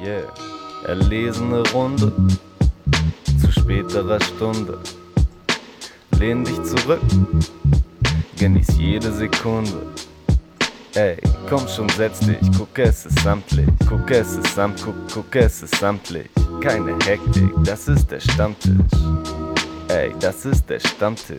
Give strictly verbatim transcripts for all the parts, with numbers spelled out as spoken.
Yeah, erlesene Runde zu späterer Stunde. Lehn dich zurück, genieß jede Sekunde. Ey, komm schon, setz dich, guck, es ist samtlich, guck, es ist samt, guck, guck, es ist samtlich. Keine Hektik, das ist der Stammtisch. Ey, das ist der Stammtisch.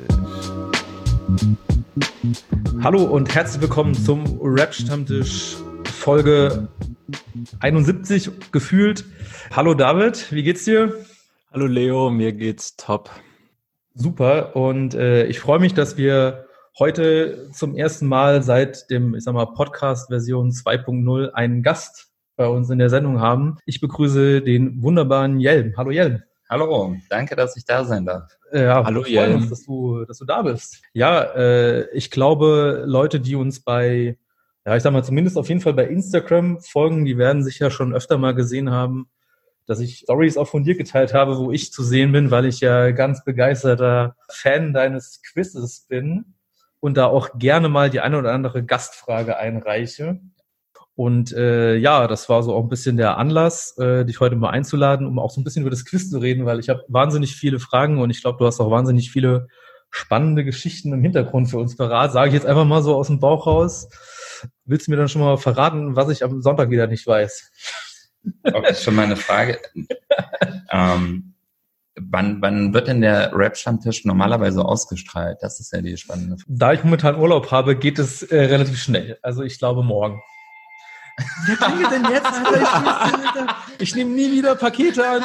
Hallo und herzlich willkommen zum Rap-Stammtisch Folge einundsiebzig gefühlt. Hallo David, wie geht's dir? Hallo Leo, mir geht's top. Super, und äh, ich freue mich, dass wir heute zum ersten Mal seit dem, ich sag mal, Podcast-Version zwei Punkt null einen Gast bei uns in der Sendung haben. Ich begrüße den wunderbaren Jelm. Hallo Jelm. Hallo, danke, dass ich da sein darf. Ja, Hallo wir freuen Jelm. uns, dass du, dass du da bist. Ja, äh, ich glaube, Leute, die uns bei, ja, ich sag mal, zumindest auf jeden Fall bei Instagram folgen, die werden sich ja schon öfter mal gesehen haben, dass ich Stories auch von dir geteilt habe, wo ich zu sehen bin, weil ich ja ganz begeisterter Fan deines Quizzes bin und da auch gerne mal die eine oder andere Gastfrage einreiche. Und äh, ja, das war so auch ein bisschen der Anlass, äh, dich heute mal einzuladen, um auch so ein bisschen über das Quiz zu reden, weil ich habe wahnsinnig viele Fragen und ich glaube, du hast auch wahnsinnig viele spannende Geschichten im Hintergrund für uns parat. Sage ich jetzt einfach mal so aus dem Bauch raus. Willst du mir dann schon mal verraten, was ich am Sonntag wieder nicht weiß? Okay, ist schon mal eine Frage. ähm, wann, wann wird denn der Rap-Stammtisch normalerweise ausgestrahlt? Das ist ja die spannende Frage. Da ich momentan Urlaub habe, geht es äh, relativ schnell. Also ich glaube morgen. Wer klingelt denn jetzt, Alter? Ich, Alter. Ich nehme nie wieder Pakete an.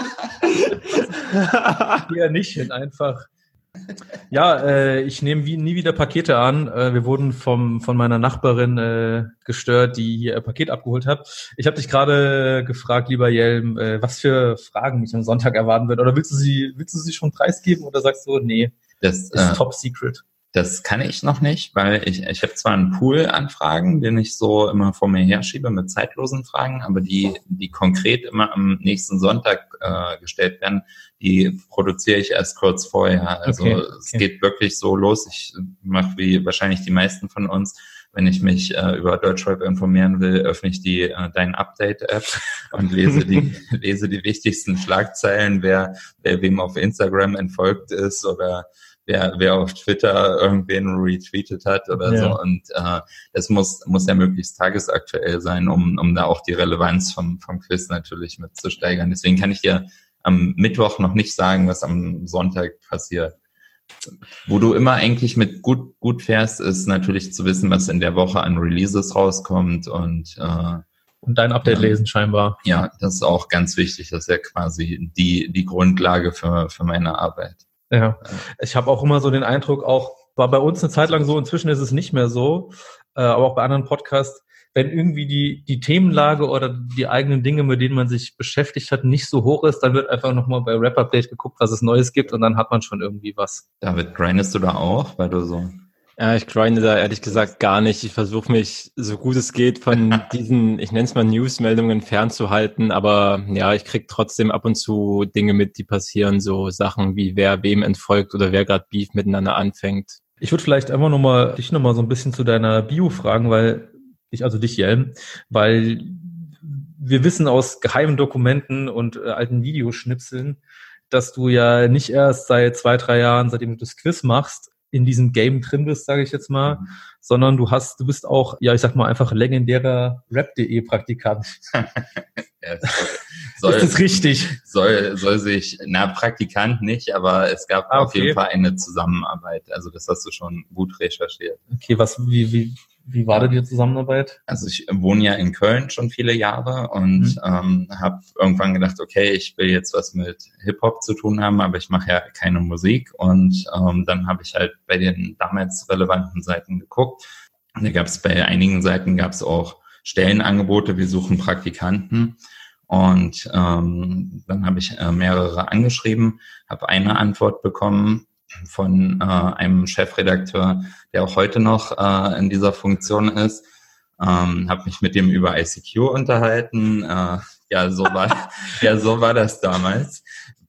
Ja, nicht hin, einfach. Ja, äh, ich nehme wie, nie wieder Pakete an. Äh, wir wurden vom, von meiner Nachbarin äh, gestört, die hier ein Paket abgeholt hat. Ich habe dich gerade gefragt, lieber Jelm, äh, was für Fragen mich am Sonntag erwarten wird. Oder willst du sie, willst du sie schon preisgeben oder sagst du, nee, Das ist äh, top secret? Das kann ich noch nicht, weil ich ich habe zwar einen Pool an Fragen, den ich so immer vor mir herschiebe mit zeitlosen Fragen, aber die die konkret immer am nächsten Sonntag äh, gestellt werden, die produziere ich erst kurz vorher. Also Okay, es okay. geht wirklich so los. Ich mache wie wahrscheinlich die meisten von uns, wenn ich mich äh, über Deutschrap informieren will, öffne ich die äh, Dein Update-App und lese die lese die wichtigsten Schlagzeilen, wer wer wem auf Instagram entfolgt ist oder wer wer auf Twitter irgendwen retweetet hat oder Ja. so. Und äh, das muss muss ja möglichst tagesaktuell sein, um um da auch die Relevanz vom vom Quiz natürlich mit zu steigern. Deswegen kann ich dir am Mittwoch noch nicht sagen, was am Sonntag passiert. Wo du immer eigentlich mit gut gut fährst, ist natürlich zu wissen, was in der Woche an Releases rauskommt. Und äh, Und dein Update Ja. lesen scheinbar. ja, das ist auch ganz wichtig. Das ist ja quasi die die Grundlage für für meine Arbeit. Ja, ich habe auch immer so den Eindruck, auch war bei uns eine Zeit lang so, inzwischen ist es nicht mehr so, äh, aber auch bei anderen Podcasts, wenn irgendwie die die Themenlage oder die eigenen Dinge, mit denen man sich beschäftigt hat, nicht so hoch ist, dann wird einfach nochmal bei Rap Update geguckt, was es Neues gibt und dann hat man schon irgendwie was. David, grindest du da auch, weil du so... Ja, ich grinde da ehrlich gesagt gar nicht. Ich versuche mich so gut es geht von diesen, ich nenne es mal Newsmeldungen fernzuhalten, aber ja, ich krieg trotzdem ab und zu Dinge mit, die passieren, so Sachen wie wer wem entfolgt oder wer gerade Beef miteinander anfängt. Ich würde vielleicht einfach nochmal dich nochmal so ein bisschen zu deiner Bio fragen, weil ich, also dich, Jelm, weil wir wissen aus geheimen Dokumenten und äh, alten Videoschnipseln, dass du ja nicht erst seit zwei, drei Jahren, seitdem du das Quiz machst, in diesem Game drin bist, sage ich jetzt mal, mhm. sondern du hast, du bist auch, ja, ich sag mal einfach legendärer Rap Punkt de Praktikant. Ja, soll, Ist das richtig? Soll, soll sich, na, Praktikant nicht, aber es gab Ah, auf okay. jeden Fall eine Zusammenarbeit. Also das hast du schon gut recherchiert. Okay, was, wie, wie, wie war denn die Zusammenarbeit? Also ich wohne ja in Köln schon viele Jahre und Mhm. ähm, habe irgendwann gedacht, okay, ich will jetzt was mit Hip-Hop zu tun haben, aber ich mache ja keine Musik. Und ähm, dann habe ich halt bei den damals relevanten Seiten geguckt. Und da gab es bei einigen Seiten gab es auch Stellenangebote, wir suchen Praktikanten. Und ähm, dann habe ich äh, mehrere angeschrieben, habe eine Antwort bekommen von äh, einem Chefredakteur, der auch heute noch äh, in dieser Funktion ist. Ähm, habe mich mit dem über I C Q unterhalten. Äh, ja, so war ja so war das damals.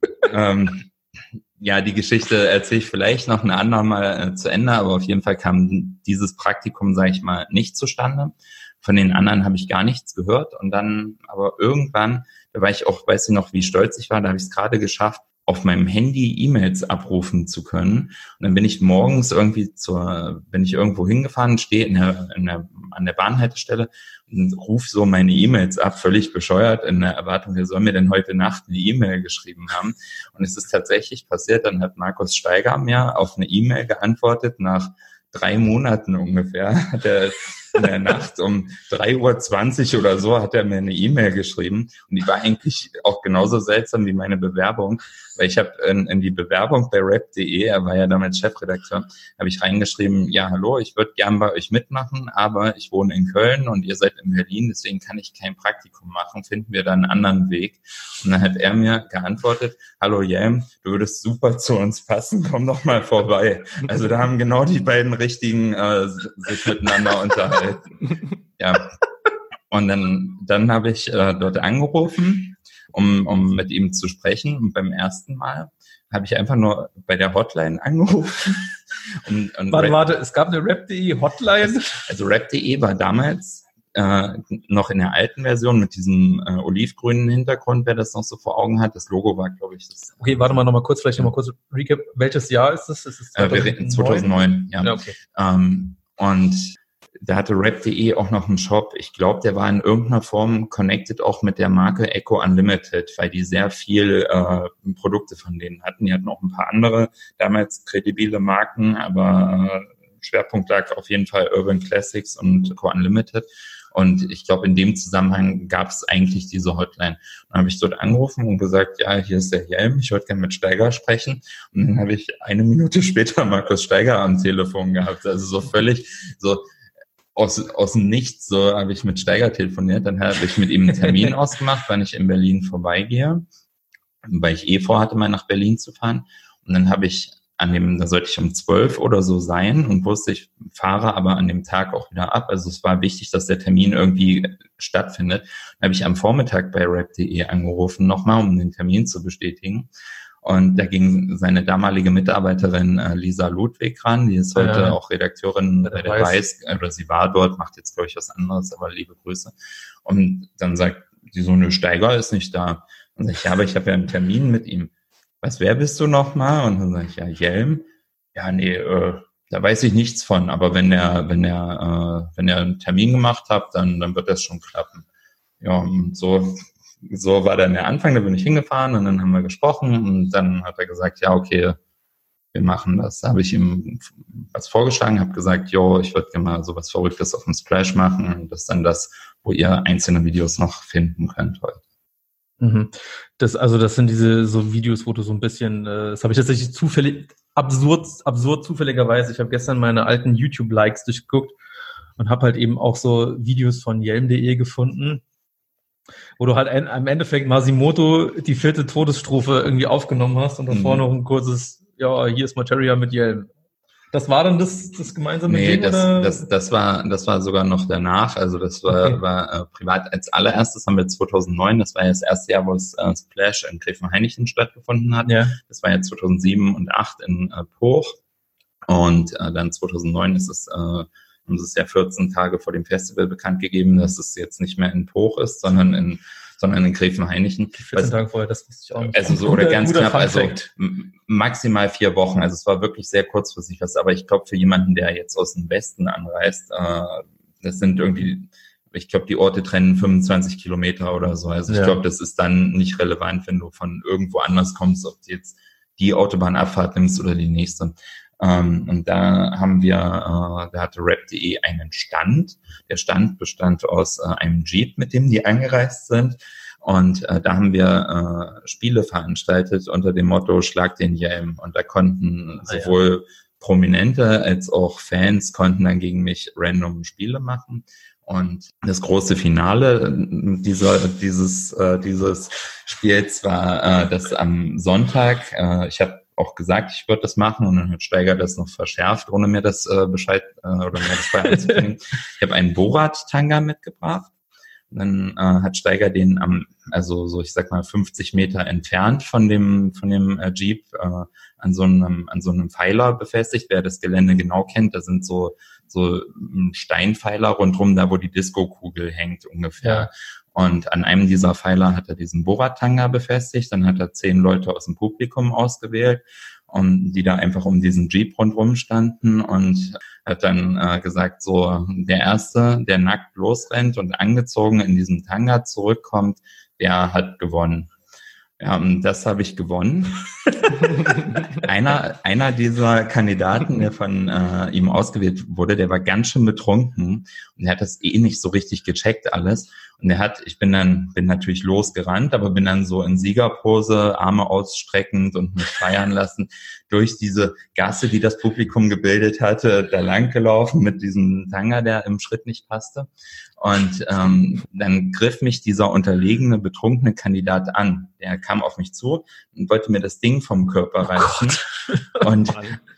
Ähm, ja, die Geschichte erzähle ich vielleicht noch ein andermal äh, zu Ende, aber auf jeden Fall kam dieses Praktikum, sage ich mal, nicht zustande. Von den anderen habe ich gar nichts gehört und dann aber irgendwann da war ich auch, weiß ich noch, wie stolz ich war, da habe ich es gerade geschafft, auf meinem Handy E-Mails abrufen zu können. Und dann bin ich morgens irgendwie zur, bin ich irgendwo hingefahren, stehe in der, in der, an der Bahnhaltestelle und rufe so meine E-Mails ab, völlig bescheuert, in der Erwartung, wer soll mir denn heute Nacht eine E-Mail geschrieben haben? Und es ist tatsächlich passiert, dann hat Markus Steiger mir auf eine E-Mail geantwortet nach drei Monaten ungefähr, hat er in der Nacht um drei Uhr zwanzig oder so hat er mir eine E-Mail geschrieben und die war eigentlich auch genauso seltsam wie meine Bewerbung, weil ich habe in, in die Bewerbung bei rap punkt de, er war ja damals Chefredakteur, habe ich reingeschrieben, ja hallo, ich würde gern bei euch mitmachen, aber ich wohne in Köln und ihr seid in Berlin, deswegen kann ich kein Praktikum machen, finden wir da einen anderen Weg. Und dann hat er mir geantwortet, hallo Jelm, du würdest super zu uns passen, komm doch mal vorbei. Also da haben genau die beiden richtigen äh, sich miteinander unterhalten. Ja, und dann, dann habe ich äh, dort angerufen, um, um mit ihm zu sprechen. Und beim ersten Mal habe ich einfach nur bei der Hotline angerufen. Und, und warte, Rap, warte, es gab eine rap punkt de Hotline? Also rap punkt de war damals äh, noch in der alten Version mit diesem äh, olivgrünen Hintergrund, wer das noch so vor Augen hat. Das Logo war, glaube ich, das. Okay, warte mal nochmal kurz, vielleicht nochmal kurz Recap. Welches Jahr ist das? Ist es zweitausendneun? Äh, zweitausendneun, ja. Ja, okay. Ähm, und da hatte rap punkt de auch noch einen Shop. Ich glaube, der war in irgendeiner Form connected auch mit der Marke Echo Unlimited, weil die sehr viel äh, Produkte von denen hatten. Die hatten auch ein paar andere, damals kredibile Marken, aber äh, Schwerpunkt lag auf jeden Fall Urban Classics und Echo Unlimited. Und ich glaube, in dem Zusammenhang gab es eigentlich diese Hotline. Dann habe ich dort angerufen und gesagt, ja, hier ist der Jelm, ich würde gerne mit Steiger sprechen. Und dann habe ich eine Minute später Markus Steiger am Telefon gehabt. Also so völlig so aus, aus dem Nichts, so habe ich mit Steiger telefoniert. Dann habe ich mit ihm einen Termin ausgemacht, wann ich in Berlin vorbeigehe, weil ich eh vorhatte, mal nach Berlin zu fahren. Und dann habe ich an dem, da sollte ich um zwölf oder so sein und wusste, ich fahre aber an dem Tag auch wieder ab. Also es war wichtig, dass der Termin irgendwie stattfindet. Dann habe ich am Vormittag bei rap punkt de angerufen, nochmal, um den Termin zu bestätigen. Und da ging seine damalige Mitarbeiterin äh, Lisa Ludwig ran, die ist heute ja auch Redakteurin bei der Weiß, oder sie war dort, macht jetzt, glaube ich, was anderes, aber liebe Grüße. Und dann sagt die so, eine Steiger ist nicht da. Und sag ich, ja, aber ich habe ja einen Termin mit ihm. Was, wer bist du nochmal? Und dann sage ich, ja, Jelm. Ja, nee, äh, da weiß ich nichts von, aber wenn der, wenn der, äh, wenn er einen Termin gemacht hat, dann, dann wird das schon klappen. Ja, und so, so war dann der Anfang, da bin ich hingefahren und dann haben wir gesprochen und dann hat er gesagt, ja, okay, wir machen das. Da habe ich ihm was vorgeschlagen, habe gesagt, jo, ich würde gerne mal sowas Verrücktes auf dem Splash machen und das ist dann das, wo ihr einzelne Videos noch finden könnt heute. Das, also das sind diese so Videos, wo du so ein bisschen, äh, das habe ich tatsächlich zufällig, absurd, absurd zufälligerweise, ich habe gestern meine alten YouTube-Likes durchgeguckt und habe halt eben auch so Videos von jelm punkt de gefunden, wo du halt ein, am Endeffekt Masimoto die vierte Todesstrophe irgendwie aufgenommen hast und davor mhm. noch ein kurzes, ja, hier ist Materia mit Jelm. Das war dann das, das gemeinsame Nee, Ding, das, oder? das, das war, das war sogar noch danach. Also das war, okay. war äh, privat. Als allererstes haben wir zweitausendneun, das war ja das erste Jahr, wo es äh, Splash in Gräfenhainichen stattgefunden hat. Ja. Das war ja zweitausendsieben und acht in äh, Poch. Und äh, dann zweitausendneun ist es, äh, haben sie es ja vierzehn Tage vor dem Festival bekannt gegeben, dass es jetzt nicht mehr in Poch ist, sondern in sondern in Gräfenhainichen. vierzehn Tage vorher, das wusste ich auch nicht. Also so, oder ganz knapp, also maximal vier Wochen. Also es war wirklich sehr kurzfristig was, aber ich glaube, für jemanden, der jetzt aus dem Westen anreist, äh, das sind irgendwie, ich glaube, die Orte trennen fünfundzwanzig Kilometer oder so. Also ich ja. glaube, das ist dann nicht relevant, wenn du von irgendwo anders kommst, ob du jetzt die Autobahnabfahrt nimmst oder die nächste. Um, und da haben wir, uh, da hatte rap punkt de einen Stand. Der Stand bestand aus uh, einem Jeep, mit dem die angereist sind. Und uh, da haben wir uh, Spiele veranstaltet unter dem Motto Schlag den Jelm. Und da konnten ah, sowohl ja. Prominente als auch Fans konnten dann gegen mich random Spiele machen. Und das große Finale dieser, dieses, uh, dieses Spiels war uh, das am Sonntag. Uh, ich habe auch gesagt, ich würde das machen und dann hat Steiger das noch verschärft, ohne mir das äh, Bescheid äh, oder mir das vorher anzukündigen. Ich habe einen Borat-Tanga mitgebracht. Und dann äh, hat Steiger den am, also so ich sag mal fünfzig Meter entfernt von dem von dem äh, Jeep äh, an so einem an so einem Pfeiler befestigt. Wer das Gelände genau kennt, da sind so so Steinpfeiler rundherum, da wo die Disco-Kugel hängt ungefähr. Ja. Und an einem dieser Pfeiler hat er diesen Borat-Tanga befestigt, dann hat er zehn Leute aus dem Publikum ausgewählt, und die da einfach um diesen Jeep rundherum standen, und hat dann äh, gesagt, so der Erste, der nackt losrennt und angezogen in diesem Tanga zurückkommt, der hat gewonnen. Ja, und das habe ich gewonnen. einer, einer dieser Kandidaten, der von äh, ihm ausgewählt wurde, der war ganz schön betrunken und er hat das eh nicht so richtig gecheckt alles. Und er hat, ich bin dann, bin natürlich losgerannt, aber bin dann so in Siegerpose, Arme ausstreckend und mich feiern lassen, durch diese Gasse, die das Publikum gebildet hatte, da lang gelaufen mit diesem Tanga, der im Schritt nicht passte. Und ähm, dann griff mich dieser unterlegene, betrunkene Kandidat an. Der kam auf mich zu und wollte mir das Ding vom Körper reißen. Oh und,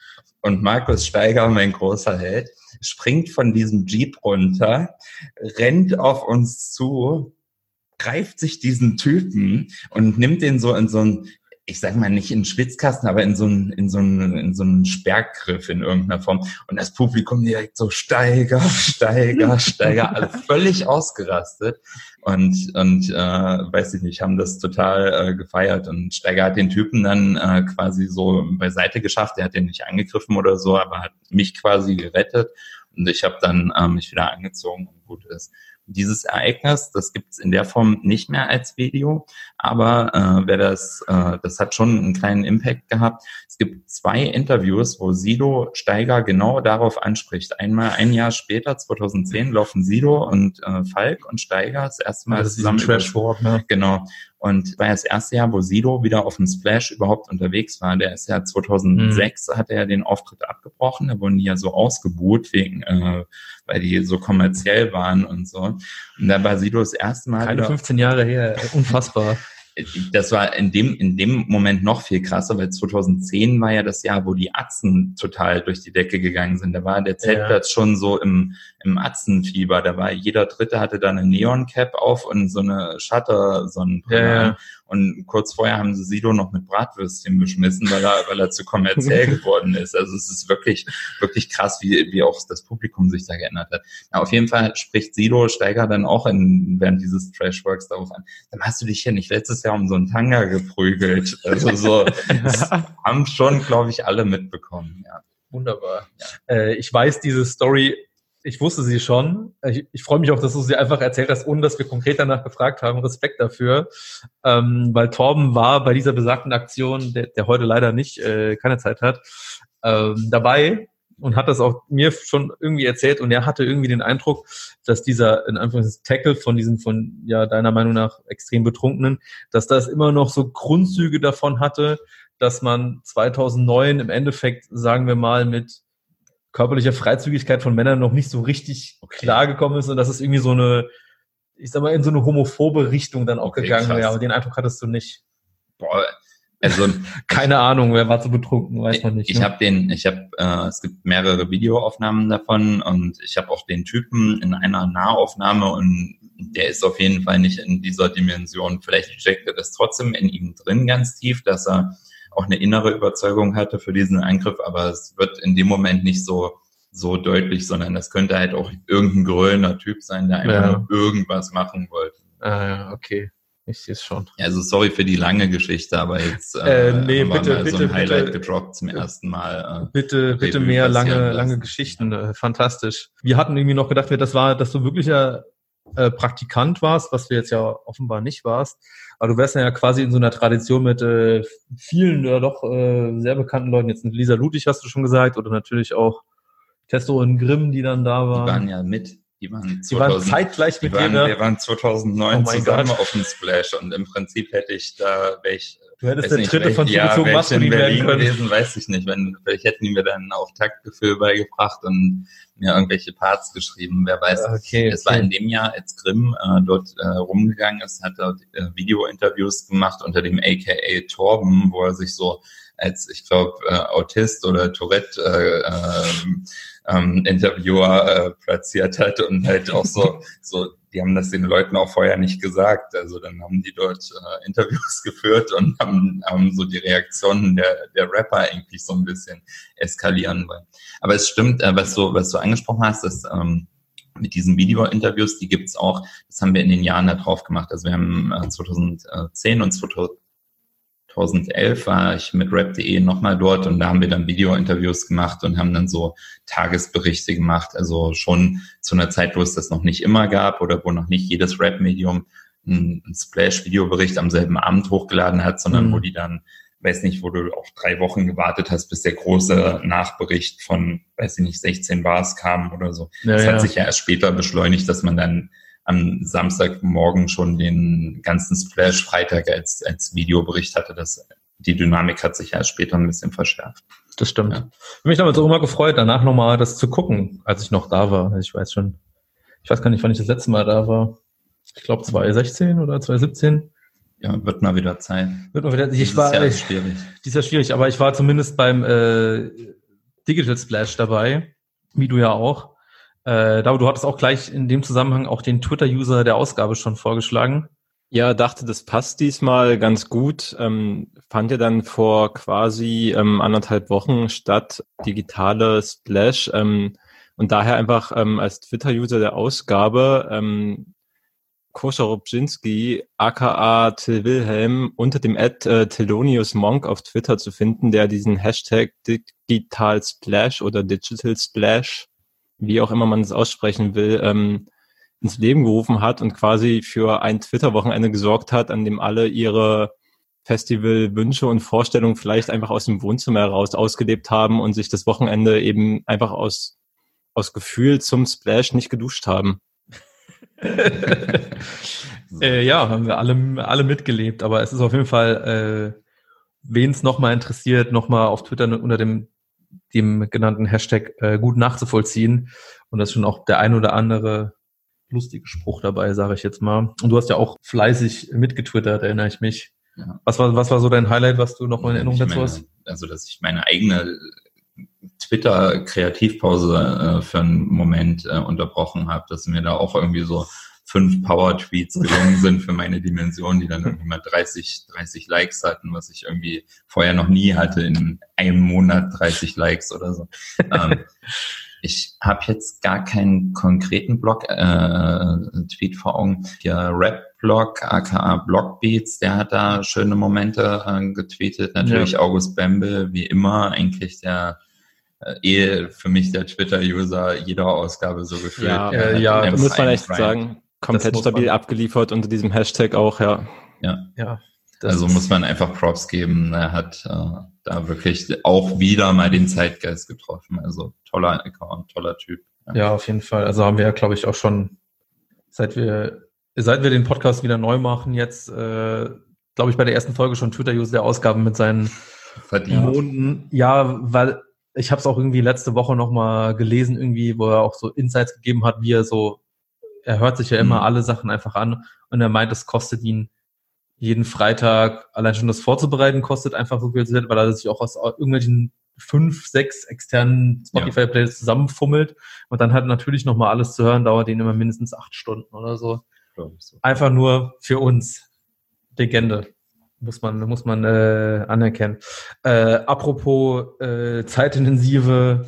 und Markus Steiger, mein großer Held, springt von diesem Jeep runter, rennt auf uns zu, greift sich diesen Typen und nimmt den so in so ein, ich sag mal nicht in einen Schwitzkasten, aber in so einen, in so einen, in so einen Sperrgriff in irgendeiner Form. Und das Publikum direkt so Steiger, Steiger, Steiger, alle völlig ausgerastet. Und, und äh, weiß ich nicht, haben das total äh, gefeiert. Und Steiger hat den Typen dann äh, quasi so beiseite geschafft. Er hat den nicht angegriffen oder so, aber hat mich quasi gerettet. Und ich habe dann äh, mich wieder angezogen und gut ist. Dieses Ereignis, das gibt's in der Form nicht mehr als Video, aber äh, wer das, äh, das hat schon einen kleinen Impact gehabt. Es gibt zwei Interviews, wo Sido Steiger genau darauf anspricht. Einmal ein Jahr später, zweitausendzehn, laufen Sido und äh, Falk und Steiger das erste Mal ja, das zusammen. Trash-Walk, ne? Genau. Und war das erste Jahr, wo Sido wieder auf dem Splash überhaupt unterwegs war. Der ist ja zweitausendsechs, mhm. hat er ja den Auftritt abgebrochen. Da wurden die ja so ausgebuht, wegen, äh, weil die so kommerziell waren und so. Und da war Sido das erste Mal. Keine fünfzehn Jahre her, unfassbar. Das war in dem, in dem Moment noch viel krasser, weil zweitausendzehn war ja das Jahr, wo die Atzen total durch die Decke gegangen sind. Da war der Zeltplatz ja. schon so im, im Atzenfieber. Da war jeder Dritte hatte da eine Neon-Cap auf und so eine Shutter-Sonnenbrille. Ja, ja. Und kurz vorher haben sie Sido noch mit Bratwürstchen beschmissen, weil er, weil er zu kommerziell geworden ist. Also es ist wirklich, wirklich krass, wie, wie auch das Publikum sich da geändert hat. Na, auf jeden Fall spricht Sido Steiger dann auch in, während dieses Trashworks darauf an. Dann hast du dich ja nicht letztes Jahr um so einen Tanga geprügelt. Also so, das haben schon, glaube ich, alle mitbekommen, ja. Wunderbar. Ja. Äh, ich weiß diese Story, ich wusste sie schon. Ich, ich freue mich auch, dass du sie einfach erzählt hast, ohne dass wir konkret danach gefragt haben. Respekt dafür. Ähm, weil Torben war bei dieser besagten Aktion, der, der heute leider nicht, äh, keine Zeit hat, ähm, dabei und hat das auch mir schon irgendwie erzählt. Und er hatte irgendwie den Eindruck, dass dieser, in Anführungszeichen, Tackle von diesen, von, ja, deiner Meinung nach extrem Betrunkenen, dass das immer noch so Grundzüge davon hatte, dass man zweitausendneun im Endeffekt, sagen wir mal, mit körperlicher Freizügigkeit von Männern noch nicht so richtig okay. klar gekommen ist und dass es irgendwie so eine, ich sag mal, in so eine homophobe Richtung dann auch okay, gegangen wäre. Aber den Eindruck hattest du nicht. Boah, also keine Ahnung, wer war so betrunken, weiß man nicht. Ich ne? habe den, ich habe, äh, es gibt mehrere Videoaufnahmen davon und ich habe auch den Typen in einer Nahaufnahme und der ist auf jeden Fall nicht in dieser Dimension. Vielleicht steckt er das trotzdem in ihm drin ganz tief, dass er auch eine innere Überzeugung hatte für diesen Angriff, aber es wird in dem Moment nicht so so deutlich, sondern das könnte halt auch irgendein grölender Typ sein, der einfach ja. nur irgendwas machen wollte. Ah ja, okay. Ich sehe es schon. Ja, also sorry für die lange Geschichte, aber jetzt äh, äh, nee, haben wir bitte, mal bitte, so ein Highlight bitte, gedroppt zum ersten Mal. Äh, bitte, bitte mehr lange, lange Geschichten. Äh, fantastisch. Wir hatten irgendwie noch gedacht, das war, dass du wirklicher äh, Praktikant warst, was du jetzt ja offenbar nicht warst. Aber du wärst ja quasi in so einer Tradition mit äh, vielen oder doch äh, sehr bekannten Leuten. Jetzt Lisa Ludwig hast du schon gesagt oder natürlich auch Testo und Grimm, die dann da waren. Die waren ja mit. Die waren, die waren zeitgleich mit waren, dir. Wir waren zweitausendneun oh zusammen Gott. auf dem Splash und im Prinzip hätte ich da, wäre ich, du hättest der dritte von zugezogen maskulin werden können. Gewesen, weiß ich nicht. Wenn, vielleicht hätten die mir dann auch Taktgefühl beigebracht und mir irgendwelche Parts geschrieben, wer weiß. Okay, es okay. war in dem Jahr, als Grimm äh, dort äh, rumgegangen ist, hat er äh, Video-Interviews gemacht unter dem A K A Torben, wo er sich so als, ich glaube, äh, Autist oder Tourette äh, äh, ähm, Interviewer äh, platziert hat und halt auch so, so, die haben das den Leuten auch vorher nicht gesagt. Also dann haben die dort äh, Interviews geführt und haben, haben so die Reaktionen der, der Rapper eigentlich so ein bisschen eskalieren wollen. Aber es stimmt, äh, was du, was du angesprochen hast, dass ähm, mit diesen Video-Interviews, die gibt's auch, das haben wir in den Jahren da drauf gemacht. Also wir haben äh, zweitausendzehn und zweitausendelf war ich mit rap punkt de nochmal dort und da haben wir dann Video-Interviews gemacht und haben dann so Tagesberichte gemacht. Also schon zu einer Zeit, wo es das noch nicht immer gab oder wo noch nicht jedes Rap-Medium einen Splash-Videobericht am selben Abend hochgeladen hat, sondern mhm. wo die dann, weiß nicht, wo du auch drei Wochen gewartet hast, bis der große Nachbericht von, weiß ich nicht, sechzehn Bars kam oder so. Ja, das hat ja. sich ja erst später beschleunigt, dass man dann am Samstagmorgen schon den ganzen Splash Freitag als, als Videobericht hatte. Das, die Dynamik hat sich ja erst später ein bisschen verschärft. Das stimmt. Ja. Ich habe mich damals auch immer gefreut, danach nochmal das zu gucken, als ich noch da war. Ich weiß schon, ich weiß gar nicht, wann ich das letzte Mal da war. Ich glaube zwanzig sechzehn oder zwanzig siebzehn. Ja, wird mal wieder Zeit. Wird mal wieder. Ich Dieses war Jahr ist schwierig. Dieses Jahr schwierig, aber ich war zumindest beim äh, Digital Splash dabei, wie du ja auch. Äh, da du hattest auch gleich in dem Zusammenhang auch den Twitter-User der Ausgabe schon vorgeschlagen. Ja, dachte, das passt diesmal ganz gut. Ähm, fand ja dann vor quasi ähm, anderthalb Wochen statt, digitale Splash. Ähm, und daher einfach ähm, als Twitter-User der Ausgabe ähm, Koscharobczynski, aka Till Wilhelm, unter dem Ad äh, Thelonious Monk auf Twitter zu finden, der diesen Hashtag Digital Splash oder Digital Splash, wie auch immer man es aussprechen will, ähm, ins Leben gerufen hat und quasi für ein Twitter-Wochenende gesorgt hat, an dem alle ihre Festivalwünsche und Vorstellungen vielleicht einfach aus dem Wohnzimmer heraus ausgelebt haben und sich das Wochenende eben einfach aus, aus Gefühl zum Splash nicht geduscht haben. äh, ja, haben wir alle, alle mitgelebt, aber es ist auf jeden Fall, äh, wen es nochmal interessiert, nochmal auf Twitter unter dem, dem genannten Hashtag äh, gut nachzuvollziehen. Und das ist schon auch der ein oder andere lustige Spruch dabei, sage ich jetzt mal. Und du hast ja auch fleißig mitgetwittert, erinnere ich mich. Ja. Was war, was war so dein Highlight, was du noch mal in Erinnerung dazu meine, hast? Also, dass ich meine eigene Twitter-Kreativpause äh, für einen Moment äh, unterbrochen habe, dass mir da auch irgendwie so fünf Power-Tweets gelungen sind für meine Dimension, die dann irgendwie mal dreißig, dreißig Likes hatten, was ich irgendwie vorher noch nie hatte, in einem Monat dreißig Likes oder so. ähm, ich habe jetzt gar keinen konkreten Blog, äh, Tweet vor Augen. Der Rap-Blog, aka Blockbeats, der hat da schöne Momente äh, getweetet. Natürlich ja. August Bembel, wie immer, eigentlich der äh, eh für mich der Twitter-User jeder Ausgabe so gefühlt. Ja, äh, ja das muss man echt Grind. sagen. Komplett stabil man. abgeliefert unter diesem Hashtag auch, ja. Ja, ja. Also muss man einfach Props geben. Er hat äh, da wirklich auch wieder mal den Zeitgeist getroffen. Also toller Account, toller Typ. Ja, ja auf jeden Fall. Also haben wir ja, glaube ich, auch schon, seit wir seit wir den Podcast wieder neu machen, jetzt, äh, glaube ich, bei der ersten Folge schon Twitter-User der Ausgaben mit seinen Verdient. Monden. Ja, weil ich habe es auch irgendwie letzte Woche nochmal gelesen, irgendwie, wo er auch so Insights gegeben hat, wie er so, er hört sich ja immer mhm. alle Sachen einfach an und er meint, es kostet ihn jeden Freitag, allein schon das vorzubereiten, kostet einfach so viel Zeit, weil er sich auch aus irgendwelchen fünf, sechs externen Spotify-Playlists ja. zusammenfummelt und dann halt natürlich nochmal alles zu hören, dauert ihn immer mindestens acht Stunden oder so. so. Einfach nur für uns. Legende. Muss man, muss man äh, anerkennen. Äh, apropos äh, zeitintensive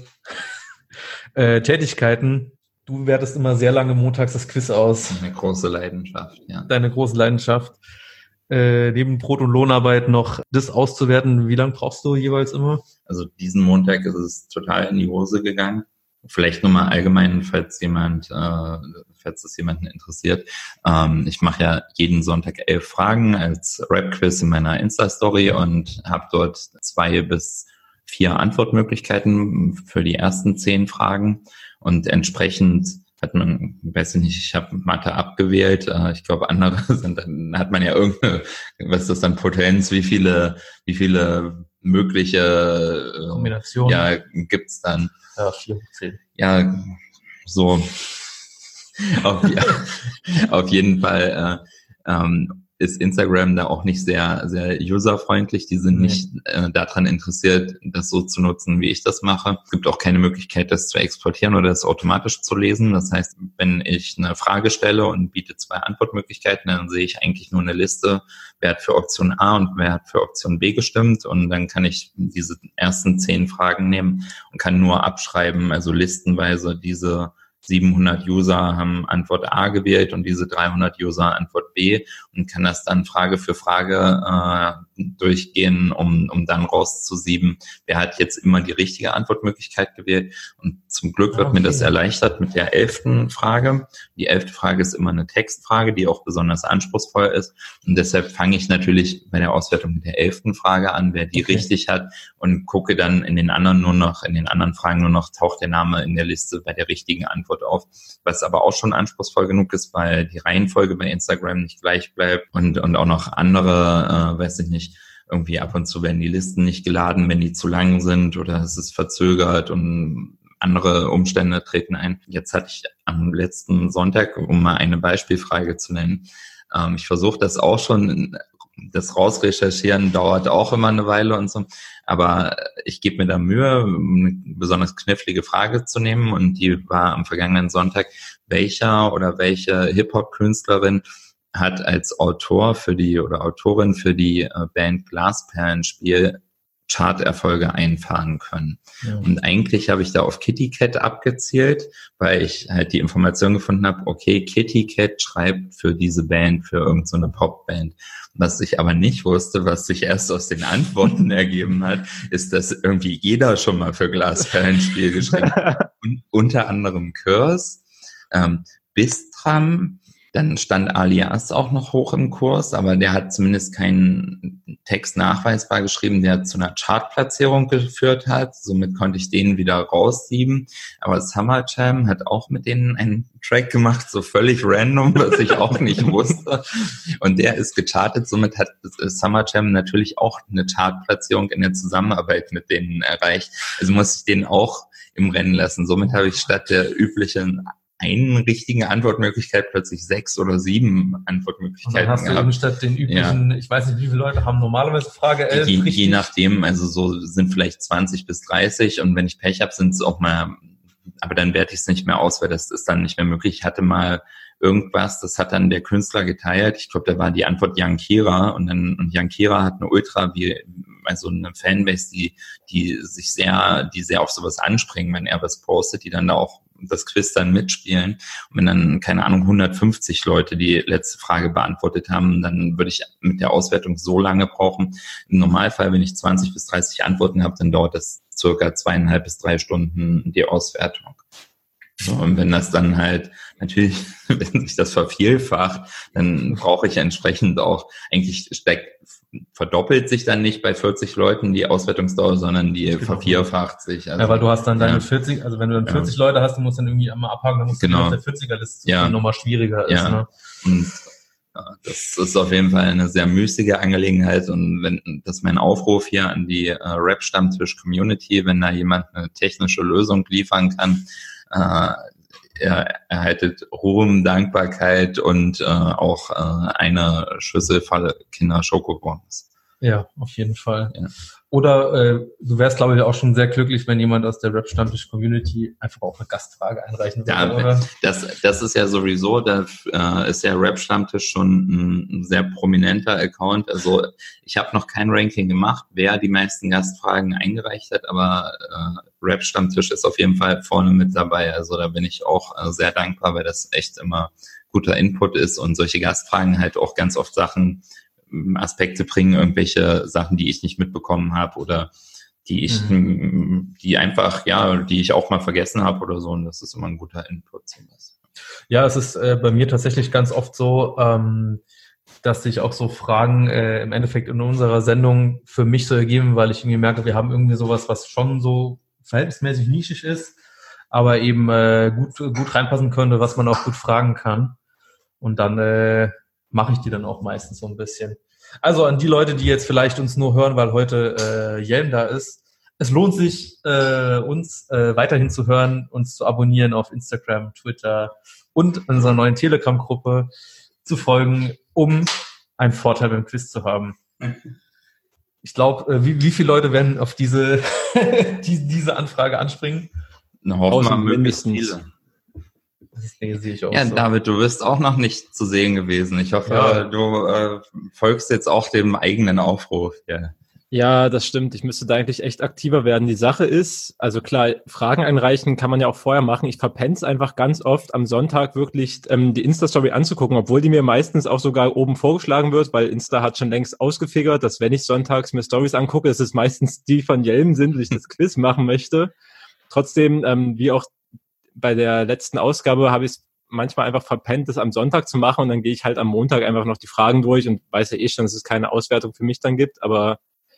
äh, Tätigkeiten. Du wertest immer sehr lange montags das Quiz aus. Eine große Leidenschaft, ja. Deine große Leidenschaft. Äh, neben Brot- und Lohnarbeit noch das auszuwerten. Wie lange brauchst du jeweils immer? Also diesen Montag ist es total in die Hose gegangen. Vielleicht nur mal allgemein, falls jemand, äh, falls das jemanden interessiert. Ähm, ich mache ja jeden Sonntag elf Fragen als Rap-Quiz in meiner Insta-Story und habe dort zwei bis vier Antwortmöglichkeiten für die ersten zehn Fragen. Und entsprechend hat man, weiß ich nicht, ich habe Mathe abgewählt. Äh, ich glaube, andere sind, dann hat man ja irgendeine, was ist das dann, Potenz, wie viele, wie viele mögliche äh, Kombinationen ja, gibt's dann. Ja, vier, zehn. Ja, so auf, auf jeden Fall äh, ähm, ist Instagram da auch nicht sehr, sehr userfreundlich. Die sind nee. nicht äh, daran interessiert, das so zu nutzen, wie ich das mache. Es gibt auch keine Möglichkeit, das zu exportieren oder das automatisch zu lesen. Das heißt, wenn ich eine Frage stelle und biete zwei Antwortmöglichkeiten, dann sehe ich eigentlich nur eine Liste, wer hat für Option A und wer hat für Option B gestimmt. Und dann kann ich diese ersten zehn Fragen nehmen und kann nur abschreiben, also listenweise diese siebenhundert User haben Antwort A gewählt und diese dreihundert User Antwort B und kann das dann Frage für Frage äh, durchgehen, um, um dann rauszusieben, wer hat jetzt immer die richtige Antwortmöglichkeit gewählt. Und zum Glück wird okay. mir das erleichtert mit der elften Frage. Die elfte Frage ist immer eine Textfrage, die auch besonders anspruchsvoll ist. Und deshalb fange ich natürlich bei der Auswertung mit der elften Frage an, wer die okay. richtig hat, und gucke dann in den anderen nur noch, in den anderen Fragen nur noch, taucht der Name in der Liste bei der richtigen Antwort auf, was aber auch schon anspruchsvoll genug ist, weil die Reihenfolge bei Instagram nicht gleich bleibt und und auch noch andere, äh, weiß ich nicht, irgendwie ab und zu werden die Listen nicht geladen, wenn die zu lang sind oder es ist verzögert und andere Umstände treten ein. Jetzt hatte ich am letzten Sonntag, um mal eine Beispielfrage zu nennen, ähm, ich versuche das auch schon, das Rausrecherchieren dauert auch immer eine Weile und so, aber ich gebe mir da Mühe, eine besonders knifflige Frage zu nehmen, und die war am vergangenen Sonntag: Welcher oder welche Hip-Hop-Künstlerin hat als Autor für die oder Autorin für die äh, Band Glasperlenspiel Charterfolge einfahren können. Ja. Und eigentlich habe ich da auf Kitty Cat abgezielt, weil ich halt die Information gefunden habe, okay, Kitty Cat schreibt für diese Band, für irgendeine so eine Popband. Was ich aber nicht wusste, was sich erst aus den Antworten ergeben hat, ist, dass irgendwie jeder schon mal für Glasperlenspiel geschrieben hat. Und unter anderem Curse, ähm, Bistram, dann stand Alias auch noch hoch im Kurs, aber der hat zumindest keinen Text nachweisbar geschrieben, der zu einer Chartplatzierung geführt hat. Somit konnte ich den wieder raussieben. Aber Summer Jam hat auch mit denen einen Track gemacht, so völlig random, was ich auch nicht wusste. Und der ist gechartet. Somit hat Summer Jam natürlich auch eine Chartplatzierung in der Zusammenarbeit mit denen erreicht. Also muss ich den auch im Rennen lassen. Somit habe ich statt der üblichen einen richtigen Antwortmöglichkeit plötzlich sechs oder sieben Antwortmöglichkeiten. Und dann hast du eben statt den üblichen, ja. ich weiß nicht, wie viele Leute haben normalerweise Frage elf. Je, je nachdem, also so sind vielleicht zwanzig bis dreißig, und wenn ich Pech habe, sind es auch mal, aber dann werte ich es nicht mehr aus, weil das ist dann nicht mehr möglich. Ich hatte mal irgendwas, das hat dann der Künstler geteilt. Ich glaube, da war die Antwort Yankira, und dann, und Yankira hat eine Ultra, wie, also eine Fanbase, die, die sich sehr, die sehr auf sowas anspringen, wenn er was postet, die dann da auch das Quiz dann mitspielen. Und wenn dann, keine Ahnung, hundertfünfzig Leute die letzte Frage beantwortet haben, dann würde ich mit der Auswertung so lange brauchen. Im Normalfall, wenn ich zwanzig bis dreißig Antworten habe, dann dauert das circa zweieinhalb bis drei Stunden die Auswertung. So, und wenn das dann halt natürlich, wenn sich das vervielfacht, dann brauche ich entsprechend auch, eigentlich steckt, verdoppelt sich dann nicht bei vierzig Leuten die Auswertungsdauer, sondern die genau. vervierfacht sich. Also, ja, weil du hast dann deine ja. vierzig, also wenn du dann vierzig ja. Leute hast, du musst dann irgendwie einmal abhaken, dann musst genau. du auf der vierziger-Liste, ja. die nochmal schwieriger ist. Ja. Ne? Und ja, das ist auf jeden Fall eine sehr müßige Angelegenheit, und wenn das ist mein Aufruf hier an die äh, Rap-Stammtisch-Community, wenn da jemand eine technische Lösung liefern kann, äh, er erhaltet Ruhm, Dankbarkeit und äh, auch äh, eine Schüssel voll Kinder Schokobons. Ja, auf jeden Fall. Ja. Oder äh, du wärst, glaube ich, auch schon sehr glücklich, wenn jemand aus der Rap-Stammtisch-Community einfach auch eine Gastfrage einreichen würde, ja, oder? Das, das ist ja sowieso, da äh, ist der Rap-Stammtisch schon ein, ein sehr prominenter Account. Also ich habe noch kein Ranking gemacht, wer die meisten Gastfragen eingereicht hat, aber äh, Rap-Stammtisch ist auf jeden Fall vorne mit dabei. Also da bin ich auch äh, sehr dankbar, weil das echt immer guter Input ist und solche Gastfragen halt auch ganz oft Sachen, Aspekte bringen, irgendwelche Sachen, die ich nicht mitbekommen habe oder die ich, mhm. die einfach, ja, die ich auch mal vergessen habe oder so, und das ist immer ein guter Input. Ja, es ist äh, bei mir tatsächlich ganz oft so, ähm, dass sich auch so Fragen äh, im Endeffekt in unserer Sendung für mich so ergeben, weil ich irgendwie merke, wir haben irgendwie sowas, was schon so verhältnismäßig nischig ist, aber eben äh, gut, gut reinpassen könnte, was man auch gut fragen kann. Und dann äh, mache ich die dann auch meistens so ein bisschen. Also an die Leute, die jetzt vielleicht uns nur hören, weil heute äh, Jelm da ist, es lohnt sich, äh, uns äh, weiterhin zu hören, uns zu abonnieren auf Instagram, Twitter und unserer neuen Telegram-Gruppe zu folgen, um einen Vorteil beim Quiz zu haben. Ich glaube, äh, wie, wie viele Leute werden auf diese, die, diese Anfrage anspringen? Na, hoffen wir möglichst viele. Das sehe ich auch ja, so. David, du bist auch noch nicht zu sehen gewesen. Ich hoffe, ja. du äh, folgst jetzt auch dem eigenen Aufruf. Ja. Ja, das stimmt. Ich müsste da eigentlich echt aktiver werden. Die Sache ist, also klar, Fragen einreichen kann man ja auch vorher machen. Ich verpenne es einfach ganz oft, am Sonntag wirklich ähm, die Insta-Story anzugucken, obwohl die mir meistens auch sogar oben vorgeschlagen wird, weil Insta hat schon längst ausgefigert, dass wenn ich sonntags mir Stories angucke, dass es meistens die von Jelm sind, und ich das Quiz machen möchte. Trotzdem, ähm, wie auch bei der letzten Ausgabe, habe ich es manchmal einfach verpennt, das am Sonntag zu machen, und dann gehe ich halt am Montag einfach noch die Fragen durch und weiß ja eh schon, dass es keine Auswertung für mich dann gibt, aber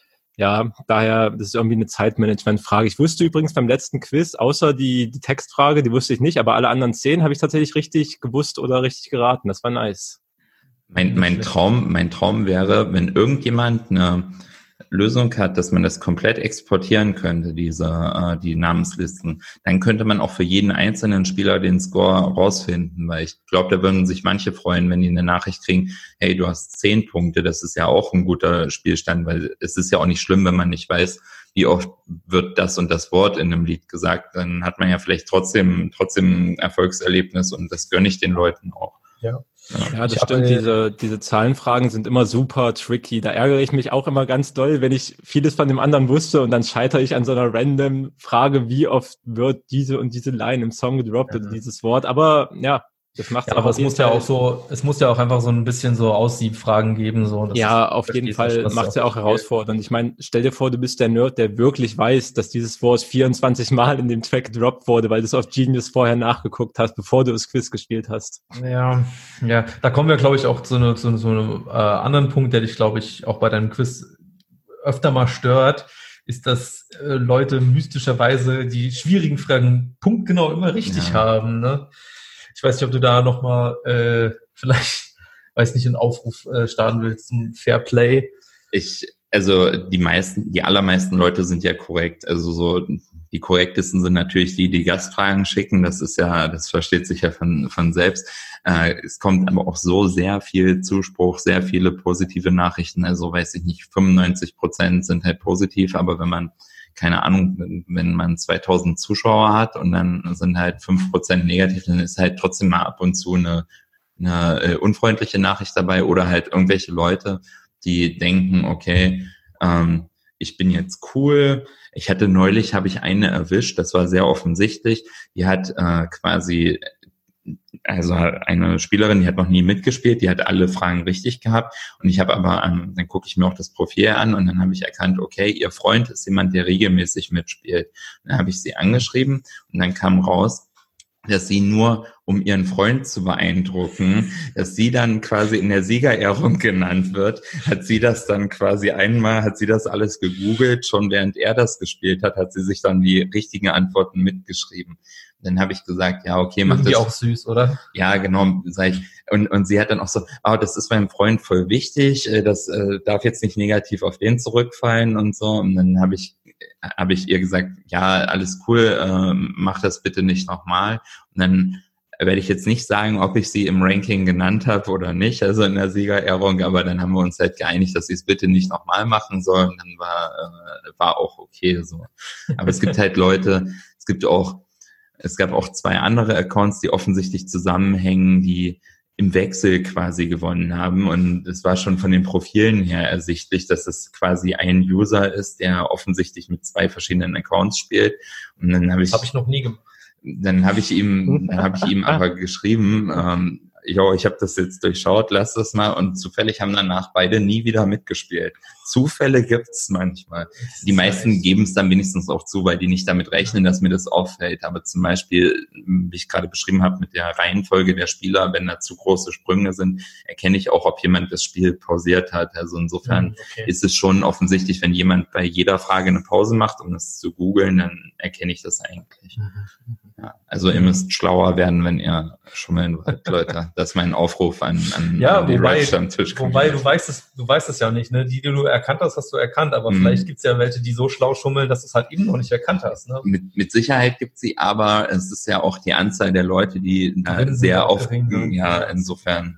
ja, daher, das ist irgendwie eine Zeitmanagement-Frage. Ich wusste übrigens beim letzten Quiz, außer die, die Textfrage, die wusste ich nicht, aber alle anderen zehn habe ich tatsächlich richtig gewusst oder richtig geraten. Das war nice. Mein, mein Traum, mein Traum wäre, wenn irgendjemand eine Lösung hat, dass man das komplett exportieren könnte, diese äh, die Namenslisten, dann könnte man auch für jeden einzelnen Spieler den Score rausfinden, weil ich glaube, da würden sich manche freuen, wenn die eine Nachricht kriegen, hey, du hast zehn Punkte, das ist ja auch ein guter Spielstand, weil es ist ja auch nicht schlimm, wenn man nicht weiß, wie oft wird das und das Wort in einem Lied gesagt, dann hat man ja vielleicht trotzdem trotzdem ein Erfolgserlebnis, und das gönne ich den Leuten auch. Ja. Ja, das stimmt. Diese, diese Zahlenfragen sind immer super tricky. Da ärgere ich mich auch immer ganz doll, wenn ich vieles von dem anderen wusste, und dann scheitere ich an so einer random Frage, wie oft wird diese und diese Line im Song gedroppt, ja, oder dieses Wort. Aber ja, das macht ja, aber es muss ja auch so, es muss ja auch einfach so ein bisschen so Aussiebfragen geben, so. Das ja, auf jeden Fall macht es ja auch herausfordernd. Ich meine, stell dir vor, du bist der Nerd, der wirklich weiß, dass dieses Wort vierundzwanzig Mal in dem Track gedroppt wurde, weil du es auf Genius vorher nachgeguckt hast, bevor du das Quiz gespielt hast. Ja, ja, da kommen wir, glaube ich, auch zu, eine, zu, zu einem äh, anderen Punkt, der dich, glaube ich, auch bei deinem Quiz öfter mal stört, ist, dass äh, Leute mystischerweise die schwierigen Fragen punktgenau immer richtig ja. haben, ne? Ich weiß nicht, ob du da nochmal äh, vielleicht, weiß nicht, einen Aufruf äh, starten willst zum Fair Play. Ich, also die meisten, die allermeisten Leute sind ja korrekt. Also so die korrektesten sind natürlich die, die Gastfragen schicken. Das ist ja, das versteht sich ja von von selbst. Äh, es kommt aber auch so sehr viel Zuspruch, sehr viele positive Nachrichten. Also weiß ich nicht, fünfundneunzig Prozent sind halt positiv, aber wenn man keine Ahnung, wenn man zweitausend Zuschauer hat und dann sind halt fünf Prozent negativ, dann ist halt trotzdem mal ab und zu eine, eine äh, unfreundliche Nachricht dabei, oder halt irgendwelche Leute, die denken, okay, ähm, ich bin jetzt cool. Ich hatte neulich, habe ich eine erwischt, das war sehr offensichtlich, die hat äh, quasi, also eine Spielerin, die hat noch nie mitgespielt, die hat alle Fragen richtig gehabt, und ich habe aber, ähm, dann gucke ich mir auch das Profil an, und dann habe ich erkannt, okay, ihr Freund ist jemand, der regelmäßig mitspielt. Dann habe ich sie angeschrieben, und dann kam raus, dass sie nur, um ihren Freund zu beeindrucken, dass sie dann quasi in der Siegerehrung genannt wird, hat sie das dann quasi einmal, hat sie das alles gegoogelt, schon während er das gespielt hat, hat sie sich dann die richtigen Antworten mitgeschrieben. Dann habe ich gesagt, ja, okay, mach das. Die auch süß, oder? Ja, genau, sag ich. Und, und sie hat dann auch so, oh, das ist meinem Freund voll wichtig, das äh, darf jetzt nicht negativ auf den zurückfallen und so. Und dann habe ich, habe ich ihr gesagt, ja, alles cool, äh, mach das bitte nicht nochmal. Und dann werde ich jetzt nicht sagen, ob ich sie im Ranking genannt habe oder nicht, also in der Siegerehrung, aber dann haben wir uns halt geeinigt, dass sie es bitte nicht nochmal machen sollen. Und dann war, äh, war auch okay so. Aber es gibt halt Leute, es gibt auch Es gab auch zwei andere Accounts, die offensichtlich zusammenhängen, die im Wechsel quasi gewonnen haben. Und es war schon von den Profilen her ersichtlich, dass es quasi ein User ist, der offensichtlich mit zwei verschiedenen Accounts spielt. Und dann habe ich, habe ich noch nie gemacht. Dann habe ich ihm, dann habe ich ihm aber geschrieben, ähm, jo, ich habe das jetzt durchschaut, lass das mal. Und zufällig haben danach beide nie wieder mitgespielt. Zufälle gibt's manchmal. Die meisten geben es dann wenigstens auch zu, weil die nicht damit rechnen, dass mir das auffällt. Aber zum Beispiel, wie ich gerade beschrieben habe, mit der Reihenfolge der Spieler, wenn da zu große Sprünge sind, erkenne ich auch, ob jemand das Spiel pausiert hat. Also insofern okay. Ist es schon offensichtlich, wenn jemand bei jeder Frage eine Pause macht, um das zu googeln, dann erkenne ich das eigentlich. Ja, also ihr müsst schlauer werden, wenn ihr schummeln wollt, Leute. Das ist mein Aufruf an, an, ja, an die wobei, Rage am Tisch. Wobei du weißt es, du weißt es ja nicht, ne? Die, die du erkannt hast, hast du erkannt, aber mhm. vielleicht gibt's ja welche, die so schlau schummeln, dass du es halt eben noch nicht erkannt hast. Ne? Mit, mit Sicherheit gibt's sie, aber es ist ja auch die Anzahl der Leute, die da sehr oft, ja, insofern.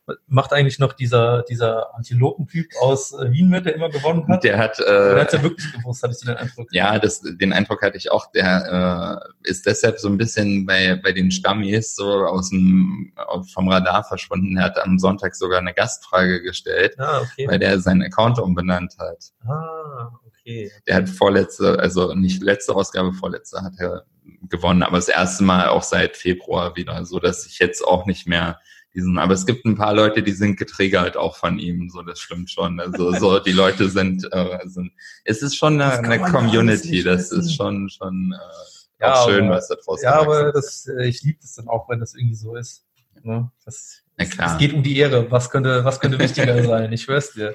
Macht eigentlich noch dieser, dieser Antilopentyp aus äh, Wien mit, der immer gewonnen hat? Der hat, äh, der hat ja wirklich gewusst, hattest du den Eindruck? Ja, das, den Eindruck hatte ich auch. Der äh, ist deshalb so ein bisschen bei bei den Stammis so aus dem vom Radar verschwunden. Er hat am Sonntag sogar eine Gastfrage gestellt, ah, okay. weil der seinen Account umbenannt hat. Ah, okay. Der hat vorletzte, also nicht letzte Ausgabe, vorletzte hat er gewonnen, aber das erste Mal auch seit Februar wieder, so dass ich jetzt auch nicht mehr diesen, aber es gibt ein paar Leute, die sind getriggert auch von ihm, so das stimmt schon. Also so die Leute sind, äh, sind es ist schon eine, eine Community, das wissen. Ist schon schon äh, ja, auch schön, aber, was da draußen ja, aber das, äh, ich liebe das dann auch, wenn das irgendwie so ist. Ne? Das, ja, klar. Es geht um die Ehre. Was könnte, was könnte wichtiger sein? Ich schwör's dir.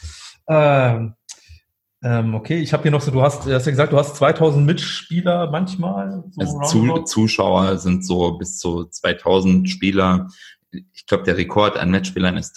Ähm, ähm, okay, ich habe hier noch so, du hast, du hast ja gesagt, du hast zweitausend Mitspieler manchmal. So also zu, Zuschauer sind so bis zu zweitausend Spieler. Ich glaube, der Rekord an Matchspielern ist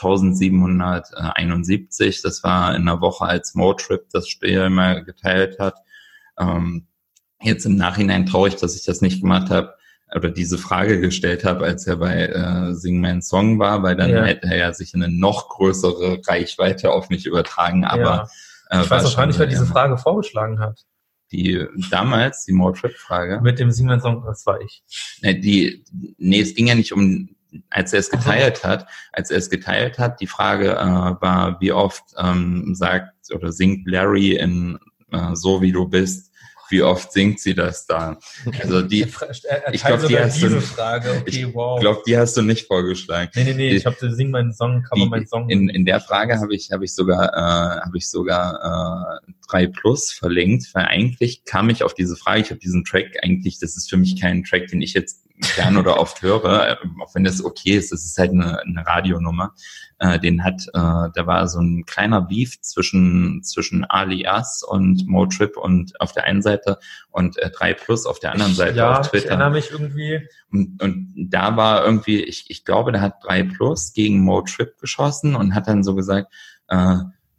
eintausendsiebenhunderteinundsiebzig. Das war in einer Woche, als Motrip das Spiel mal geteilt hat. Ähm, jetzt im Nachhinein traurig, dass ich das nicht gemacht habe oder diese Frage gestellt habe, als er bei äh, Sing Mein Song war, weil dann ja. hätte er ja sich eine noch größere Reichweite auf mich übertragen. Aber ja. Ich äh, weiß auch gar nicht, wer diese Frage vorgeschlagen hat. Die damals, die Motrip-Frage. Mit dem Sing Mein Song, das war ich. Nee, die, nee, es ging ja nicht um, als er es geteilt hat, als er es geteilt hat, die Frage äh, war, wie oft ähm, sagt oder singt Larry in äh, So wie du bist, wie oft singt sie das da? Also die, ich glaube, die hast du, Frage. Okay, ich wow. glaube, die hast du nicht vorgeschlagen. Nee, nee, nee, ich habe Sing meinen Song, cover meinen Song. In, in der Frage habe ich, habe ich sogar, äh, habe ich sogar äh, drei Plus verlinkt, weil eigentlich kam ich auf diese Frage, ich habe diesen Track eigentlich, das ist für mich kein Track, den ich jetzt gern oder oft höre, auch wenn das okay ist, das ist halt eine, eine Radionummer. Äh, den hat, äh, da war so ein kleiner Beef zwischen zwischen Alias und Motrip und auf der einen Seite und äh, drei Plus auf der anderen Seite ja, auf Twitter. Ich erinnere mich irgendwie. Und, und da war irgendwie, ich, ich glaube, da hat drei Plus gegen Motrip geschossen und hat dann so gesagt, äh,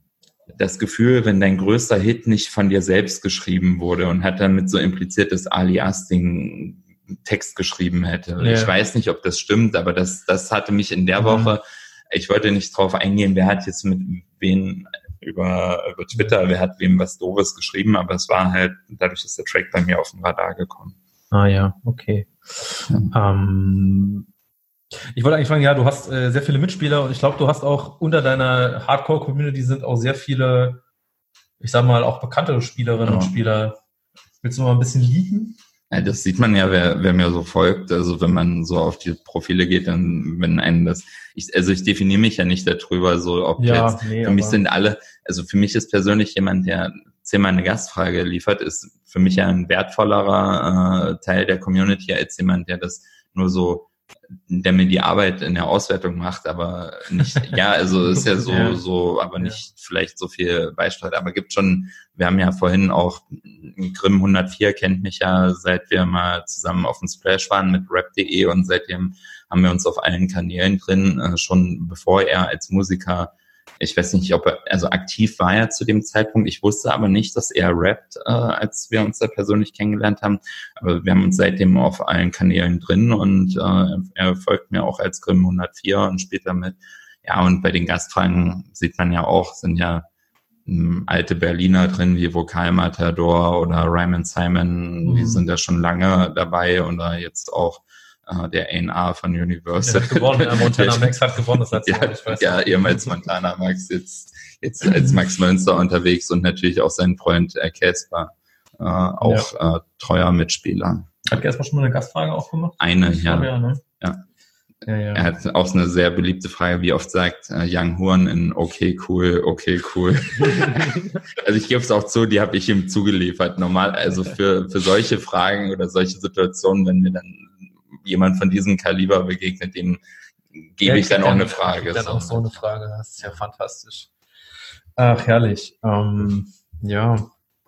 das Gefühl, wenn dein größter Hit nicht von dir selbst geschrieben wurde und hat damit so impliziert, dass Alias-Ding Text geschrieben hätte. Ja. Ich weiß nicht, ob das stimmt, aber das, das hatte mich in der mhm. Woche, ich wollte nicht drauf eingehen, wer hat jetzt mit wen über, über Twitter, wer hat wem was Doofes geschrieben, aber es war halt, dadurch ist der Track bei mir auf den Radar gekommen. Ah ja, okay. Ja. Ähm, ich wollte eigentlich fragen, ja, du hast äh, sehr viele Mitspieler und ich glaube, du hast auch unter deiner Hardcore-Community sind auch sehr viele, ich sag mal, auch bekanntere Spielerinnen ja. und Spieler. Willst du mal ein bisschen liegen? Ja, das sieht man ja, wer, wer mir so folgt. Also wenn man so auf die Profile geht, dann wenn einen das, ich, also ich definiere mich ja nicht darüber, so ob ja, jetzt, nee, für mich sind alle, also für mich ist persönlich jemand, der zehnmal eine Gastfrage liefert, ist für mich ja ein wertvollerer äh, Teil der Community als jemand, der das nur so, der mir die Arbeit in der Auswertung macht, aber nicht, ja, also ist ja so, ja. so, aber nicht ja. vielleicht so viel beisteuert, aber gibt schon, wir haben ja vorhin auch, Grimm hundertvier kennt mich ja, seit wir mal zusammen auf dem Splash waren mit rap punkt de und seitdem haben wir uns auf allen Kanälen drin, äh, schon bevor er als Musiker, ich weiß nicht, ob er, also aktiv war er zu dem Zeitpunkt, ich wusste aber nicht, dass er rappt, äh, als wir uns da persönlich kennengelernt haben, aber wir haben uns seitdem auf allen Kanälen drin und äh, er folgt mir auch als Grimm hundertvier und spielt damit. Ja, und bei den Gastfragen sieht man ja auch, sind ja m, alte Berliner drin, wie Vokalmatador oder Ryman Simon, mhm. die sind ja schon lange dabei oder jetzt auch Uh, der A and R von Universal. Der hat gewonnen, ja, Montana Max hat gewonnen, das hat ja, ich weiß ja, ehemals Montana Max, jetzt, jetzt als Max Münster unterwegs und natürlich auch sein Freund äh, Casper, äh, auch ja. äh, treuer Mitspieler. Hat Casper schon mal eine Gastfrage auch gemacht? Eine, ja. Ja, ne? ja. Ja, ja. Er hat auch eine sehr beliebte Frage, wie oft sagt äh, Young Horn in okay, cool, okay, cool. Also ich gebe es auch zu, die habe ich ihm zugeliefert. Normal, also für, für solche Fragen oder solche Situationen, wenn wir dann jemand von diesem Kaliber begegnet, dem gebe ja, ich dann auch eine Frage. Dann auch so eine Frage, das ist ja fantastisch. Ach, herrlich. Ähm, ja.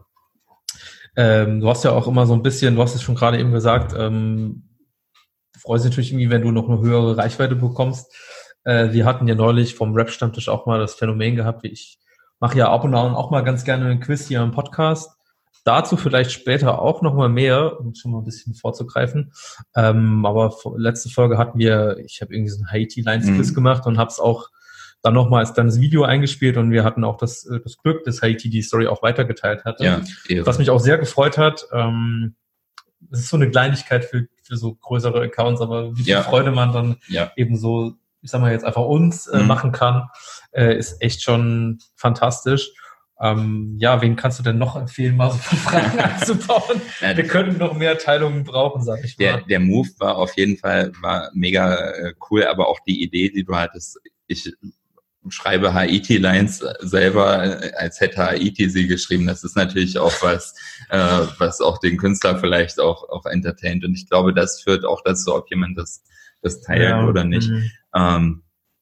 Ähm, du hast ja auch immer so ein bisschen, du hast es schon gerade eben gesagt, ähm, du freust dich natürlich irgendwie, wenn du noch eine höhere Reichweite bekommst. Äh, wir hatten ja neulich vom Rap-Stammtisch auch mal das Phänomen gehabt, wie ich mache ja ab und an auch mal ganz gerne einen Quiz hier im Podcast. Dazu vielleicht später auch nochmal mehr, um schon mal ein bisschen vorzugreifen. Ähm, aber letzte Folge hatten wir, ich habe irgendwie so ein Haiti-Lines-Quiz mhm. gemacht und habe es auch dann nochmal als kleines Video eingespielt und wir hatten auch das, das Glück, dass Haiti die Story auch weitergeteilt hat. Ja, was mich auch sehr gefreut hat. Ähm, es ist so eine Kleinigkeit für, für so größere Accounts, aber wie viel ja. Freude man dann ja. eben so, ich sag mal jetzt einfach uns äh, mhm. machen kann, äh, ist echt schon fantastisch. Ähm, ja, wen kannst du denn noch empfehlen, mal so viele Fragen einzubauen? Ja, wir könnten noch mehr Teilungen brauchen, sag ich mal. Der, der Move war auf jeden Fall war mega äh, cool, aber auch die Idee, die du hattest, ich schreibe Haiti-Lines selber, äh, als hätte Haiti sie geschrieben. Das ist natürlich auch was, äh, was auch den Künstler vielleicht auch, auch entertaint. Und ich glaube, das führt auch dazu, ob jemand das, das teilt ja. oder nicht. Mhm. Ähm,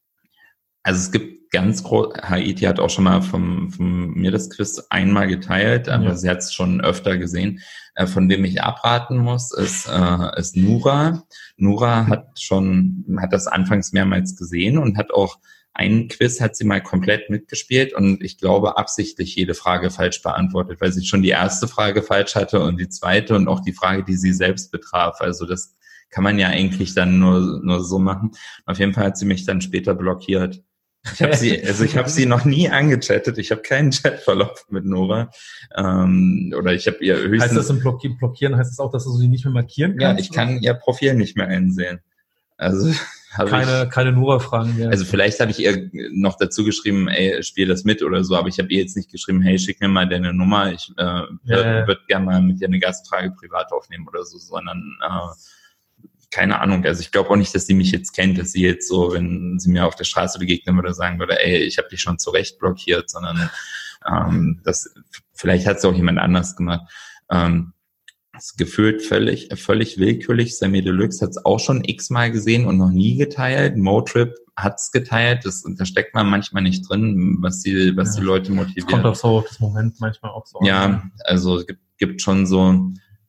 also es gibt ganz groß, Haiti hat auch schon mal vom, von mir das Quiz einmal geteilt, aber ja. sie hat es schon öfter gesehen. Äh, von dem ich abraten muss, ist, äh, ist Nura. Nura hat schon, hat das anfangs mehrmals gesehen und hat auch einen Quiz hat sie mal komplett mitgespielt und ich glaube absichtlich jede Frage falsch beantwortet, weil sie schon die erste Frage falsch hatte und die zweite und auch die Frage, die sie selbst betraf. Also das kann man ja eigentlich dann nur, nur so machen. Auf jeden Fall hat sie mich dann später blockiert. Ich habe sie, also ich habe sie noch nie angechattet. Ich habe keinen Chatverlauf mit Nora. Ähm, oder ich habe ihr höchstens. Heißt das im Blockieren, blockieren? Heißt das auch, dass du sie nicht mehr markieren kannst? Ja, ich kann ihr Profil nicht mehr einsehen. Also keine, ich, keine Nora-Fragen mehr. Also vielleicht habe ich ihr noch dazu geschrieben, ey, spiel das mit oder so, aber ich habe ihr jetzt nicht geschrieben, hey, schick mir mal deine Nummer. Ich äh, ja, würde würd gerne mal mit dir eine Gastfrage privat aufnehmen oder so, sondern äh, keine Ahnung, also ich glaube auch nicht, dass sie mich jetzt kennt, dass sie jetzt so, wenn sie mir auf der Straße begegnen würde, sagen würde, ey, ich habe dich schon zurecht blockiert, sondern ähm, das vielleicht hat es auch jemand anders gemacht. Ähm, das ist gefühlt völlig, völlig willkürlich. Samir Deluxe hat es auch schon x-mal gesehen und noch nie geteilt. Motrip hat es geteilt. Das, da steckt man manchmal nicht drin, was die, was ja, die Leute motiviert. Kommt auch so auf das Moment manchmal auch so. Ja, also es gibt, gibt schon so.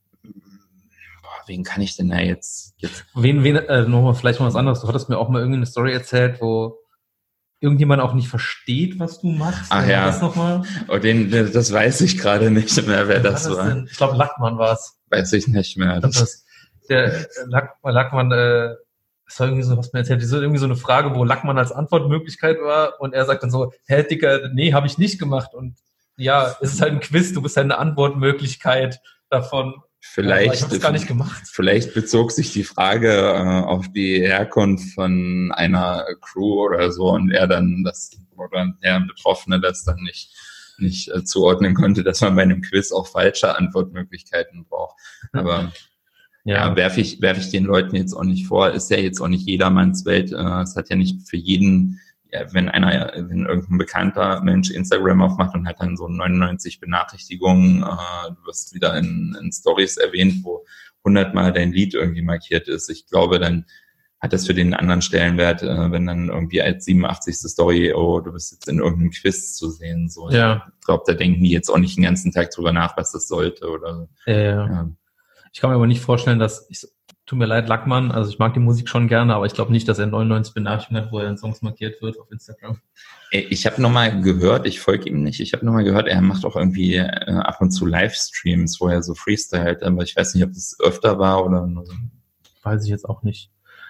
Wen kann ich denn da jetzt? jetzt? Wen, wen, äh, nochmal, vielleicht mal was anderes. Du hattest mir auch mal irgendeine Story erzählt, wo irgendjemand auch nicht versteht, was du machst. Ach ja. Das, noch mal? Oh, den, das weiß ich gerade nicht mehr, wer das war. war. Ich glaube, Lackmann war es. Weiß ich nicht mehr. Das, der Lack, Lackmann, äh, das war irgendwie so, was mir erzählt, das war irgendwie so eine Frage, wo Lackmann als Antwortmöglichkeit war und er sagt dann so, hä, Dicker, nee, habe ich nicht gemacht. Und ja, es ist halt ein Quiz, du bist halt eine Antwortmöglichkeit davon. Vielleicht, ich habe es gar nicht gemacht. Vielleicht bezog sich die Frage äh, auf die Herkunft von einer Crew oder so und er dann das oder der Betroffene das dann nicht nicht äh, zuordnen konnte, dass man bei einem Quiz auch falsche Antwortmöglichkeiten braucht. Aber ja, ja werfe ich werfe ich den Leuten jetzt auch nicht vor. Ist ja jetzt auch nicht jedermanns Welt. Äh, es hat ja nicht für jeden. Ja, wenn einer, wenn irgendein bekannter Mensch Instagram aufmacht und hat dann so neunundneunzig Benachrichtigungen, äh, du wirst wieder in, in Stories erwähnt, wo hundertmal dein Lied irgendwie markiert ist. Ich glaube, dann hat das für den anderen Stellenwert, äh, wenn dann irgendwie als siebenundachtzigste Story, oh, du bist jetzt in irgendeinem Quiz zu sehen. So. Ja. Ich glaube, da denken die jetzt auch nicht den ganzen Tag drüber nach, was das sollte oder so. Ja, ja. Ja. Ich kann mir aber nicht vorstellen, dass ich tut mir leid, Lackmann, also ich mag die Musik schon gerne, aber ich glaube nicht, dass er neunundneunzig Benachrichtigungen hat, wo er in Songs markiert wird auf Instagram. Ich habe nochmal gehört, ich folge ihm nicht, ich habe nochmal gehört, er macht auch irgendwie äh, ab und zu Livestreams, wo er so freestylt, aber ich weiß nicht, ob das öfter war oder nur so. Weiß ich jetzt auch nicht.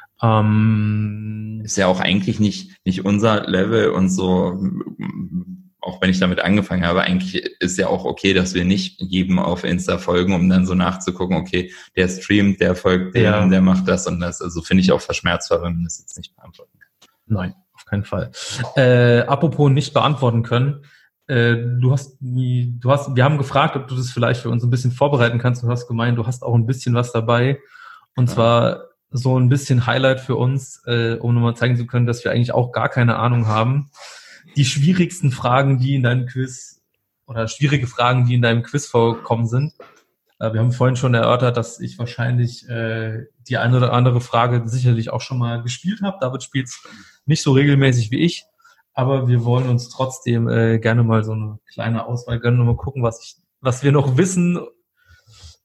Ähm, ist ja auch eigentlich nicht nicht unser Level und so, auch wenn ich damit angefangen habe, eigentlich ist ja auch okay, dass wir nicht jedem auf Insta folgen, um dann so nachzugucken, okay, der streamt, der folgt dem, ja. der macht das und das. Also finde ich auch verschmerzbar, wenn man das jetzt nicht beantworten kann. Nein, auf keinen Fall. Äh, apropos nicht beantworten können, äh, du hast, du hast, wir haben gefragt, ob du das vielleicht für uns ein bisschen vorbereiten kannst. Du hast gemeint, du hast auch ein bisschen was dabei. Und ja. zwar so ein bisschen Highlight für uns, äh, um nochmal zeigen zu können, dass wir eigentlich auch gar keine Ahnung haben. Die schwierigsten Fragen, die in deinem Quiz oder schwierige Fragen, die in deinem Quiz vorkommen sind. Äh, wir haben vorhin schon erörtert, dass ich wahrscheinlich äh, die eine oder andere Frage sicherlich auch schon mal gespielt habe. David spielt es nicht so regelmäßig wie ich, aber wir wollen uns trotzdem äh, gerne mal so eine kleine Auswahl gönnen und mal gucken, was ich, was wir noch wissen.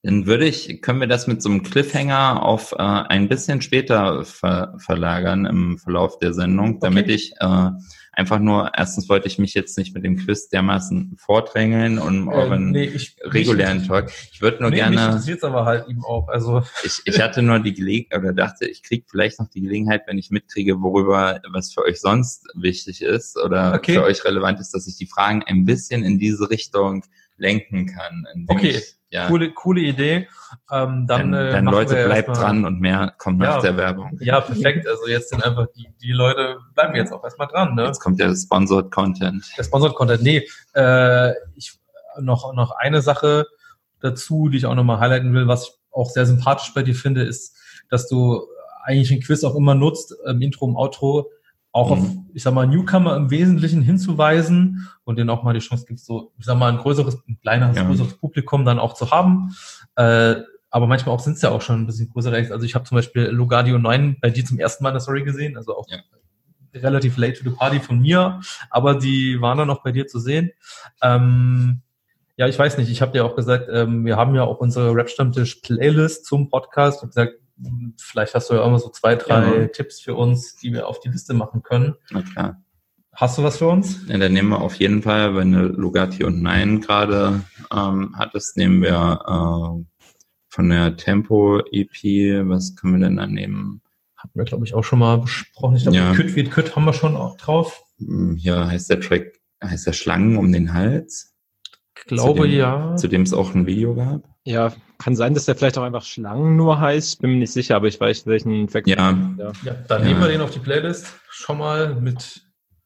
Dann würde ich, können wir das mit so einem Cliffhanger auf äh, ein bisschen später ver- verlagern im Verlauf der Sendung, damit Okay. ich äh, einfach nur, erstens wollte ich mich jetzt nicht mit dem Quiz dermaßen vordrängeln und euren Ähm, nee, ich, regulären mich, Talk. Ich würde nur nee, mich gerne, interessiert es aber halt eben auch. Also ich, ich hatte nur die Gelegenheit, oder dachte, ich kriege vielleicht noch die Gelegenheit, wenn ich mitkriege, worüber, was für euch sonst wichtig ist oder Okay. für euch relevant ist, dass ich die Fragen ein bisschen in diese Richtung lenken kann. indem Okay. ich, ja, coole, coole Idee. Ähm, dann dann, äh, dann machen Leute, wir bleibt erstmal- dran und mehr kommt Ja. nach der Werbung. Ja, perfekt. Also jetzt sind einfach die, die Leute bleiben jetzt auch erstmal dran, ne? Jetzt kommt der Sponsored Content. Der Sponsored Content. Nee, äh, ich noch noch eine Sache dazu, die ich auch nochmal highlighten will, was ich auch sehr sympathisch bei dir finde, ist, dass du eigentlich ein Quiz auch immer nutzt, im Intro, im Outro, auch auf, Mhm. ich sag mal, Newcomer im Wesentlichen hinzuweisen und denen auch mal die Chance gibt, so, ich sag mal, ein größeres, ein kleineres, Ja. größeres Publikum dann auch zu haben. Äh, aber manchmal auch sind es ja auch schon ein bisschen größere. Also ich habe zum Beispiel Lugardio neun bei dir zum ersten Mal in der Story gesehen, also auch Ja. relativ late to the party von mir, aber die waren dann auch bei dir zu sehen. Ähm, ja, ich weiß nicht, ich habe dir auch gesagt, ähm, wir haben ja auch unsere Rap-Stammtisch-Playlist zum Podcast und gesagt, mh, vielleicht hast du ja auch mal so zwei, drei Ja. Tipps für uns, die wir auf die Liste machen können. Na klar. Hast du was für uns? Ja, dann nehmen wir auf jeden Fall, wenn du Lugatti und Nein gerade ähm, hattest, nehmen wir äh, von der Tempo-E P, was können wir denn da nehmen? Hatten wir, glaube ich, auch schon mal besprochen. Ich glaube, Ja. Kütt wird Kütt haben wir schon auch drauf. Hm, Hier heißt der Track, heißt der Schlangen um den Hals, Ich glaube, Zu dem- ja. zu dem es auch ein Video gab. Ja, kann sein, dass der vielleicht auch einfach Schlangen nur heißt. Bin mir nicht sicher, aber ich weiß, welchen Track. Ja. ja. Ja, dann Ja. nehmen wir den auf die Playlist schon mal mit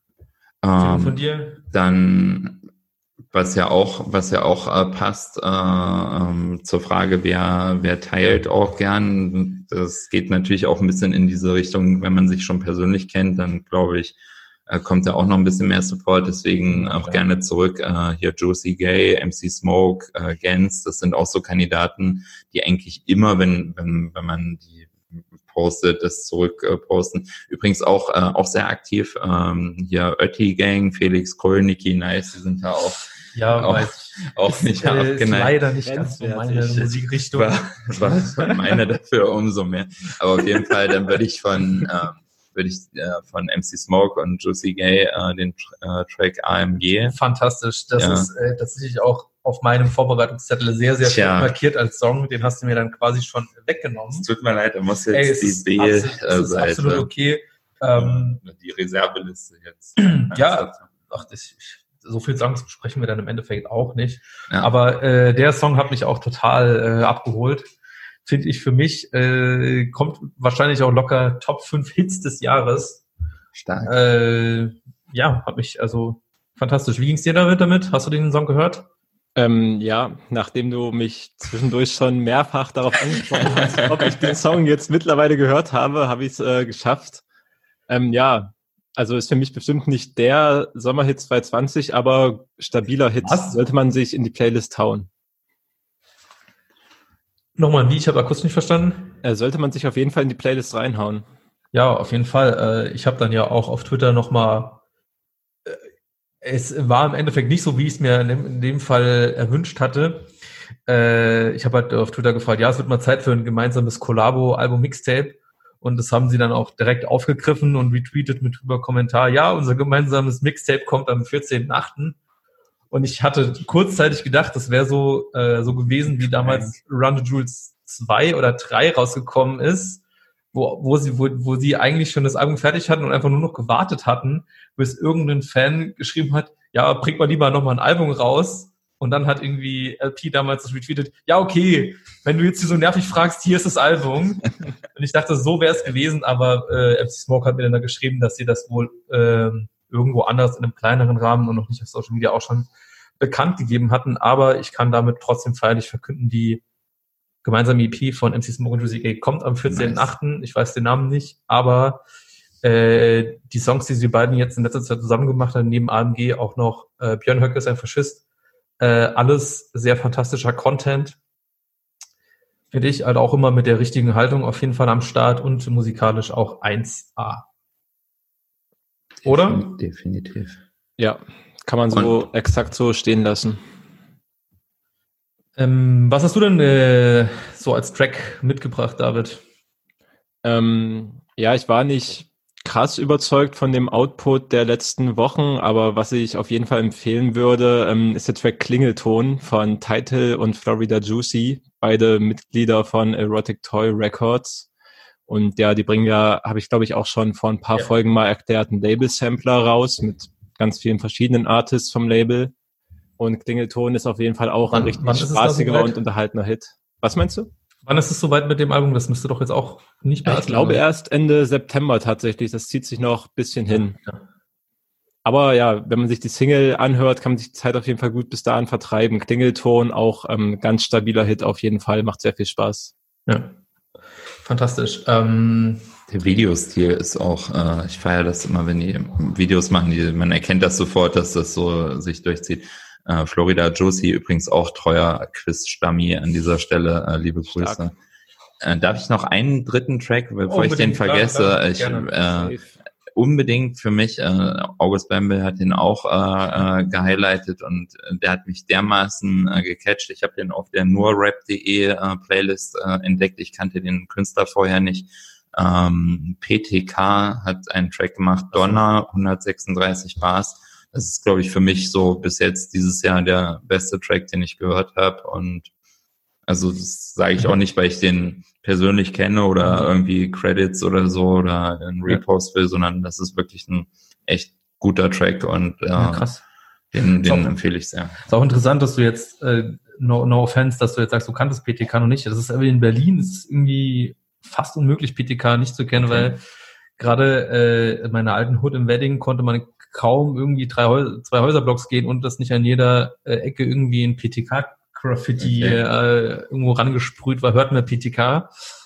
von Ähm, dir. dann, was ja auch, was ja auch äh, passt äh, ähm, zur Frage, wer, wer teilt auch gern. Das geht natürlich auch ein bisschen in diese Richtung, wenn man sich schon persönlich kennt, dann glaube ich, äh, kommt ja auch noch ein bisschen mehr Support. Deswegen auch Ja. gerne zurück. Äh, hier Juicy Gay, M C Smoke, äh, Gens, das sind auch so Kandidaten, die eigentlich immer, wenn, wenn, wenn man die postet, das zurück äh, posten. Übrigens auch äh, auch sehr aktiv. Ähm, hier Ötti Gang, Felix Kohl, Niki Nice, die sind da auch Ja, auch- weiß ich. auch Ist, nicht äh, ist abgeneigt. leider nicht ganz so meine Grenzwertig. Musikrichtung. War, war meine dafür umso mehr. Aber auf jeden Fall, dann würde ich von ähm, würde ich äh, von M C Smoke und Juicy Gay äh, den äh, Track A M G. Fantastisch. Das Ja. ist äh, tatsächlich auch auf meinem Vorbereitungszettel sehr, sehr Tja. schön markiert als Song. Den hast du mir dann quasi schon weggenommen. Es tut mir leid, da muss Ey, jetzt es die ist, absolut, es ist absolut B-Seite. okay. Ähm, die Reserveliste jetzt. ja, ach, das, so viel Songs besprechen wir dann im Endeffekt auch nicht. Ja. Aber äh, der Song hat mich auch total äh, abgeholt. Finde ich für mich, äh, kommt wahrscheinlich auch locker Top fünf Hits des Jahres. Stark. Äh, ja, hat mich also fantastisch. Wie ging's dir damit? damit? Hast du den Song gehört? Ähm, ja, nachdem du mich zwischendurch schon mehrfach darauf angesprochen hast, ob ich den Song jetzt mittlerweile gehört habe, habe ich es äh, geschafft. Ähm, ja, also ist für mich bestimmt nicht der Sommerhit zwanzig zwanzig, aber stabiler Hit. Was? Sollte man sich in die Playlist hauen. Nochmal, wie? Ich habe akustisch nicht verstanden. Äh, sollte man sich auf jeden Fall in die Playlist reinhauen. Ja, auf jeden Fall. Äh, ich habe dann ja auch auf Twitter nochmal, äh, es war im Endeffekt nicht so, wie ich es mir in dem, in dem Fall erwünscht hatte. Äh, ich habe halt auf Twitter gefragt, ja, es wird mal Zeit für ein gemeinsames Collabo-Album-Mixtape. Und das haben sie dann auch direkt aufgegriffen und retweetet mit drüber Kommentar, ja, unser gemeinsames Mixtape kommt am vierzehnten achten Und ich hatte kurzzeitig gedacht, das wäre so, äh, so gewesen, wie damals Run the Jewels zwei oder drei rausgekommen ist, wo, wo sie, wo, wo sie eigentlich schon das Album fertig hatten und einfach nur noch gewartet hatten, bis irgendein Fan geschrieben hat, ja, bringt mal lieber nochmal ein Album raus. Und dann hat irgendwie L P damals das retweetet, ja, okay, wenn du jetzt hier so nervig fragst, hier ist das Album. Und ich dachte, so wäre es gewesen, aber äh, M C Smoke hat mir dann da geschrieben, dass sie das wohl ähm, irgendwo anders in einem kleineren Rahmen und noch nicht auf Social Media auch schon bekannt gegeben hatten. Aber ich kann damit trotzdem feierlich verkünden, die gemeinsame E P von M C Smoke und Juicy Gay kommt am vierzehnten achten Ich weiß den Namen nicht, aber äh, die Songs, die sie beiden jetzt in letzter Zeit zusammen gemacht haben, neben A M G auch noch äh, Björn Höcke ist ein Faschist, äh, alles sehr fantastischer Content. Finde ich halt auch immer mit der richtigen Haltung auf jeden Fall am Start und musikalisch auch eins A. Oder? Definitiv. Ja, kann man so exakt so stehen lassen. Ähm, was hast du denn äh, so als Track mitgebracht, David? Ähm, ja, ich war nicht krass überzeugt von dem Output der letzten Wochen, aber was ich auf jeden Fall empfehlen würde, ähm, ist der Track Klingelton von Title und Florida Juicy, beide Mitglieder von Erotic Toy Records. Und ja, die bringen ja, habe ich glaube ich auch schon vor ein paar Ja. Folgen mal erklärt, einen Label-Sampler raus mit ganz vielen verschiedenen Artists vom Label. Und Klingelton ist auf jeden Fall auch Wann- ein richtig wann ist es da spaßiger soweit? und unterhaltener Hit. Was meinst du? Wann ist es soweit mit dem Album? Das müsste doch jetzt auch nicht mehr Ja, ich glaube erst Ende September tatsächlich. Das zieht sich noch ein bisschen hin. Ja. Aber ja, wenn man sich die Single anhört, kann man sich die Zeit auf jeden Fall gut bis dahin vertreiben. Klingelton, auch ähm, ganz stabiler Hit auf jeden Fall, macht sehr viel Spaß. Ja, fantastisch. Ähm, Der Videostil ist auch, äh, ich feiere das immer, wenn die Videos machen, die, man erkennt das sofort, dass das so sich durchzieht. Äh, Florida Juicy, übrigens auch treuer Quiz-Stammi an dieser Stelle, äh, liebe Stark. Grüße. Äh, darf ich noch einen dritten Track, bevor ich den Unbedingt, klar, vergesse? klar, ich, gerne. äh, unbedingt für mich, äh, August Bamble hat den auch äh, äh, gehighlightet und äh, der hat mich dermaßen äh, gecatcht. Ich habe den auf der nurrap punkt de äh, Playlist äh, entdeckt. Ich kannte den Künstler vorher nicht. Ähm, P T K hat einen Track gemacht, Donner, hundertsechsunddreißig Bars. Das ist, glaube ich, für mich so bis jetzt dieses Jahr der beste Track, den ich gehört habe. Und also das sage ich auch nicht, weil ich den persönlich kenne oder irgendwie Credits oder so oder einen Repost will, sondern das ist wirklich ein echt guter Track und äh, ja, krass. den, den So. empfehle ich sehr. Ist auch interessant, dass du jetzt, äh, no, no offense, dass du jetzt sagst, du kanntest P T K noch nicht. Das ist irgendwie in Berlin, ist es irgendwie fast unmöglich, P T K nicht zu kennen, Okay. weil gerade äh, in meiner alten Hood im Wedding konnte man kaum irgendwie drei Häuser, zwei Häuserblocks gehen und dass nicht an jeder äh, Ecke irgendwie ein P T K-Graffiti Okay. äh, irgendwo rangesprüht war, hört man P T K.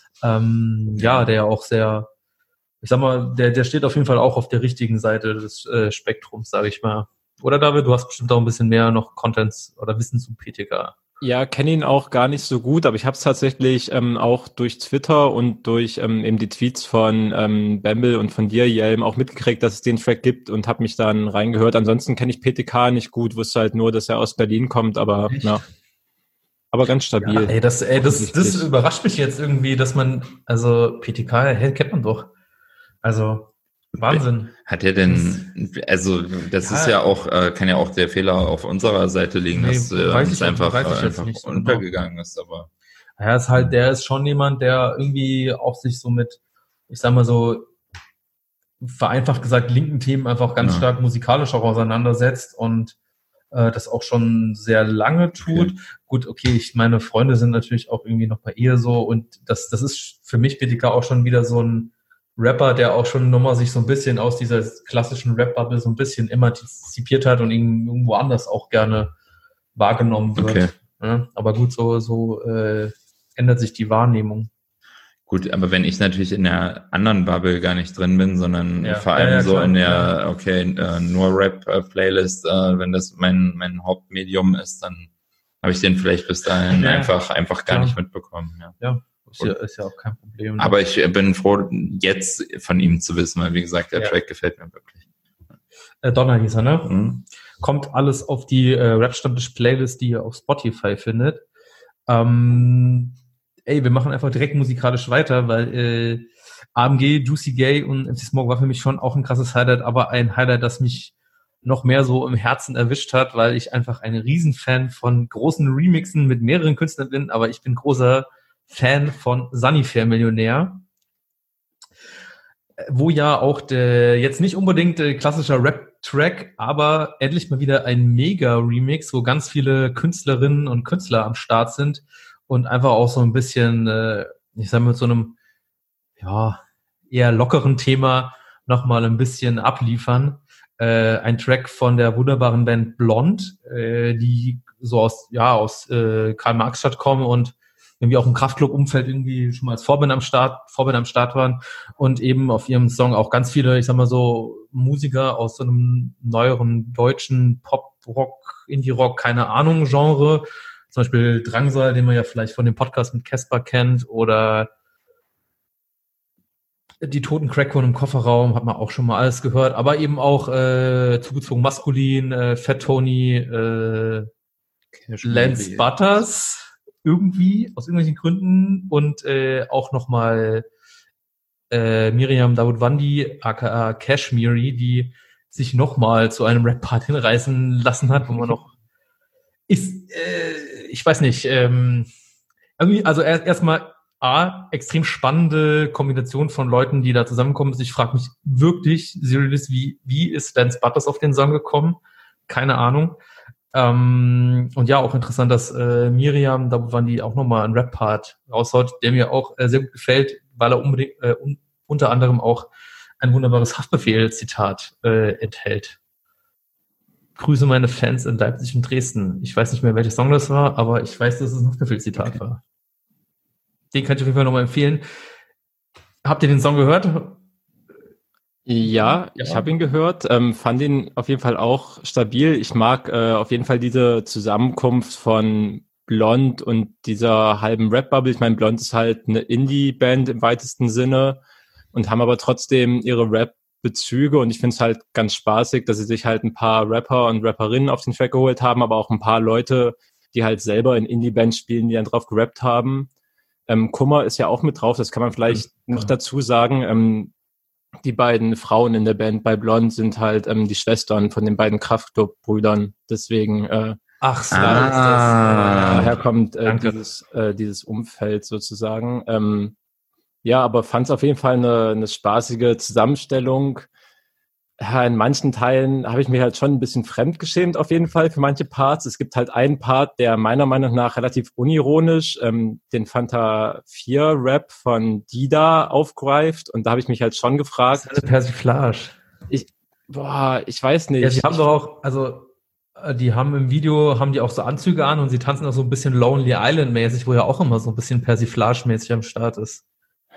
Ähm, ja, der ja auch sehr, ich sag mal, der, der steht auf jeden Fall auch auf der richtigen Seite des äh, Spektrums, sage ich mal. Oder David, du hast bestimmt auch ein bisschen mehr noch Contents oder Wissen zu P T K. Ja, kenne ihn auch gar nicht so gut, aber ich habe es tatsächlich ähm, auch durch Twitter und durch ähm, eben die Tweets von ähm, Bamble und von dir, Jelm, auch mitgekriegt, dass es den Track gibt und habe mich dann reingehört. Ansonsten kenne ich P T K nicht gut, wusste halt nur, dass er aus Berlin kommt, aber Echt? ja, aber ganz Ja, stabil. ey, das, ey, das, das Offensichtlich. überrascht mich jetzt irgendwie, dass man, also P T K, hey, kennt man doch. Also, Wahnsinn. Hat er denn, also das Ja. ist ja auch, äh, kann ja auch der Fehler auf unserer Seite liegen, Nee, dass äh, weiß es ich auch- einfach, weiß ich äh, jetzt einfach nicht so genau. untergegangen ist, aber Ja, ist halt, der ist schon jemand, der irgendwie auch sich so mit, ich sag mal so, vereinfacht gesagt, linken Themen einfach ganz Ja. stark musikalisch auch auseinandersetzt und äh, das auch schon sehr lange tut. Okay. Gut, okay, ich meine Freunde sind natürlich auch irgendwie noch bei ihr so und das, das ist für mich P T K auch schon wieder so ein Rapper, der auch schon nochmal sich so ein bisschen aus dieser klassischen Rap-Bubble so ein bisschen emanzipiert hat und ihn irgendwo anders auch gerne wahrgenommen wird. Okay. Ja, aber gut, so, so äh, ändert sich die Wahrnehmung. gut, aber wenn ich natürlich in der anderen Bubble gar nicht drin bin, sondern Ja. vor allem Ja, ja, so klar. in der, Ja. okay, äh, nur Rap-Playlist, äh, wenn das mein, mein Hauptmedium ist, dann habe ich den vielleicht bis dahin Ja. einfach, einfach gar Klar. nicht mitbekommen, ja. Ja, ist ja, ist ja auch kein Problem. Aber ich bin froh, jetzt von ihm zu wissen, weil wie gesagt, der Ja. Track gefällt mir wirklich. äh, Donner hieß er, ne? Mhm. Kommt alles auf die äh, Rap-Stammtisch-Playlist, die ihr auf Spotify findet. Ähm, ey, wir machen einfach direkt musikalisch weiter, weil äh, A M G, Juicy Gay und M C Smoke war für mich schon auch ein krasses Highlight, aber ein Highlight, das mich noch mehr so im Herzen erwischt hat, weil ich einfach ein Riesenfan von großen Remixen mit mehreren Künstlern bin, aber ich bin großer Fan von Sunnyfair Millionär, wo ja auch der, jetzt nicht unbedingt äh, klassischer Rap-Track, aber endlich mal wieder ein Mega-Remix, wo ganz viele Künstlerinnen und Künstler am Start sind und einfach auch so ein bisschen, äh, ich sag mal, mit so einem, ja, eher lockeren Thema nochmal ein bisschen abliefern. Äh, ein Track von der wunderbaren Band Blond, äh, die so aus, ja, aus äh, Karl-Marx-Stadt kommen und irgendwie auch im Kraftclub-Umfeld irgendwie schon mal als Vorband am Start, Vorband am Start waren und eben auf ihrem Song auch ganz viele, ich sag mal so, Musiker aus so einem neueren deutschen Pop-Rock, Indie-Rock, keine Ahnung, Genre. Zum Beispiel Drangsal, den man ja vielleicht von dem Podcast mit Casper kennt, oder die Toten Crackhorn im Kofferraum, hat man auch schon mal alles gehört, aber eben auch äh, zugezogen maskulin, äh, Fat Tony, äh, Lance Butters irgendwie, aus irgendwelchen Gründen und äh, auch nochmal äh, Miriam Davutwandi, aka Kashmiri, die sich nochmal zu einem Rap-Part hinreißen lassen hat, wo man noch ist, äh, ich weiß nicht, ähm, irgendwie, also erst erstmal A, extrem spannende Kombination von Leuten, die da zusammenkommen. Ich frage mich wirklich, serious, wie, wie ist Lance Butters auf den Song gekommen? Keine Ahnung. Ähm, und ja, auch interessant, dass äh, Miriam Davutwandi auch nochmal einen Rap-Part raushaut, der mir auch äh, sehr gut gefällt, weil er unbedingt äh, un- unter anderem auch ein wunderbares Haftbefehl-Zitat äh, enthält. Grüße meine Fans in Leipzig und Dresden. Ich weiß nicht mehr, welcher Song das war, aber ich weiß, dass es ein Haftbefehl-Zitat okay. war. Den kann ich auf jeden Fall nochmal empfehlen. Habt ihr den Song gehört? Ja, ja. Ich habe ihn gehört, ähm, fand ihn auf jeden Fall auch stabil. Ich mag äh, auf jeden Fall diese Zusammenkunft von Blond und dieser halben Rap-Bubble. Ich meine, Blond ist halt eine Indie-Band im weitesten Sinne und haben aber trotzdem ihre Rap-Bezüge und ich finde es halt ganz spaßig, dass sie sich halt ein paar Rapper und Rapperinnen auf den Track geholt haben, aber auch ein paar Leute, die halt selber in Indie-Bands spielen, die dann drauf gerappt haben. Ähm, Kummer ist ja auch mit drauf, das kann man vielleicht ja. noch dazu sagen. Ähm, die beiden Frauen in der Band bei Blond sind halt ähm, die Schwestern von den beiden Kraftklub-Brüdern. Deswegen äh, Ach so, ah, ist das, äh, daher kommt äh, danke. dieses, äh, dieses Umfeld sozusagen. Ähm, ja, aber fand es auf jeden Fall eine, eine spaßige Zusammenstellung. Ja, in manchen Teilen habe ich mich halt schon ein bisschen fremdgeschämt auf jeden Fall für manche Parts. Es gibt halt einen Part, der meiner Meinung nach relativ unironisch ähm, den Fanta vier Rap von Dida aufgreift und da habe ich mich halt schon gefragt. Das ist eine Persiflage. Ich, boah, ich weiß nicht. Ja, sie haben doch auch, also die haben im Video, haben die auch so Anzüge an und sie tanzen auch so ein bisschen Lonely Island mäßig, wo ja auch immer so ein bisschen Persiflage mäßig am Start ist.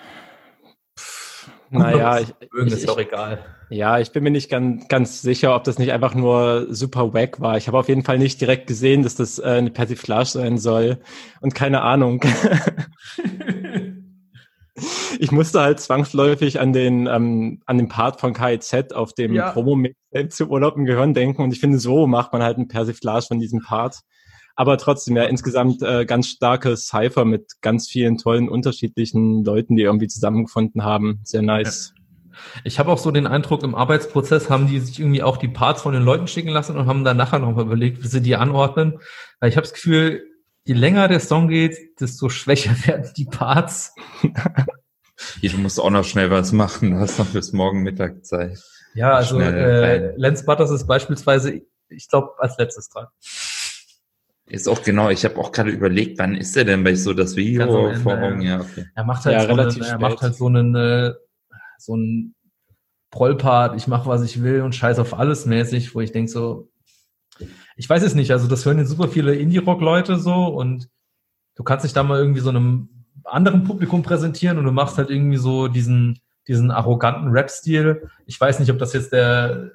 Naja, ich, mögen, ich, ist doch egal. Ja, ich bin mir nicht ganz, ganz sicher, ob das nicht einfach nur super wack war. Ich habe auf jeden Fall nicht direkt gesehen, dass das äh, eine Persiflage sein soll. Und keine Ahnung. Ich musste halt zwangsläufig an den ähm, an den Part von K I Z auf dem ja. Promo-Mixtape zu Urlaub im Gehirn denken. Und ich finde, so macht man halt eine Persiflage von diesem Part. Aber trotzdem, ja, insgesamt äh, ganz starkes Cypher mit ganz vielen tollen, unterschiedlichen Leuten, die irgendwie zusammengefunden haben. Sehr nice. Ja. Ich habe auch so den Eindruck, im Arbeitsprozess haben die sich irgendwie auch die Parts von den Leuten schicken lassen und haben dann nachher nochmal überlegt, wie sie die anordnen. Weil ich habe das Gefühl, je länger der Song geht, desto schwächer werden die Parts. Hier, du musst auch noch schnell was machen. Du hast noch bis morgen Mittag Zeit. Ja, also äh, Lance Butters ist beispielsweise, ich glaube, als letztes dran. Ist auch genau, ich habe auch gerade überlegt, wann ist er denn, weil ich so das Video vor Augen, ja, okay. Er macht halt, ja, so, relativ einen, er macht halt so einen, so einen Prollpart, ich mache, was ich will und scheiß auf alles mäßig, wo ich denke so, ich weiß es nicht, also das hören jetzt super viele Indie-Rock-Leute so und du kannst dich da mal irgendwie so einem anderen Publikum präsentieren und du machst halt irgendwie so diesen, diesen arroganten Rap-Stil. Ich weiß nicht, ob das jetzt der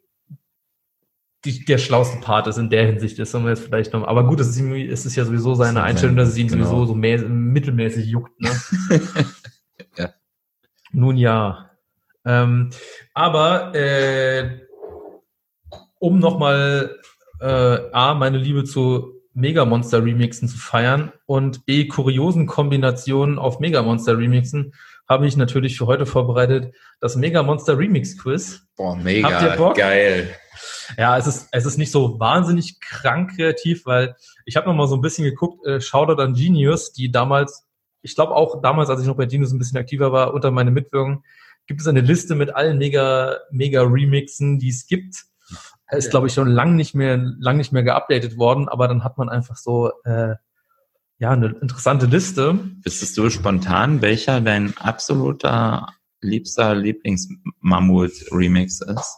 Die, der schlauste Part ist in der Hinsicht, ist, wir jetzt vielleicht noch, aber gut, es ist, es ist ja sowieso seine Einstellung, dass es ihn genau. sowieso so mä- mittelmäßig juckt, ne? Ja. Nun ja. Ähm, aber äh, um nochmal äh, A, meine Liebe zu Mega-Monster-Remixen zu feiern und B, kuriosen Kombinationen auf Mega-Monster-Remixen, habe ich natürlich für heute vorbereitet das Mega-Monster-Remix-Quiz. Boah, mega geil. Ja, es ist, es ist nicht so wahnsinnig krank kreativ, weil ich habe noch mal so ein bisschen geguckt, äh, Shoutout an Genius, die damals, ich glaube auch damals, als ich noch bei Genius ein bisschen aktiver war, unter meine Mitwirkung, gibt es eine Liste mit allen mega, mega Remixen, die es gibt. Ist, glaube ich, schon lang nicht mehr, lang nicht mehr geupdatet worden, aber dann hat man einfach so, äh, ja, eine interessante Liste. Wüsstest du spontan, welcher dein absoluter liebster Lieblings-Mammut-Remix ist?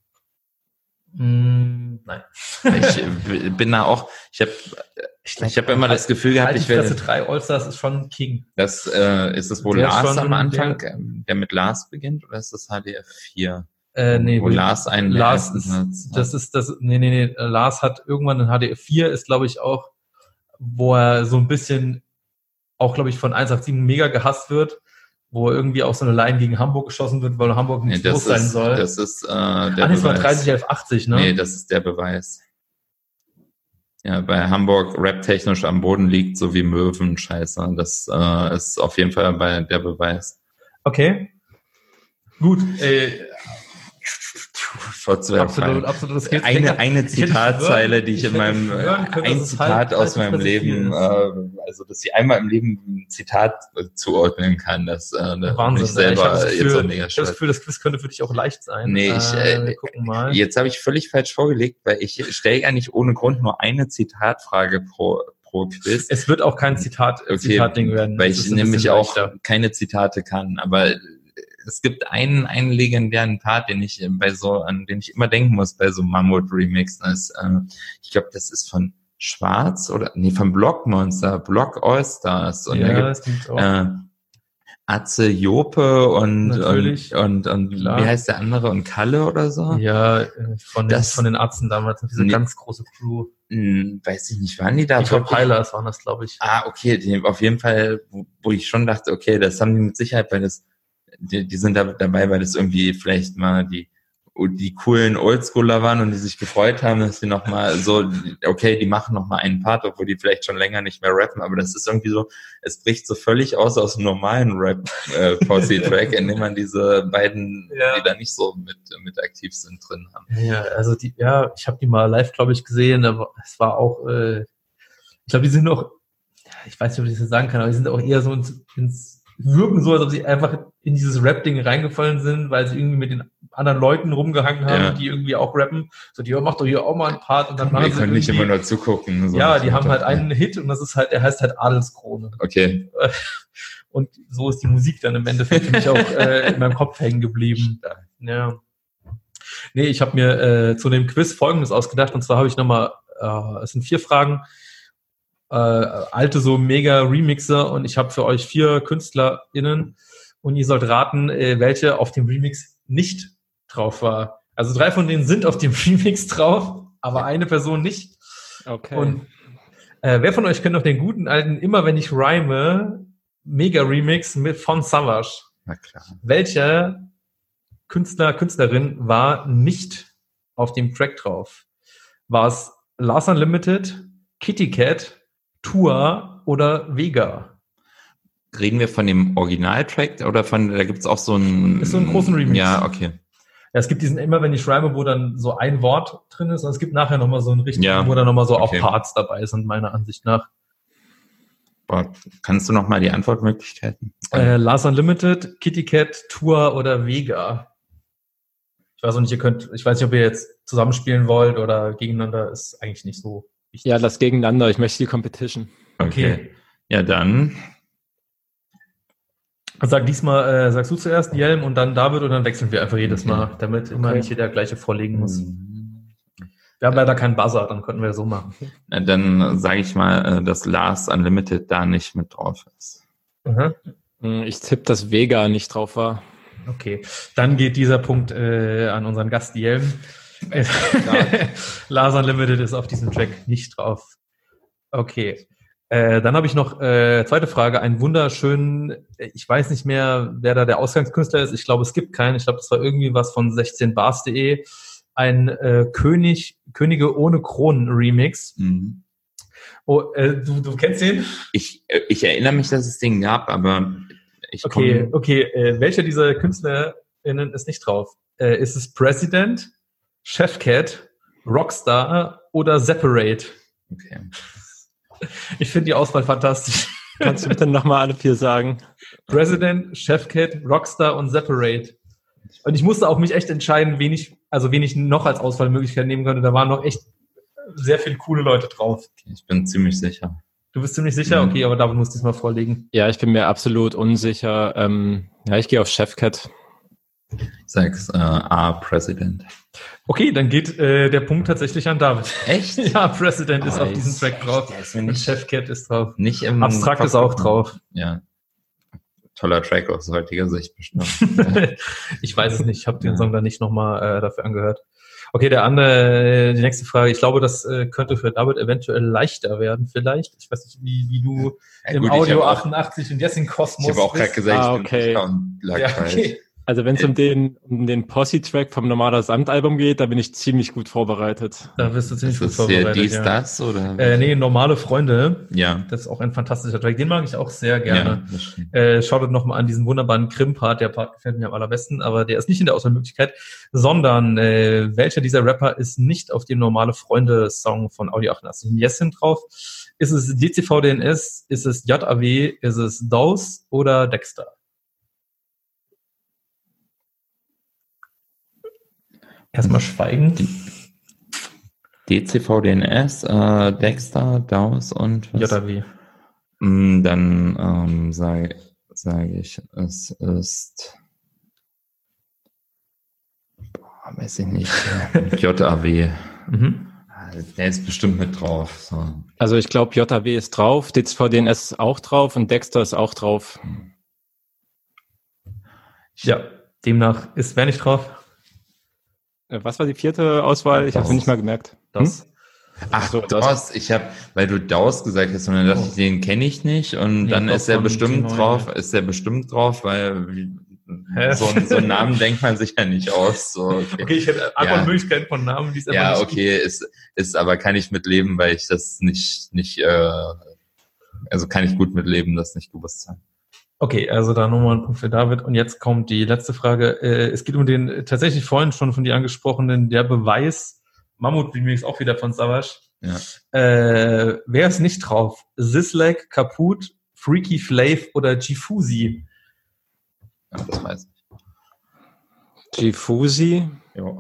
Mm, nein. Ich bin da auch, ich habe ich, ich hab immer das Gefühl gehabt, ich werde... drei Allstars ist schon King. Das, äh, ist das, wo Der Lars schon, am Anfang, der, der mit Lars beginnt, oder ist das H D F vier? Äh, nee, wo Lars einen Lars ist, das ist das, nee, nee, nee, Lars hat irgendwann ein H D F vier, ist, glaube ich, auch, wo er so ein bisschen, auch, glaube ich, von eins acht sieben mega gehasst wird, wo irgendwie auch so eine Line gegen Hamburg geschossen wird, weil Hamburg nicht nee, groß sein soll. Das ist, äh, der Ach, das war dreißig elf achtzig, ne? Nee, das ist der Beweis. ja, bei Hamburg rap-technisch am Boden liegt, so wie Möwen, scheiße. Das äh, ist auf jeden Fall bei der Beweis. Okay. Gut. Äh, absolut, absolut. Das eine, eine Zitatzeile, die ich in meinem, ein Zitat aus meinem Leben, äh, also, dass ich einmal im Leben ein Zitat zuordnen kann, das, äh, Wahnsinn, ich selber ich jetzt so Gefühl, mega Ich habe das Gefühl, das Quiz könnte für dich auch leicht sein. Nee, ich, äh, äh, gucken mal. Jetzt habe ich völlig falsch vorgelegt, weil ich stelle ja nicht ohne Grund nur eine Zitatfrage pro, pro Quiz. Es wird auch kein Zitat, okay, Zitatding werden. Weil ich nämlich auch keine Zitate kann, aber es gibt einen, einen legendären Part, den ich bei so, an den ich immer denken muss bei so Mammut-Remixen. Das, äh, ich glaube, das ist von Schwarz oder, nee, von Blockmonster, Block All-Stars. Und ja, da gibt's, äh, Atze Jope und, und, und, und wie heißt der andere? Und Kalle oder so? Ja, von, das, den, von den Atzen damals, diese nee, ganz große Crew. Mh, weiß ich nicht, waren die da? Die Compilers waren das, glaube ich. Ah, okay, die, auf jeden Fall, wo, wo ich schon dachte, okay, das haben die mit Sicherheit, weil das Die, die sind da dabei, weil das irgendwie vielleicht mal die die coolen Oldschooler waren und die sich gefreut haben, dass sie nochmal so, okay, die machen nochmal einen Part, obwohl die vielleicht schon länger nicht mehr rappen, aber das ist irgendwie so, es bricht so völlig aus aus dem normalen Rap-Posse-Track, äh, indem man diese beiden, ja. die da nicht so mit mit aktiv sind, drin haben. Ja, also die, ja, ich habe die mal live, glaube ich, gesehen, aber es war auch, äh, ich glaube, die sind noch, ich weiß nicht, ob ich das jetzt sagen kann, aber die sind auch eher so ins, ins wirken so, als ob sie einfach in dieses Rap-Ding reingefallen sind, weil sie irgendwie mit den anderen Leuten rumgehangen haben, ja. die irgendwie auch rappen. So, die macht doch hier auch mal einen Part und dann machen sie können nicht immer nur zugucken. So ja, die haben halt einen Hit und das ist halt, der heißt halt Adelskrone. Okay. Und so ist die Musik dann im Endeffekt für mich auch äh, in meinem Kopf hängen geblieben. Ja. Nee, ich habe mir äh, zu dem Quiz Folgendes ausgedacht und zwar habe ich nochmal, äh, es sind vier Fragen, Äh, alte so mega Remixer und ich habe für euch vier KünstlerInnen und ihr sollt raten, äh, welche auf dem Remix nicht drauf war. Also drei von denen sind auf dem Remix drauf, aber eine Person nicht. Okay. Und äh, wer von euch kennt noch den guten alten Immer wenn ich rhyme Mega Remix mit von Savage? Na klar. Welcher Künstler, Künstlerin war nicht auf dem Track drauf? War es Lars Unlimited, Kitty Cat, Tour oder Vega? Reden wir von dem Originaltrack oder von, da gibt's auch so einen... Ist so einen großen Remix. Ja, okay. Ja, es gibt diesen Immer, wenn ich rhyme, wo dann so ein Wort drin ist und es gibt nachher nochmal so einen richtigen, ja, wo dann nochmal so okay. auch Parts dabei sind, meiner Ansicht nach. Boah, kannst du nochmal die Antwortmöglichkeiten? Äh, Lars Unlimited, Kitty Cat, Tour oder Vega? Ich weiß auch nicht, ihr könnt, ich weiß nicht, ob ihr jetzt zusammenspielen wollt oder gegeneinander, ist eigentlich nicht so wichtig. Ja, das gegeneinander. Ich möchte die Competition. Okay. okay. Ja, dann. Sag diesmal, äh, sagst du zuerst, Jelm, und dann David, und dann wechseln wir einfach jedes okay. Mal, damit immer okay. nicht jeder gleiche vorlegen muss. Mhm. Wir haben leider keinen Buzzer, dann könnten wir so machen. Dann sage ich mal, dass Lars Unlimited da nicht mit drauf ist. Mhm. Ich tippe, dass Vega nicht drauf war. Okay, dann geht dieser Punkt äh, an unseren Gast Jelm. Lars Unlimited ist auf diesem Track nicht drauf. Okay. Äh, dann habe ich noch äh, zweite Frage, einen wunderschönen, ich weiß nicht mehr, wer da der Ausgangskünstler ist, ich glaube, es gibt keinen, ich glaube, das war irgendwie was von sechzehn bars punkt de, ein äh, König, Könige ohne Kronen Remix. Mhm. Oh, äh, du, du kennst den? Ich, ich erinnere mich, dass es den gab, aber ich Okay, okay, äh, welcher dieser KünstlerInnen ist nicht drauf? Äh, ist es President, Chefcat, Rockstar oder Separate? Okay. Ich finde die Auswahl fantastisch. Kannst du bitte nochmal alle vier sagen? President, Chefcat, Rockstar und Separate. Und ich musste auch mich echt entscheiden, wen ich, also wen ich noch als Auswahlmöglichkeit nehmen könnte. Da waren noch echt sehr viele coole Leute drauf. Ich bin ziemlich sicher. Du bist ziemlich sicher? Okay, aber David muss diesmal vorlegen. Ja, ich bin mir absolut unsicher. Ähm, ja, ich gehe auf Chefcat. Ich sag's, äh, A, President. Okay, dann geht äh, der Punkt tatsächlich an David. Echt? Ja, President oh, ist auf diesem Track drauf. Der ist mir nicht, Chefcat ist drauf. Nicht im Abstrakt ist auch drauf. Ja. Toller Track aus heutiger Sicht bestimmt. Ich weiß es nicht, ich habe den Song da nicht nochmal äh, dafür angehört. Okay, der andere, die nächste Frage. Ich glaube, das äh, könnte für David eventuell leichter werden, vielleicht. Ich weiß nicht, wie, wie du ja, im gut, Audio achtundachtzig und jetzt in Kosmos. Ich habe auch gerade gesagt, ah, ich okay. bin und ja, okay. Also wenn es um den, um den Posse-Track vom Normaler Samt-Album geht, da bin ich ziemlich gut vorbereitet. Da bist du ziemlich Ist gut das hier vorbereitet. dies, ja. das oder? Äh, nee, Normale Freunde. Ja. Das ist auch ein fantastischer Track. Den mag ich auch sehr gerne. Ja, das stimmt. Äh, schaut nochmal an diesen wunderbaren Krim-Part. Der Part gefällt mir am allerbesten, aber der ist nicht in der Auswahlmöglichkeit, sondern äh, welcher dieser Rapper ist nicht auf dem Normale Freunde-Song von Audio achtundachtzig Jessin drauf? Ist es D C V D N S? Ist es J A W? Ist es Daus oder Dexter? Erstmal schweigen. D C V D N S, äh, Dexter, Daus und was? J A W. Mm, Dann ähm, sage sag ich, es ist, boah, weiß ich nicht, J A W. Mhm. Der ist bestimmt mit drauf. So. Also ich glaube, J A W ist drauf, D C V D N S ist auch drauf und Dexter ist auch drauf. Ja, demnach ist wer nicht drauf? Äh, Was war die vierte Auswahl? Ich habe es nicht mal gemerkt. Das. Ach, So, das- Daus, ich habe, weil du Daus gesagt hast, und dann dachte ich, den kenne ich nicht, und Nee, dann doch ist er von bestimmt T neun, drauf, ja. ist er bestimmt drauf, weil Hä? so, so einen Namen denkt man sich ja nicht aus. So, okay. Okay, ich hätte einfach Ja. Möglichkeiten von Namen, die es einfach Ja, nicht okay, ist, ist, aber kann ich mitleben, weil ich das nicht, nicht, äh, also kann ich gut mitleben, das nicht gewusst haben. Okay, also da nochmal ein Punkt für David. Und jetzt kommt die letzte Frage. Äh, Es geht um den äh, tatsächlich vorhin schon von dir angesprochenen Der Beweis. Mammut-Remix, auch wieder von Savage. Ja. Äh, wer ist nicht drauf? Sislek, Kaput, Freaky Flav oder Gifusi? Ja, das weiß Gifusi. ich. Ja.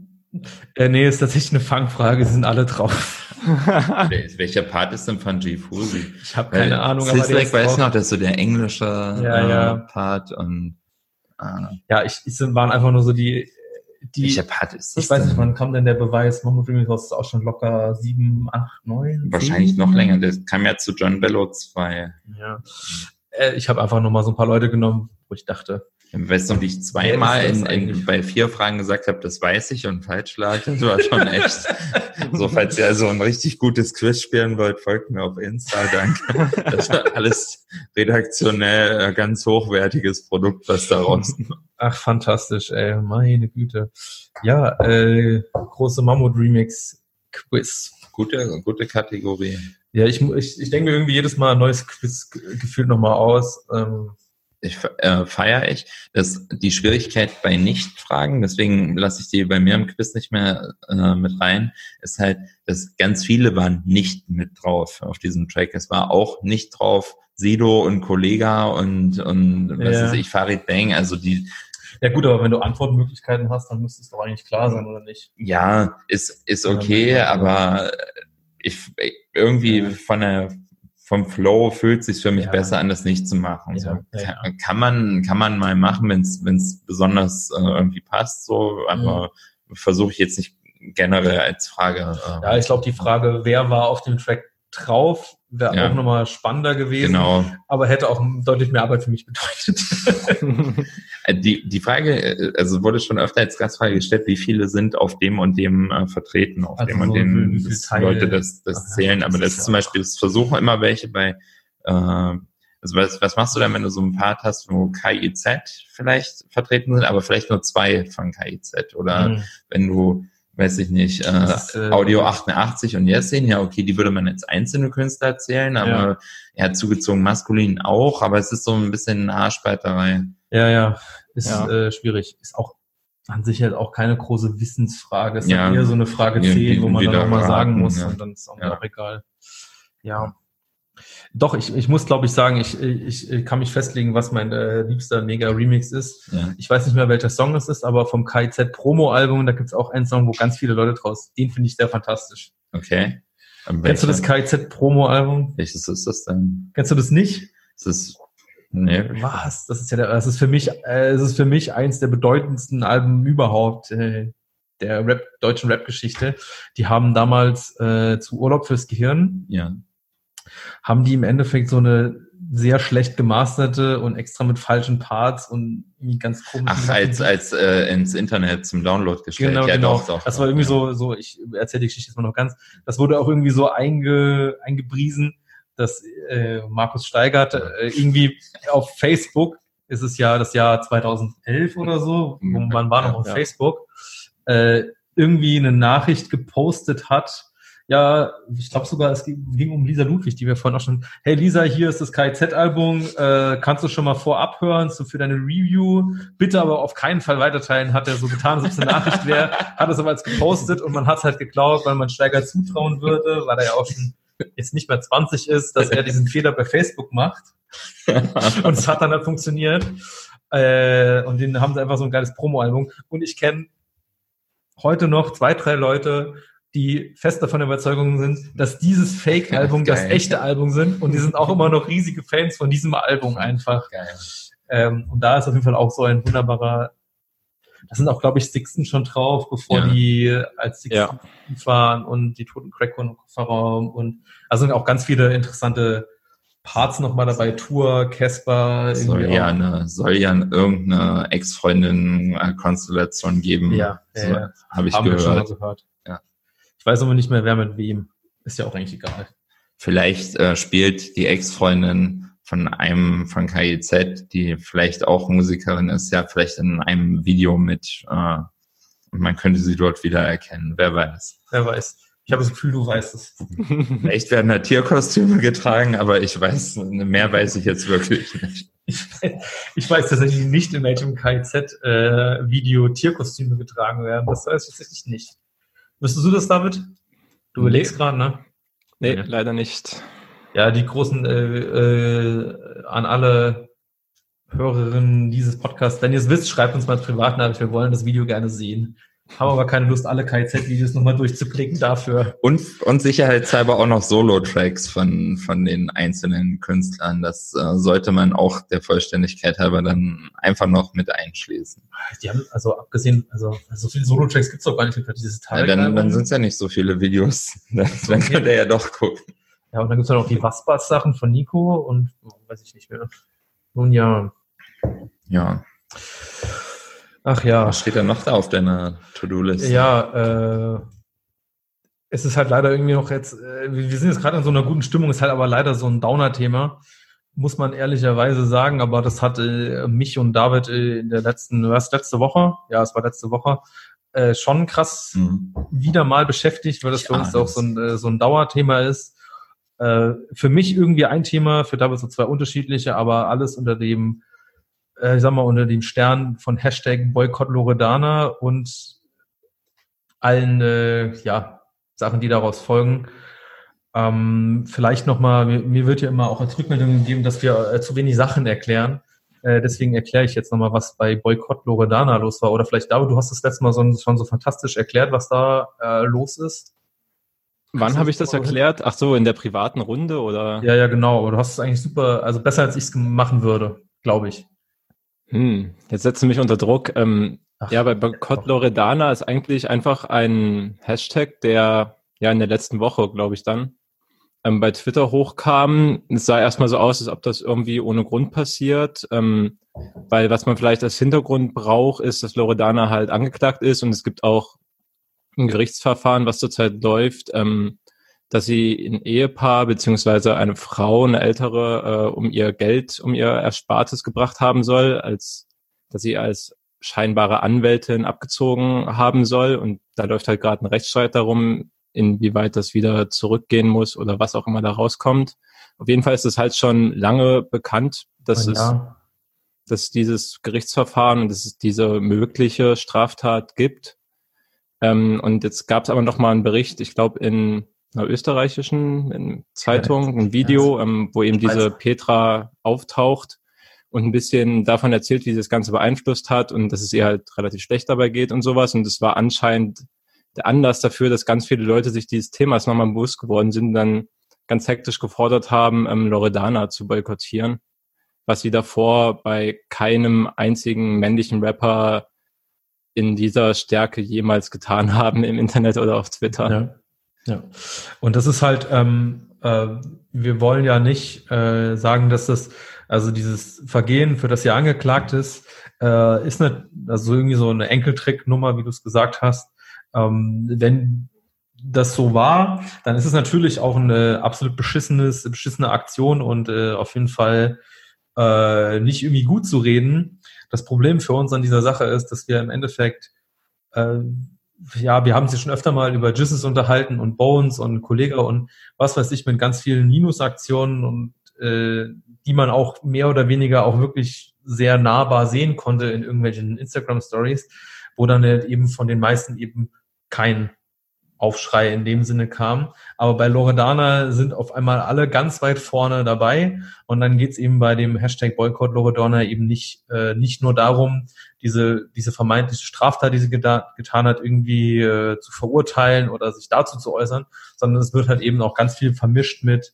Äh, nee, ist tatsächlich eine Fangfrage. Sie sind alle drauf. Wer- Welcher Part ist denn von Gifusi? Ich habe keine Ahnung, aber der Sislek ist weiß drauf. noch, das ist so der englische Ja, äh, ja. Part, und äh, Ja, ich, ich sind, waren einfach nur so die, die welcher Part ist das ich weiß denn? nicht, wann kam denn der Beweis? Mammut-Remix ist auch schon locker sieben, acht, neun? Wahrscheinlich zehn? noch länger. Das kam ja zu John Bello zwei. Ja. Äh, ich habe einfach nur mal so ein paar Leute genommen, wo ich dachte, Weißt du, wie ich zweimal Wer ist in, das eigentlich? in, bei vier Fragen gesagt habe, das weiß ich, und falsch lag? Das war schon echt. So, falls ihr also ein richtig gutes Quiz spielen wollt, folgt mir auf Insta. Danke. Das war alles redaktionell äh, ganz hochwertiges Produkt, was da rauskommt. ach, fantastisch, ey, meine Güte. Ja, äh, große Mammut-Remix-Quiz. Gute, gute Kategorie. Ja, ich, mu- ich, ich denke mir irgendwie jedes Mal ein neues Quiz g- gefühlt nochmal aus. Ähm, Ich äh, feiere ich, dass die Schwierigkeit bei Nicht-Fragen, deswegen lasse ich die bei mir im Quiz nicht mehr äh, mit rein, ist halt, dass ganz viele waren nicht mit drauf auf diesem Track. Es war auch nicht drauf Sido und Kollega und, und was Ja. weiß ich, Farid Bang, also die, ja gut, aber wenn du Antwortmöglichkeiten hast, dann müsste es doch eigentlich klar sein, oder nicht? ja, ist, ist okay, Ja, aber ich irgendwie Ja. von der vom Flow fühlt es sich für mich Ja. besser an, das nicht zu machen. Ja, So. ja. Kann, kann man kann man mal machen, wenn es wenn es besonders äh, irgendwie passt, so, aber versuche ich jetzt nicht generell als Frage. Äh, Ja, ich glaube, die Frage, wer war auf dem Track drauf, wäre Ja. auch nochmal spannender gewesen, genau. aber hätte auch deutlich mehr Arbeit für mich bedeutet. Äh, Die die Frage, äh, also wurde schon öfter als Gastfrage gestellt, wie viele sind auf dem und dem äh, vertreten, auf Also dem und so, dem wie viel das Teile- Leute das das Ach, zählen, aber das das ist ist ja zum Beispiel, das versuchen immer welche bei äh, also was, was machst du dann, wenn du so ein Part hast, wo K I Z vielleicht vertreten sind, aber vielleicht nur zwei von K I Z, oder Mhm. wenn du, weiß ich nicht, äh, Das ist, äh, Audio achtundachtzig und Jessin, ja okay, die würde man als einzelne Künstler zählen, aber Ja. ja, zugezogen maskulin auch, aber es ist so ein bisschen Haarspalterei. Ja, ja, ist Ja. Äh, schwierig. Ist auch an sich halt auch keine große Wissensfrage. Ist Ja. dann eher so eine Frage Ja, zehn, wo man dann wieder auch mal sagen raten, muss, ja. und dann ist auch, Ja. auch egal. Ja. Doch, ich, ich muss, glaube ich, sagen, ich, ich, ich kann mich festlegen, was mein äh, liebster Mega-Remix ist. Ja. Ich weiß nicht mehr, welcher Song es ist, aber vom K I Z-Promo-Album, da gibt's auch einen Song, wo ganz viele Leute draus, den finde ich sehr fantastisch. Okay. Aber Kennst du das welcher- K I Z-Promo-Album? Welches ist das denn? Kennst du das nicht? Ist das, nee. Was? Das ist ja der, das ist für mich, äh, es ist für mich eins der bedeutendsten Alben überhaupt, äh, der Rap, deutschen Rap-Geschichte. Die haben damals äh, zu Urlaub fürs Gehirn, Ja. haben die im Endeffekt so eine sehr schlecht gemasterte und extra mit falschen Parts und irgendwie ganz komischen Ach, Sachen. als, als äh, ins Internet zum Download gestellt. Genau, ja, genau. Doch, doch, das doch, war irgendwie ja. so, so, ich erzähle die Geschichte jetzt mal noch ganz, das wurde auch irgendwie so einge, eingepriesen, dass äh, Markus Steigert äh, irgendwie auf Facebook ist es ja das Jahr zweitausendelf oder so, wo man war noch auf ja. Facebook, äh, irgendwie eine Nachricht gepostet hat. Ja, ich glaube sogar, es ging, ging um Lisa Ludwig, die wir vorhin auch schon, hey Lisa, hier ist das K I Z-Album, äh, kannst du schon mal vorab hören, so für deine Review, bitte aber auf keinen Fall weiterteilen, hat er so getan, als ob es eine Nachricht wäre, hat es aber als gepostet und man hat es halt geglaubt, weil man Steiger zutrauen würde, weil er ja auch schon jetzt nicht mehr zwanzig ist, dass er diesen Fehler bei Facebook macht. Und es hat dann halt funktioniert. Äh, und den haben sie einfach so ein geiles Promo-Album. Und ich kenne heute noch zwei, drei Leute, die fest davon überzeugt sind, dass dieses Fake-Album das echte Album sind. Und die sind auch immer noch riesige Fans von diesem Album einfach. Geil. Ähm, und da ist auf jeden Fall auch so ein wunderbarer, da sind auch, glaube ich, Sixten schon drauf, bevor Ja. die als Sixten Ja. waren und die Toten Crackcorn im Kofferraum und also sind auch ganz viele interessante Parts nochmal dabei, Tour, Casper. Soll irgendwie ja, auch. eine, soll ja irgendeine Ex-Freundin-Konstellation geben. Ja, so, ja, ja. habe ich Haben wir schon mal gehört. gehört. Ja. Ich weiß aber nicht mehr, wer mit wem. Ist ja auch eigentlich egal. Vielleicht äh, spielt die Ex-Freundin von einem von K I Z, die vielleicht auch Musikerin ist, ja vielleicht in einem Video mit äh, und man könnte sie dort wieder erkennen. Wer weiß. Wer weiß. Ich habe das Gefühl, du weißt es. Vielleicht werden da Tierkostüme getragen, aber ich weiß, mehr weiß ich jetzt wirklich nicht. Ich, ich weiß tatsächlich nicht, in welchem K I Z-Video äh, Tierkostüme getragen werden. Das weiß ich tatsächlich nicht. Wüsstest du das, David? Du überlegst gerade, ne? Nee, Ja. leider nicht. Ja, die großen äh, äh, an alle Hörerinnen dieses Podcasts, wenn ihr es wisst, schreibt uns mal Privatnachricht. Wir wollen das Video gerne sehen. Haben aber keine Lust, alle K I Z-Videos nochmal durchzuklicken dafür. Und, und sicherheitshalber auch noch Solo-Tracks von, von den einzelnen Künstlern. Das äh, sollte man auch der Vollständigkeit halber dann einfach noch mit einschließen. Die haben, also abgesehen, also so viele Solo-Tracks gibt's doch gar nicht für dieses Ja, dann dann sind es ja nicht so viele Videos. Dann, dann könnt ihr ja doch gucken. Ja, und dann gibt's ja noch die Waspas-Sachen von Nico und oh, weiß ich nicht mehr. Nun ja. Ja. Ach ja. Was steht da noch da auf deiner To-Do-Liste? Ja, äh, es ist halt leider irgendwie noch jetzt, äh, wir sind jetzt gerade in so einer guten Stimmung, ist halt aber leider so ein Downer-Thema, muss man ehrlicherweise sagen, aber das hat äh, mich und David äh, in der letzten, was, letzte Woche, ja, es war letzte Woche, äh, schon krass Hm. wieder mal beschäftigt, weil das für Ja, uns auch das- so ein, äh, so ein Dauerthema ist. Äh, für mich irgendwie ein Thema, für David so zwei unterschiedliche, aber alles unter dem, äh, ich sag mal, unter dem Stern von Hashtag Boykott Loredana und allen, äh, ja, Sachen, die daraus folgen. Ähm, vielleicht nochmal, mir, mir wird ja immer auch als Rückmeldung gegeben, dass wir äh, zu wenig Sachen erklären. Äh, deswegen erkläre ich jetzt nochmal, was bei Boykott Loredana los war. Oder vielleicht, David, du hast das letzte Mal so, schon so fantastisch erklärt, was da äh, los ist. Wann habe ich das erklärt? Ach so, in der privaten Runde oder? Ja, ja, genau. Aber du hast es eigentlich super, also besser, als ich es machen würde, glaube ich. Hm, jetzt setzt du mich unter Druck. Ähm, Ach, ja, bei Boykott Loredana ist eigentlich einfach ein Hashtag, der ja in der letzten Woche, glaube ich, dann ähm, bei Twitter hochkam. Es sah erstmal so aus, als ob das irgendwie ohne Grund passiert, ähm, weil was man vielleicht als Hintergrund braucht, ist, dass Loredana halt angeklagt ist und es gibt auch ein Gerichtsverfahren, was zurzeit läuft, ähm, dass sie ein Ehepaar beziehungsweise eine Frau, eine ältere, äh, um ihr Geld, um ihr Erspartes gebracht haben soll, als dass sie als scheinbare Anwältin abgezogen haben soll. Und da läuft halt gerade ein Rechtsstreit darum, inwieweit das wieder zurückgehen muss oder was auch immer da rauskommt. Auf jeden Fall ist es halt schon lange bekannt, dass es, ja. dass dieses Gerichtsverfahren und dass es diese mögliche Straftat gibt. Ähm, und jetzt gab es aber noch mal einen Bericht, ich glaube in einer österreichischen in Zeitung, ein Video, ähm, wo eben diese Petra auftaucht und ein bisschen davon erzählt, wie sie das Ganze beeinflusst hat und dass es ihr halt relativ schlecht dabei geht und sowas. Und es war anscheinend der Anlass dafür, dass ganz viele Leute sich dieses Themas nochmal bewusst geworden sind und dann ganz hektisch gefordert haben, ähm, Loredana zu boykottieren, was sie davor bei keinem einzigen männlichen Rapper in dieser Stärke jemals getan haben im Internet oder auf Twitter. Ja, ja. Und das ist halt, ähm, äh, wir wollen ja nicht äh, sagen, dass das, also dieses Vergehen, für das sie angeklagt ist, äh, ist eine, also irgendwie so eine Enkeltricknummer, wie du es gesagt hast. Ähm, wenn das so war, dann ist es natürlich auch eine absolut beschissenes, beschissene Aktion und äh, auf jeden Fall äh, nicht irgendwie gut zu reden. Das Problem für uns an dieser Sache ist, dass wir im Endeffekt, äh, ja, wir haben uns ja schon öfter mal über Jizzes unterhalten und Bones und Kollega und was weiß ich, mit ganz vielen Minus-Aktionen und äh, die man auch mehr oder weniger auch wirklich sehr nahbar sehen konnte in irgendwelchen Instagram-Stories, wo dann halt eben von den meisten eben kein Aufschrei in dem Sinne kam. Aber bei Loredana sind auf einmal alle ganz weit vorne dabei und dann geht's eben bei dem Hashtag Boycott Loredana eben nicht äh, nicht nur darum, diese diese vermeintliche Straftat, die sie geta- getan hat, irgendwie äh, zu verurteilen oder sich dazu zu äußern, sondern es wird halt eben auch ganz viel vermischt mit,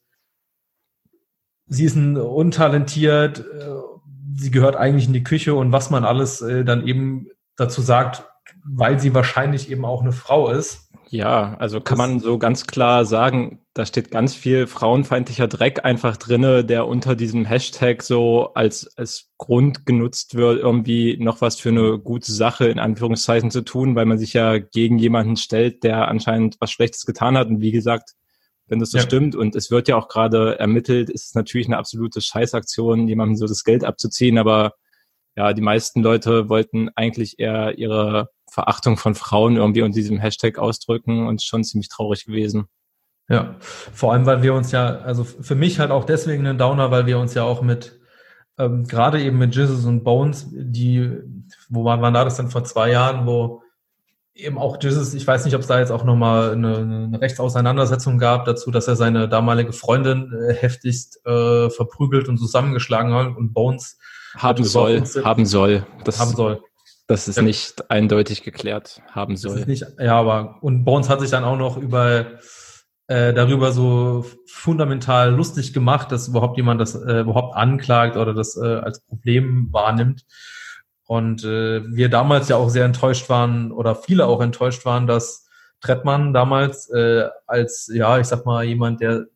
sie ist ein untalentiert, äh, sie gehört eigentlich in die Küche und was man alles äh, dann eben dazu sagt, weil sie wahrscheinlich eben auch eine Frau ist. Ja, also kann man so ganz klar sagen, da steht ganz viel frauenfeindlicher Dreck einfach drinne, der unter diesem Hashtag so als, als Grund genutzt wird, irgendwie noch was für eine gute Sache in Anführungszeichen zu tun, weil man sich ja gegen jemanden stellt, der anscheinend was Schlechtes getan hat. Und wie gesagt, wenn das so Ja. stimmt und es wird ja auch gerade ermittelt, ist es natürlich eine absolute Scheißaktion, jemandem so das Geld abzuziehen, aber ja, die meisten Leute wollten eigentlich eher ihre Verachtung von Frauen irgendwie unter diesem Hashtag ausdrücken und schon ziemlich traurig gewesen. Ja, vor allem, weil wir uns ja, also für mich halt auch deswegen ein Downer, weil wir uns ja auch mit, ähm, gerade eben mit Jizzes und Bones, die, wo war, wann war das denn vor zwei Jahren, wo eben auch Jizzes, ich weiß nicht, ob es da jetzt auch nochmal eine, eine Rechtsauseinandersetzung gab dazu, dass er seine damalige Freundin äh, heftigst äh, verprügelt und zusammengeschlagen hat und Bones Haben soll, haben soll. Das, haben soll. das ist Ja. nicht eindeutig geklärt. Haben Das soll. ist nicht, ja, aber und Bones hat sich dann auch noch über äh, darüber so fundamental lustig gemacht, dass überhaupt jemand das äh, überhaupt anklagt oder das äh, als Problem wahrnimmt. Und äh, wir damals ja auch sehr enttäuscht waren oder viele auch enttäuscht waren, dass Trettmann damals äh, als, ja, ich sag mal, jemand, der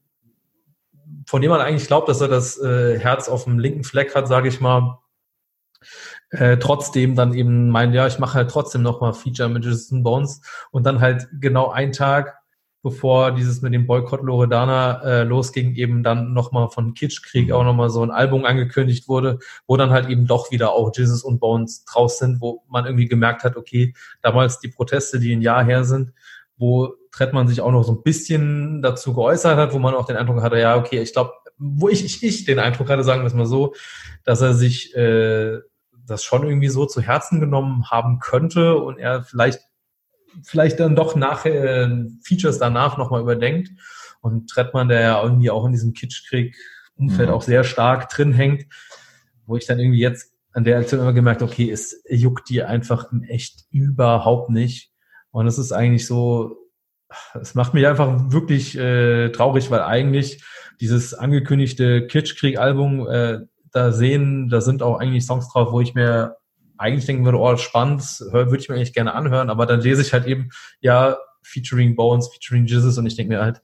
von dem man eigentlich glaubt, dass er das äh, Herz auf dem linken Fleck hat, sage ich mal, äh, trotzdem dann eben meint, ja, ich mache halt trotzdem nochmal Feature mit Jizzes and Bones und dann halt genau einen Tag, bevor dieses mit dem Boycott Loredana äh, losging, eben dann nochmal von Kitschkrieg auch nochmal so ein Album angekündigt wurde, wo dann halt eben doch wieder auch Jizzes und Bones draus sind, wo man irgendwie gemerkt hat, okay, damals die Proteste, die ein Jahr her sind, wo Trettmann sich auch noch so ein bisschen dazu geäußert hat, wo man auch den Eindruck hatte, ja, okay, ich glaube, wo ich, ich, ich den Eindruck hatte, sagen wir es mal so, dass er sich äh, das schon irgendwie so zu Herzen genommen haben könnte und er vielleicht vielleicht dann doch nachher äh, Features danach nochmal überdenkt. Und Trettmann, der ja irgendwie auch in diesem Kitschkrieg-Umfeld Mhm. auch sehr stark drin hängt, wo ich dann irgendwie jetzt an der Aktion immer gemerkt, okay, es juckt die einfach im Echt überhaupt nicht. Und es ist eigentlich so, es macht mich einfach wirklich äh, traurig, weil eigentlich dieses angekündigte Kitschkrieg-Album, äh, da sehen, da sind auch eigentlich Songs drauf, wo ich mir eigentlich denken würde, oh, spannend, hör, würde ich mir eigentlich gerne anhören, aber dann lese ich halt eben, ja, featuring Bones, featuring Jizzes und ich denke mir halt,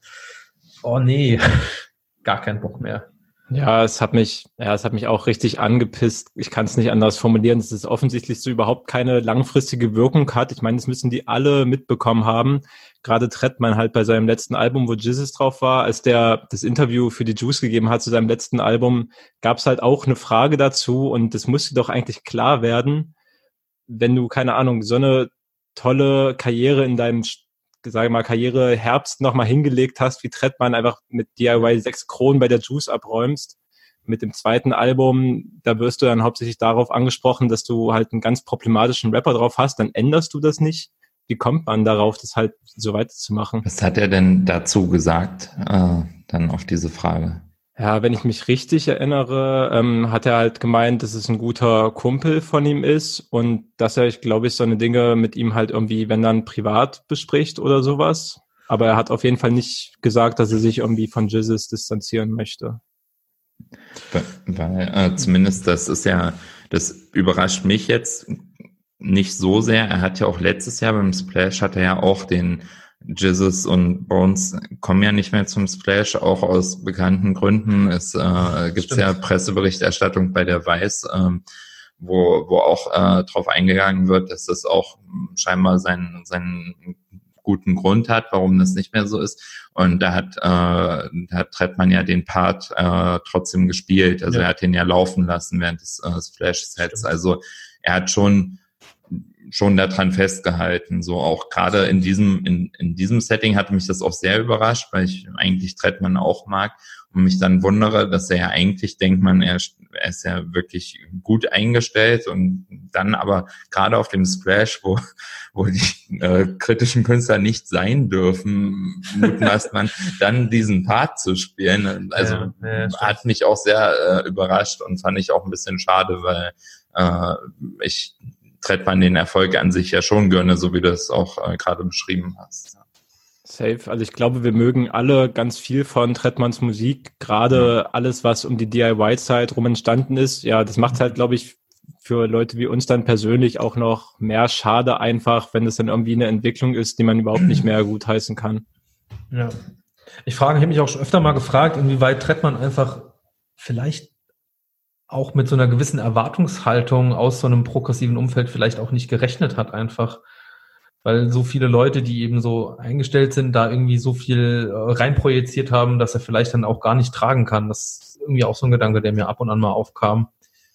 oh nee, gar keinen Bock mehr. Ja, es hat mich, ja, es hat mich auch richtig angepisst. Ich kann es nicht anders formulieren, dass es offensichtlich so überhaupt keine langfristige Wirkung hat. Ich meine, das müssen die alle mitbekommen haben. Gerade Trettmann halt bei seinem letzten Album, wo Jizzes drauf war, als der das Interview für die Juice gegeben hat zu seinem letzten Album, gab es halt auch eine Frage dazu und das musste doch eigentlich klar werden, wenn du, keine Ahnung, so eine tolle Karriere in deinem, sage mal, Karriereherbst nochmal hingelegt hast, wie Trettmann einfach mit D I Y sechs Kronen bei der Juice abräumst. Mit dem zweiten Album, da wirst du dann hauptsächlich darauf angesprochen, dass du halt einen ganz problematischen Rapper drauf hast, dann änderst du das nicht. Wie kommt man darauf, das halt so weiterzumachen? Was hat er denn dazu gesagt, äh, dann auf diese Frage? Ja, wenn ich mich richtig erinnere, ähm, hat er halt gemeint, dass es ein guter Kumpel von ihm ist und dass er, ich glaube, ich so eine Dinge mit ihm halt irgendwie, wenn dann privat bespricht oder sowas. Aber er hat auf jeden Fall nicht gesagt, dass er sich irgendwie von Jizzes distanzieren möchte. Weil äh, zumindest das ist ja, das überrascht mich jetzt nicht so sehr. Er hat ja auch letztes Jahr beim Splash hat er ja auch den Jizzes und Bones kommen ja nicht mehr zum Splash, auch aus bekannten Gründen. Es äh, gibt ja Presseberichterstattung bei der Weiß, ähm, wo wo auch äh, drauf eingegangen wird, dass das auch scheinbar sein sein guten Grund hat, warum das nicht mehr so ist. Und da hat, äh, da hat Trettmann ja den Part äh, trotzdem gespielt. Also Ja. er hat den ja laufen lassen während des äh, Splash-Sets. Also er hat schon schon daran festgehalten. So auch gerade in diesem in, in diesem Setting hatte mich das auch sehr überrascht, weil ich eigentlich Trettmann auch mag und mich dann wundere, dass er ja eigentlich denkt man, er, er ist ja wirklich gut eingestellt und dann aber gerade auf dem Splash, wo wo die äh, kritischen Künstler nicht sein dürfen, mutmaßt man, dann diesen Part zu spielen. Also Ja, ja, hat mich auch sehr äh, überrascht und fand ich auch ein bisschen schade, weil äh, ich Trettmann den Erfolg an sich ja schon gönne, so wie du es auch äh, gerade beschrieben hast. Safe. Also ich glaube, wir mögen alle ganz viel von Trettmanns Musik, gerade mhm. alles, was um die D I Y-Zeit rum entstanden ist. Ja, das macht halt, glaube ich, für Leute wie uns dann persönlich auch noch mehr schade einfach, wenn es dann irgendwie eine Entwicklung ist, die man überhaupt nicht mehr gutheißen kann. Ja. Ich frage, ich habe mich auch schon öfter mal gefragt, inwieweit Trettmann einfach vielleicht auch mit so einer gewissen Erwartungshaltung aus so einem progressiven Umfeld vielleicht auch nicht gerechnet hat einfach, weil so viele Leute, die eben so eingestellt sind, da irgendwie so viel äh, reinprojiziert haben, dass er vielleicht dann auch gar nicht tragen kann. Das ist irgendwie auch so ein Gedanke, der mir ab und an mal aufkam.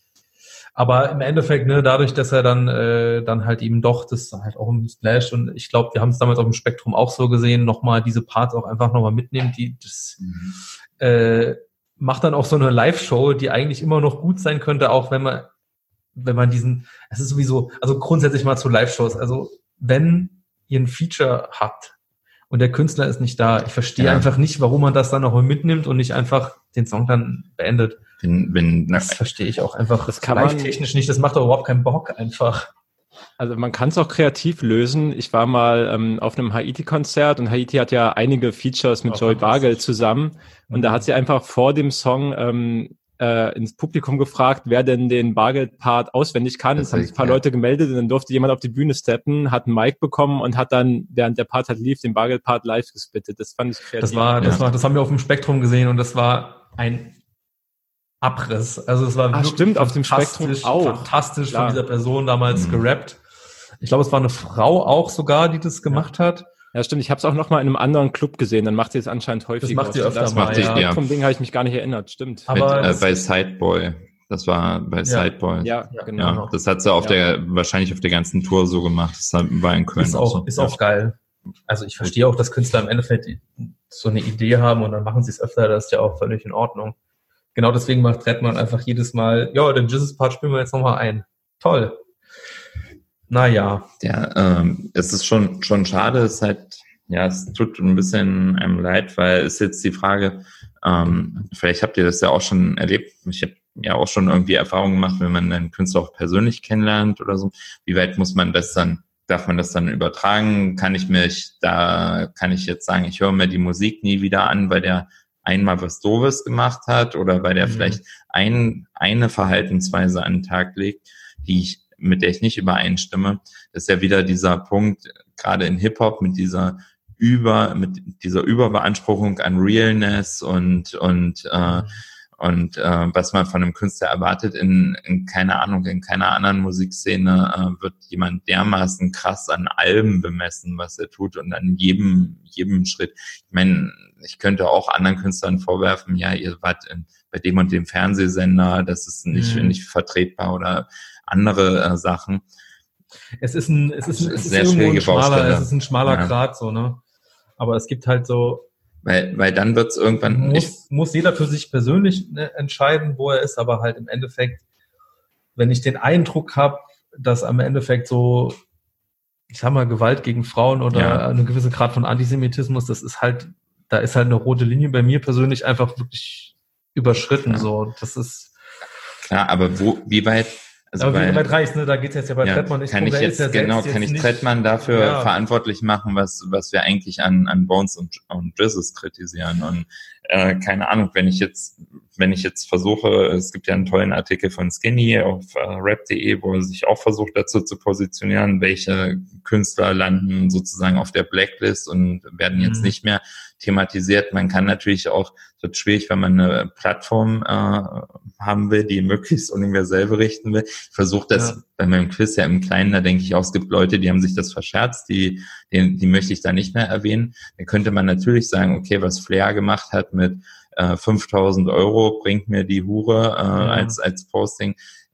Aber im Endeffekt, ne, dadurch, dass er dann äh, dann halt eben doch, das halt auch im Splash und ich glaube, wir haben es damals auf dem Spektrum auch so gesehen, nochmal diese Parts auch einfach nochmal mitnehmen, die das mhm. äh, macht dann auch so eine Live-Show, die eigentlich immer noch gut sein könnte, auch wenn man, wenn man diesen, es ist sowieso, also grundsätzlich mal zu Live-Shows, also wenn ihr ein Feature habt und der Künstler ist nicht da, ich verstehe ja. einfach nicht, warum man das dann noch mal mitnimmt und nicht einfach den Song dann beendet. Wenn, wenn, das verstehe ich auch einfach das kann man technisch nicht, das macht doch überhaupt keinen Bock einfach. Also man kann es auch kreativ lösen. Ich war mal ähm, auf einem Haiti-Konzert und Haiti hat ja einige Features mit oh, Joey Bargeld zusammen und mhm. da hat sie einfach vor dem Song ähm, äh, ins Publikum gefragt, wer denn den Bargeld-Part auswendig kann. Es haben sich ein paar ja. Leute gemeldet und dann durfte jemand auf die Bühne steppen, hat ein Mic bekommen und hat dann, während der Part halt lief, den Bargeld-Part live gespittet. Das fand ich kreativ. Das war, das ja. war, das haben wir auf dem Spektrum gesehen und das war ein Abriss. Also es war Ach, wirklich stimmt, auf dem Spektrum auch. Fantastisch Klar. von dieser Person damals mhm. gerappt. Ich glaube, es war eine Frau auch sogar, die das gemacht ja. hat. Ja, stimmt. Ich habe es auch noch mal in einem anderen Club gesehen. Dann macht sie es anscheinend häufiger. Das macht sie öfter das mal, macht ja. Ich, ja. Vom Ding habe ich mich gar nicht erinnert. Stimmt. Aber Mit, äh, bei Sideboy. Das war bei ja. Sideboy. Ja, ja, genau. Ja, das hat sie auf ja. der, wahrscheinlich auf der ganzen Tour so gemacht. Das war in Köln ist auch, so. Ist ja. auch geil. Also ich verstehe auch, dass Künstler im Endeffekt so eine Idee haben und dann machen sie es öfter. Das ist ja auch völlig in Ordnung. Genau deswegen macht Trettmann einfach jedes Mal, ja, den Jesus-Part spielen wir jetzt nochmal ein. Toll. Naja. Ja, ähm, es ist schon schon schade, es ist halt, ja, es tut ein bisschen einem leid, weil es jetzt die Frage, ähm, vielleicht habt ihr das ja auch schon erlebt, ich habe ja auch schon irgendwie Erfahrungen gemacht, wenn man einen Künstler auch persönlich kennenlernt oder so, wie weit muss man das dann, darf man das dann übertragen? Kann ich mich da, kann ich jetzt sagen, ich höre mir die Musik nie wieder an, weil der einmal was Doofes gemacht hat oder weil der mhm. vielleicht ein, eine Verhaltensweise an den Tag legt, die ich, mit der ich nicht übereinstimme. Das ist ja wieder dieser Punkt, gerade in Hip-Hop mit dieser über, mit dieser Überbeanspruchung an Realness und, und, äh, und, äh, was man von einem Künstler erwartet. In, in keine Ahnung, in keiner anderen Musikszene, äh, wird jemand dermaßen krass an Alben bemessen, was er tut und an jedem, jedem Schritt. Ich meine, ich könnte auch anderen Künstlern vorwerfen, ja, ihr wart in, bei dem und dem Fernsehsender, das ist nicht, mhm. nicht vertretbar oder andere äh, Sachen. Es ist ein, es ist, ein, es ist sehr irgendwo ein schwierige schmaler, Baustelle. es ist ein schmaler ja. Grat, so, ne? Aber es gibt halt so, weil, weil dann wird's irgendwann, muss, ich, muss jeder für sich persönlich ne, entscheiden, wo er ist, aber halt im Endeffekt, wenn ich den Eindruck habe, dass am Endeffekt so, ich sag mal, Gewalt gegen Frauen oder ja. eine gewisse Grad von Antisemitismus, das ist halt, da ist halt eine rote Linie bei mir persönlich einfach wirklich überschritten, ja. so, das ist. Klar, aber wo, wie weit, also aber wie weit reicht, ne? Da geht's jetzt ja bei ja, Trettmann nicht kann drum, ich jetzt, ja genau, kann ich Trettmann dafür ja. verantwortlich machen, was, was wir eigentlich an, an Bones und, und Jizzes kritisieren und, äh, keine Ahnung, wenn ich jetzt, wenn ich jetzt versuche, es gibt ja einen tollen Artikel von Skinny auf äh, rap punkt de, wo er sich auch versucht dazu zu positionieren, welche Künstler landen sozusagen auf der Blacklist und werden jetzt mhm. nicht mehr thematisiert. Man kann natürlich auch, es wird schwierig, wenn man eine Plattform äh, haben will, die möglichst universell berichten will. Ich versuche das ja. bei meinem Quiz ja im Kleinen, da denke ich auch, es gibt Leute, die haben sich das verscherzt, die, die, die möchte ich da nicht mehr erwähnen. Dann könnte man natürlich sagen, okay, was Flair gemacht hat mit äh, fünftausend Euro, bringt mir die Hure äh, ja. als, als Posting.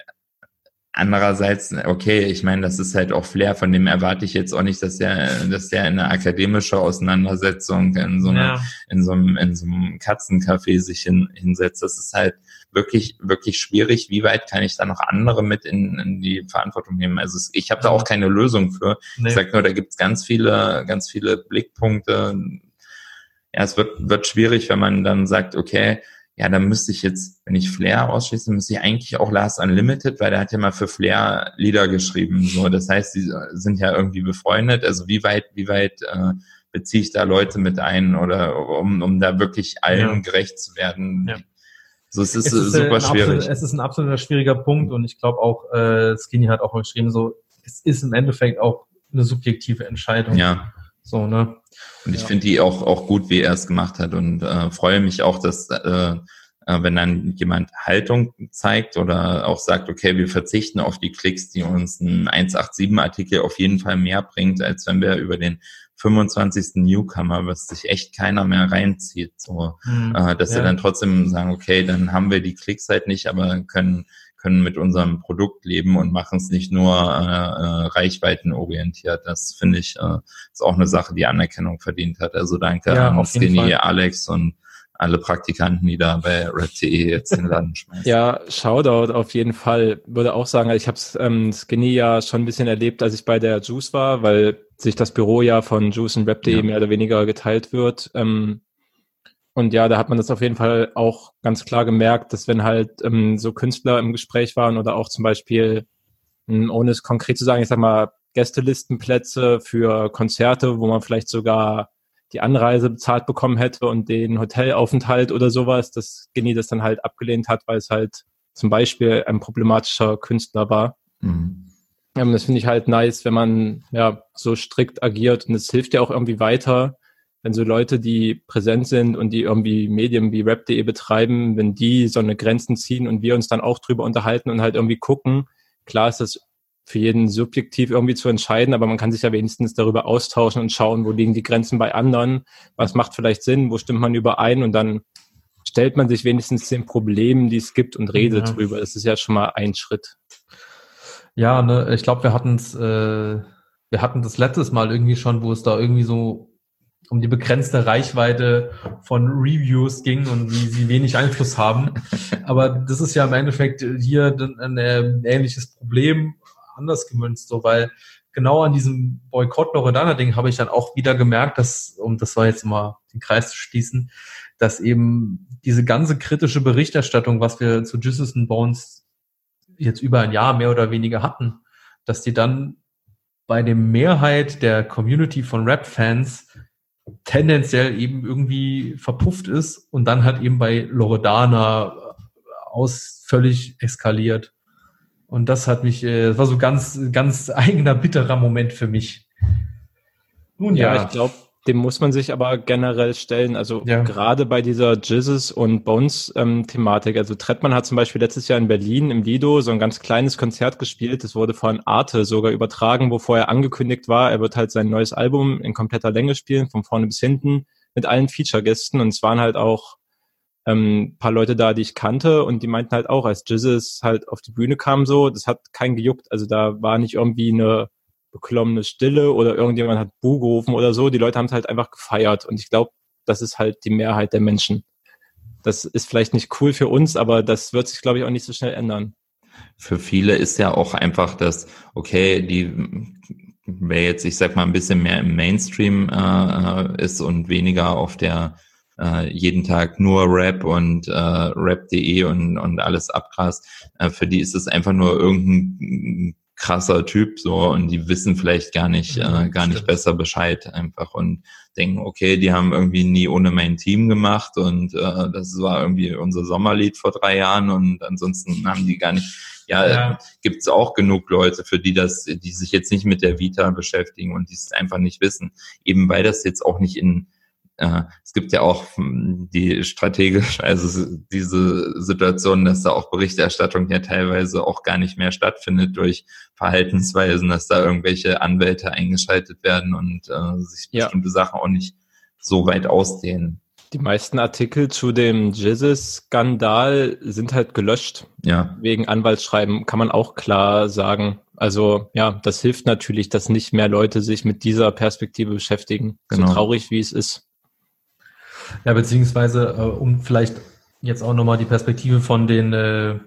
Andererseits, okay, ich meine, das ist halt auch Flair, von dem erwarte ich jetzt auch nicht, dass der, dass der in eine akademische Auseinandersetzung in so einer, ja. in so einem, in so einem Katzencafé sich hin, hinsetzt. Das ist halt wirklich, wirklich schwierig. Wie weit kann ich da noch andere mit in, in die Verantwortung nehmen? Also es, ich habe da auch keine Lösung für. Nee. Ich sag nur, da gibt's ganz viele, ganz viele Blickpunkte. Ja, es wird, wird schwierig, wenn man dann sagt, okay, ja, dann müsste ich jetzt, wenn ich Flair ausschließe, müsste ich eigentlich auch Last Unlimited, weil der hat ja mal für Flair Lieder geschrieben. So, das heißt, die sind ja irgendwie befreundet. Also wie weit, wie weit äh, beziehe ich da Leute mit ein oder um, um da wirklich allen ja. gerecht zu werden? Ja. So, es ist, es ist super schwierig. Absolut, es ist ein absoluter schwieriger Punkt und ich glaube auch, äh, Skinny hat auch mal geschrieben, so, es ist im Endeffekt auch eine subjektive Entscheidung. Ja. So, ne? Und ich ja. finde die auch auch gut, wie er es gemacht hat und äh, freue mich auch, dass äh, wenn dann jemand Haltung zeigt oder auch sagt, okay, wir verzichten auf die Klicks, die uns ein eins acht sieben Artikel auf jeden Fall mehr bringt, als wenn wir über den fünfundzwanzigsten Newcomer, was sich echt keiner mehr reinzieht, so, mhm. äh, dass ja. wir dann trotzdem sagen, okay, dann haben wir die Klicks halt nicht, aber können können mit unserem Produkt leben und machen es nicht nur äh, äh, reichweitenorientiert. Das finde ich äh, ist auch eine Sache, die Anerkennung verdient hat. Also danke ja, an Skinny, Alex und alle Praktikanten, die da bei rap punkt de jetzt den Laden schmeißen. Ja, Shoutout auf jeden Fall. Würde auch sagen, also ich habe ähm, Skinny ja schon ein bisschen erlebt, als ich bei der Juice war, weil sich das Büro ja von Juice und rap punkt de ja. mehr oder weniger geteilt wird. Ähm, Und ja, da hat man das auf jeden Fall auch ganz klar gemerkt, dass wenn halt ähm, so Künstler im Gespräch waren oder auch zum Beispiel, ähm, ohne es konkret zu sagen, ich sag mal, Gästelistenplätze für Konzerte, wo man vielleicht sogar die Anreise bezahlt bekommen hätte und den Hotelaufenthalt oder sowas, dass Skinny das dann halt abgelehnt hat, weil es halt zum Beispiel ein problematischer Künstler war. Mhm. Ähm, das finde ich halt nice, wenn man ja so strikt agiert und es hilft ja auch irgendwie weiter, wenn so Leute, die präsent sind und die irgendwie Medien wie rap punkt de betreiben, wenn die so eine Grenzen ziehen und wir uns dann auch drüber unterhalten und halt irgendwie gucken, klar ist das für jeden subjektiv irgendwie zu entscheiden, aber man kann sich ja wenigstens darüber austauschen und schauen, wo liegen die Grenzen bei anderen, was macht vielleicht Sinn, wo stimmt man überein und dann stellt man sich wenigstens den Problemen, die es gibt und redet ja. drüber. Das ist ja schon mal ein Schritt. Ja, ne, ich glaube, wir hatten es, äh, wir hatten das letztes Mal irgendwie schon, wo es da irgendwie so um die begrenzte Reichweite von Reviews ging und wie sie wenig Einfluss haben. Aber das ist ja im Endeffekt hier ein, ein ähnliches Problem, anders gemünzt, so, weil genau an diesem Boykott-Loredana-Ding habe ich dann auch wieder gemerkt, dass, um das war jetzt mal den Kreis zu schließen, dass eben diese ganze kritische Berichterstattung, was wir zu Jesus and Bones jetzt über ein Jahr mehr oder weniger hatten, dass die dann bei der Mehrheit der Community von Rap-Fans tendenziell eben irgendwie verpufft ist und dann halt eben bei Loredana aus völlig eskaliert. Und das hat mich, äh, das war so ganz, ganz eigener, bitterer Moment für mich. Nun ja, ja ich glaube, dem muss man sich aber generell stellen. Also ja. gerade bei dieser Jesus und Bones ähm, Thematik. Also Trettmann hat zum Beispiel letztes Jahr in Berlin im Lido so ein ganz kleines Konzert gespielt. Das wurde von Arte sogar übertragen, wo vorher angekündigt war, er wird halt sein neues Album in kompletter Länge spielen, von vorne bis hinten, mit allen Feature-Gästen. Und es waren halt auch ähm, paar Leute da, die ich kannte. Und die meinten halt auch, als Jesus halt auf die Bühne kam so, das hat keinen gejuckt. Also da war nicht irgendwie eine beklommene Stille oder irgendjemand hat Buh gerufen oder so. Die Leute haben es halt einfach gefeiert und ich glaube, das ist halt die Mehrheit der Menschen. Das ist vielleicht nicht cool für uns, aber das wird sich, glaube ich, auch nicht so schnell ändern. Für viele ist ja auch einfach das, okay, die, wer jetzt, ich sag mal, ein bisschen mehr im Mainstream äh, ist und weniger auf der äh, jeden Tag nur Rap und äh, rap punkt de und, und alles abgrast, äh, für die ist es einfach nur irgendein krasser Typ so und die wissen vielleicht gar nicht, Ja, äh, gar nicht stimmt. besser Bescheid einfach und denken, okay, die haben irgendwie nie ohne mein Team gemacht und äh, das war irgendwie unser Sommerlied vor drei Jahren und ansonsten haben die gar nicht, ja, Ja. gibt es auch genug Leute, für die das, die sich jetzt nicht mit der Vita beschäftigen und die es einfach nicht wissen, eben weil das jetzt auch nicht in Äh, es gibt ja auch hm, die strategisch, also diese Situation, dass da auch Berichterstattung ja teilweise auch gar nicht mehr stattfindet durch Verhaltensweisen, dass da irgendwelche Anwälte eingeschaltet werden und äh, sich Ja. bestimmte Sachen auch nicht so weit ausdehnen. Die meisten Artikel zu dem Jizzes-Skandal sind halt gelöscht. Ja, Wegen Anwaltsschreiben kann man auch klar sagen. Also ja, das hilft natürlich, dass nicht mehr Leute sich mit dieser Perspektive beschäftigen. Genau. So traurig, wie es ist. Ja, beziehungsweise, äh, um vielleicht jetzt auch nochmal die Perspektive von den, äh,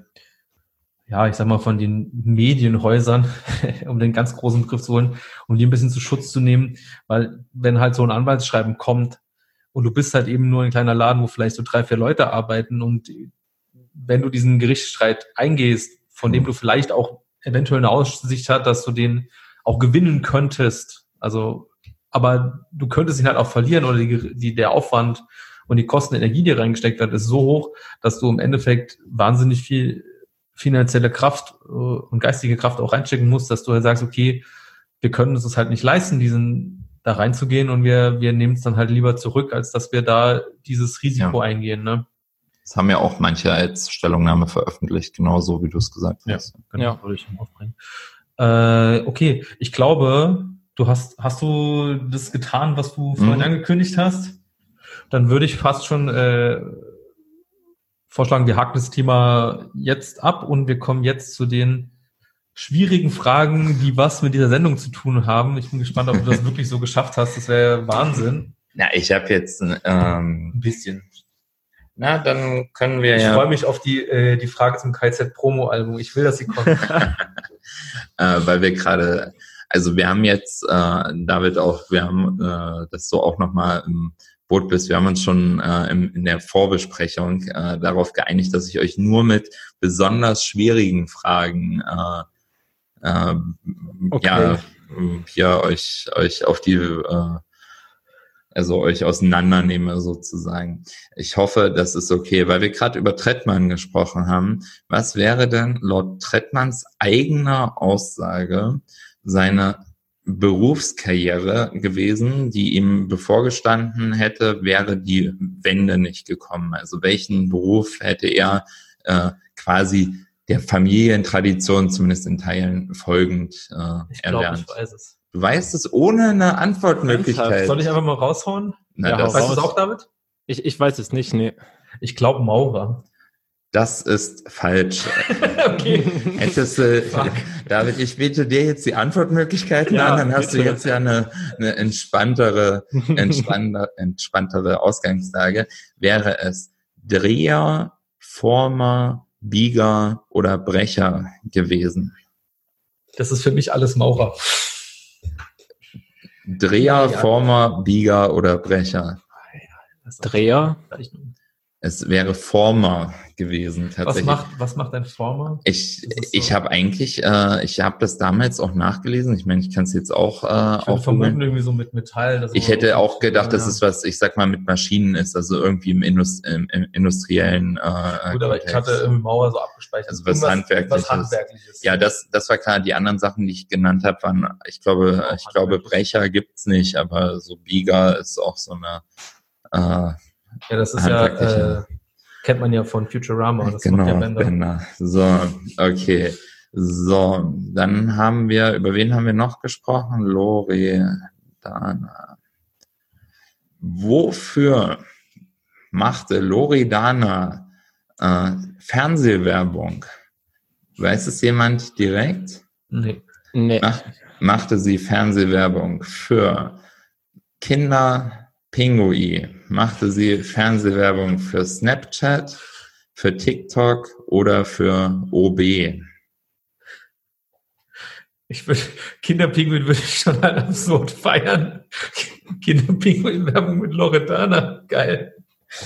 ja, ich sag mal, von den Medienhäusern, um den ganz großen Begriff zu holen, um die ein bisschen zu Schutz zu nehmen, weil wenn halt so ein Anwaltsschreiben kommt und du bist halt eben nur ein kleiner Laden, wo vielleicht so drei, vier Leute arbeiten und wenn du diesen Gerichtsstreit eingehst, von dem du vielleicht auch eventuell eine Aussicht hast, dass du den auch gewinnen könntest, also aber du könntest ihn halt auch verlieren oder die, die, der Aufwand und die Kosten, Energie, die reingesteckt wird, ist so hoch, dass du im Endeffekt wahnsinnig viel finanzielle Kraft äh, und geistige Kraft auch reinstecken musst, dass du halt sagst, okay, wir können uns das halt nicht leisten, diesen da reinzugehen und wir wir nehmen es dann halt lieber zurück, als dass wir da dieses Risiko Ja. eingehen. Ne? das haben ja auch manche als Stellungnahme veröffentlicht, genauso wie du es gesagt Ja. hast. Genau, Ja. würde ich aufbringen. Äh, okay, ich glaube, du hast, hast du das getan, was du vorhin Mhm. angekündigt hast? Dann würde ich fast schon äh, vorschlagen, wir haken das Thema jetzt ab und wir kommen jetzt zu den schwierigen Fragen, die was mit dieser Sendung zu tun haben. Ich bin gespannt, ob du das wirklich so geschafft hast. Das wäre Wahnsinn. Ja, ich habe jetzt, ähm, Ein bisschen. na, dann können wir Ich ja... freue mich auf die, äh, die Frage zum K Z-Promo-Album. Ich will, dass sie kommt. äh, weil wir gerade, also wir haben jetzt, äh, David auch, wir haben äh, das so auch nochmal im Boot bist, wir haben uns schon äh, im, in der Vorbesprechung äh, darauf geeinigt, dass ich euch nur mit besonders schwierigen Fragen äh, äh, Okay. ja, hier euch, euch auf die, äh, also euch auseinandernehme sozusagen. Ich hoffe, das ist okay, weil wir gerade über Trettmann gesprochen haben. Was wäre denn laut Trettmanns eigener Aussage seine Berufskarriere gewesen, die ihm bevorgestanden hätte, wäre die Wende nicht gekommen? Also welchen Beruf hätte er äh, quasi der Familientradition zumindest in Teilen folgend äh, Ich glaube, erlernt? ich weiß es. Du weißt es ohne eine Antwortmöglichkeit. Soll ich einfach mal raushauen? Na, Ja, das, hau Weißt du es raus. auch, David? Ich, ich weiß es nicht, nee. Ich glaube Maurer. das ist falsch. Okay. Hättest du, Fuck. David, ich biete dir jetzt die Antwortmöglichkeiten Ja, an, dann hast bitte. du jetzt ja eine, eine entspanntere, entspannter, entspanntere Ausgangslage. Wäre es Dreher, Former, Bieger oder Brecher gewesen? Das ist für mich alles Maurer. Dreher, Ja. Former, Bieger oder Brecher? Das ist Dreher? Bezeichnung. Es wäre Former gewesen, Was tatsächlich. macht, was macht ein Former? Ich, Das ist so- ich habe eigentlich, äh, ich habe das damals auch nachgelesen. Ich meine, ich kann es jetzt auch, äh, Ich würde auch vermuten, googeln. irgendwie so mit Metall. dass Ich man- hätte auch gedacht, dass Ja. es was, ich sag mal, mit Maschinen ist, also irgendwie im, Indus, im, im industriellen äh, Gut, aber ich Kontext. hatte irgendwie Mauer so abgespeichert. Also was Irgendwas- Handwerkliches. Was Handwerkliches. Ja, das, das war klar. Die anderen Sachen, die ich genannt habe, waren, ich glaube, Auch ich glaube, handwerklich. Brecher gibt's nicht, aber so Bieger ist auch so eine, äh, Ja, das ist ja, handwerkliche- äh, kennt man ja von Futurama. Das genau, macht ja Bender. Bender. So, okay. So, dann haben wir, über wen haben wir noch gesprochen? Loredana. Wofür machte Loredana äh, Fernsehwerbung? Weiß es jemand direkt? Nee. Nee. Mach, machte sie Fernsehwerbung für Kinder Pinguin? Machte sie Fernsehwerbung für Snapchat, für TikTok oder für O B? Ich würde, Kinderpinguin würde ich schon halt absurd feiern. Kinderpinguin-Werbung mit Loredana. Geil.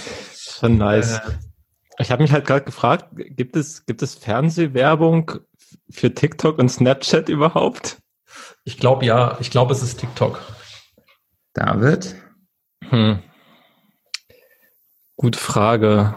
Schon nice. Äh, Ich habe mich halt gerade gefragt, gibt es, gibt es Fernsehwerbung für TikTok und Snapchat überhaupt? Ich glaube ja, ich glaube, es ist TikTok. David? Hm. Gute Frage.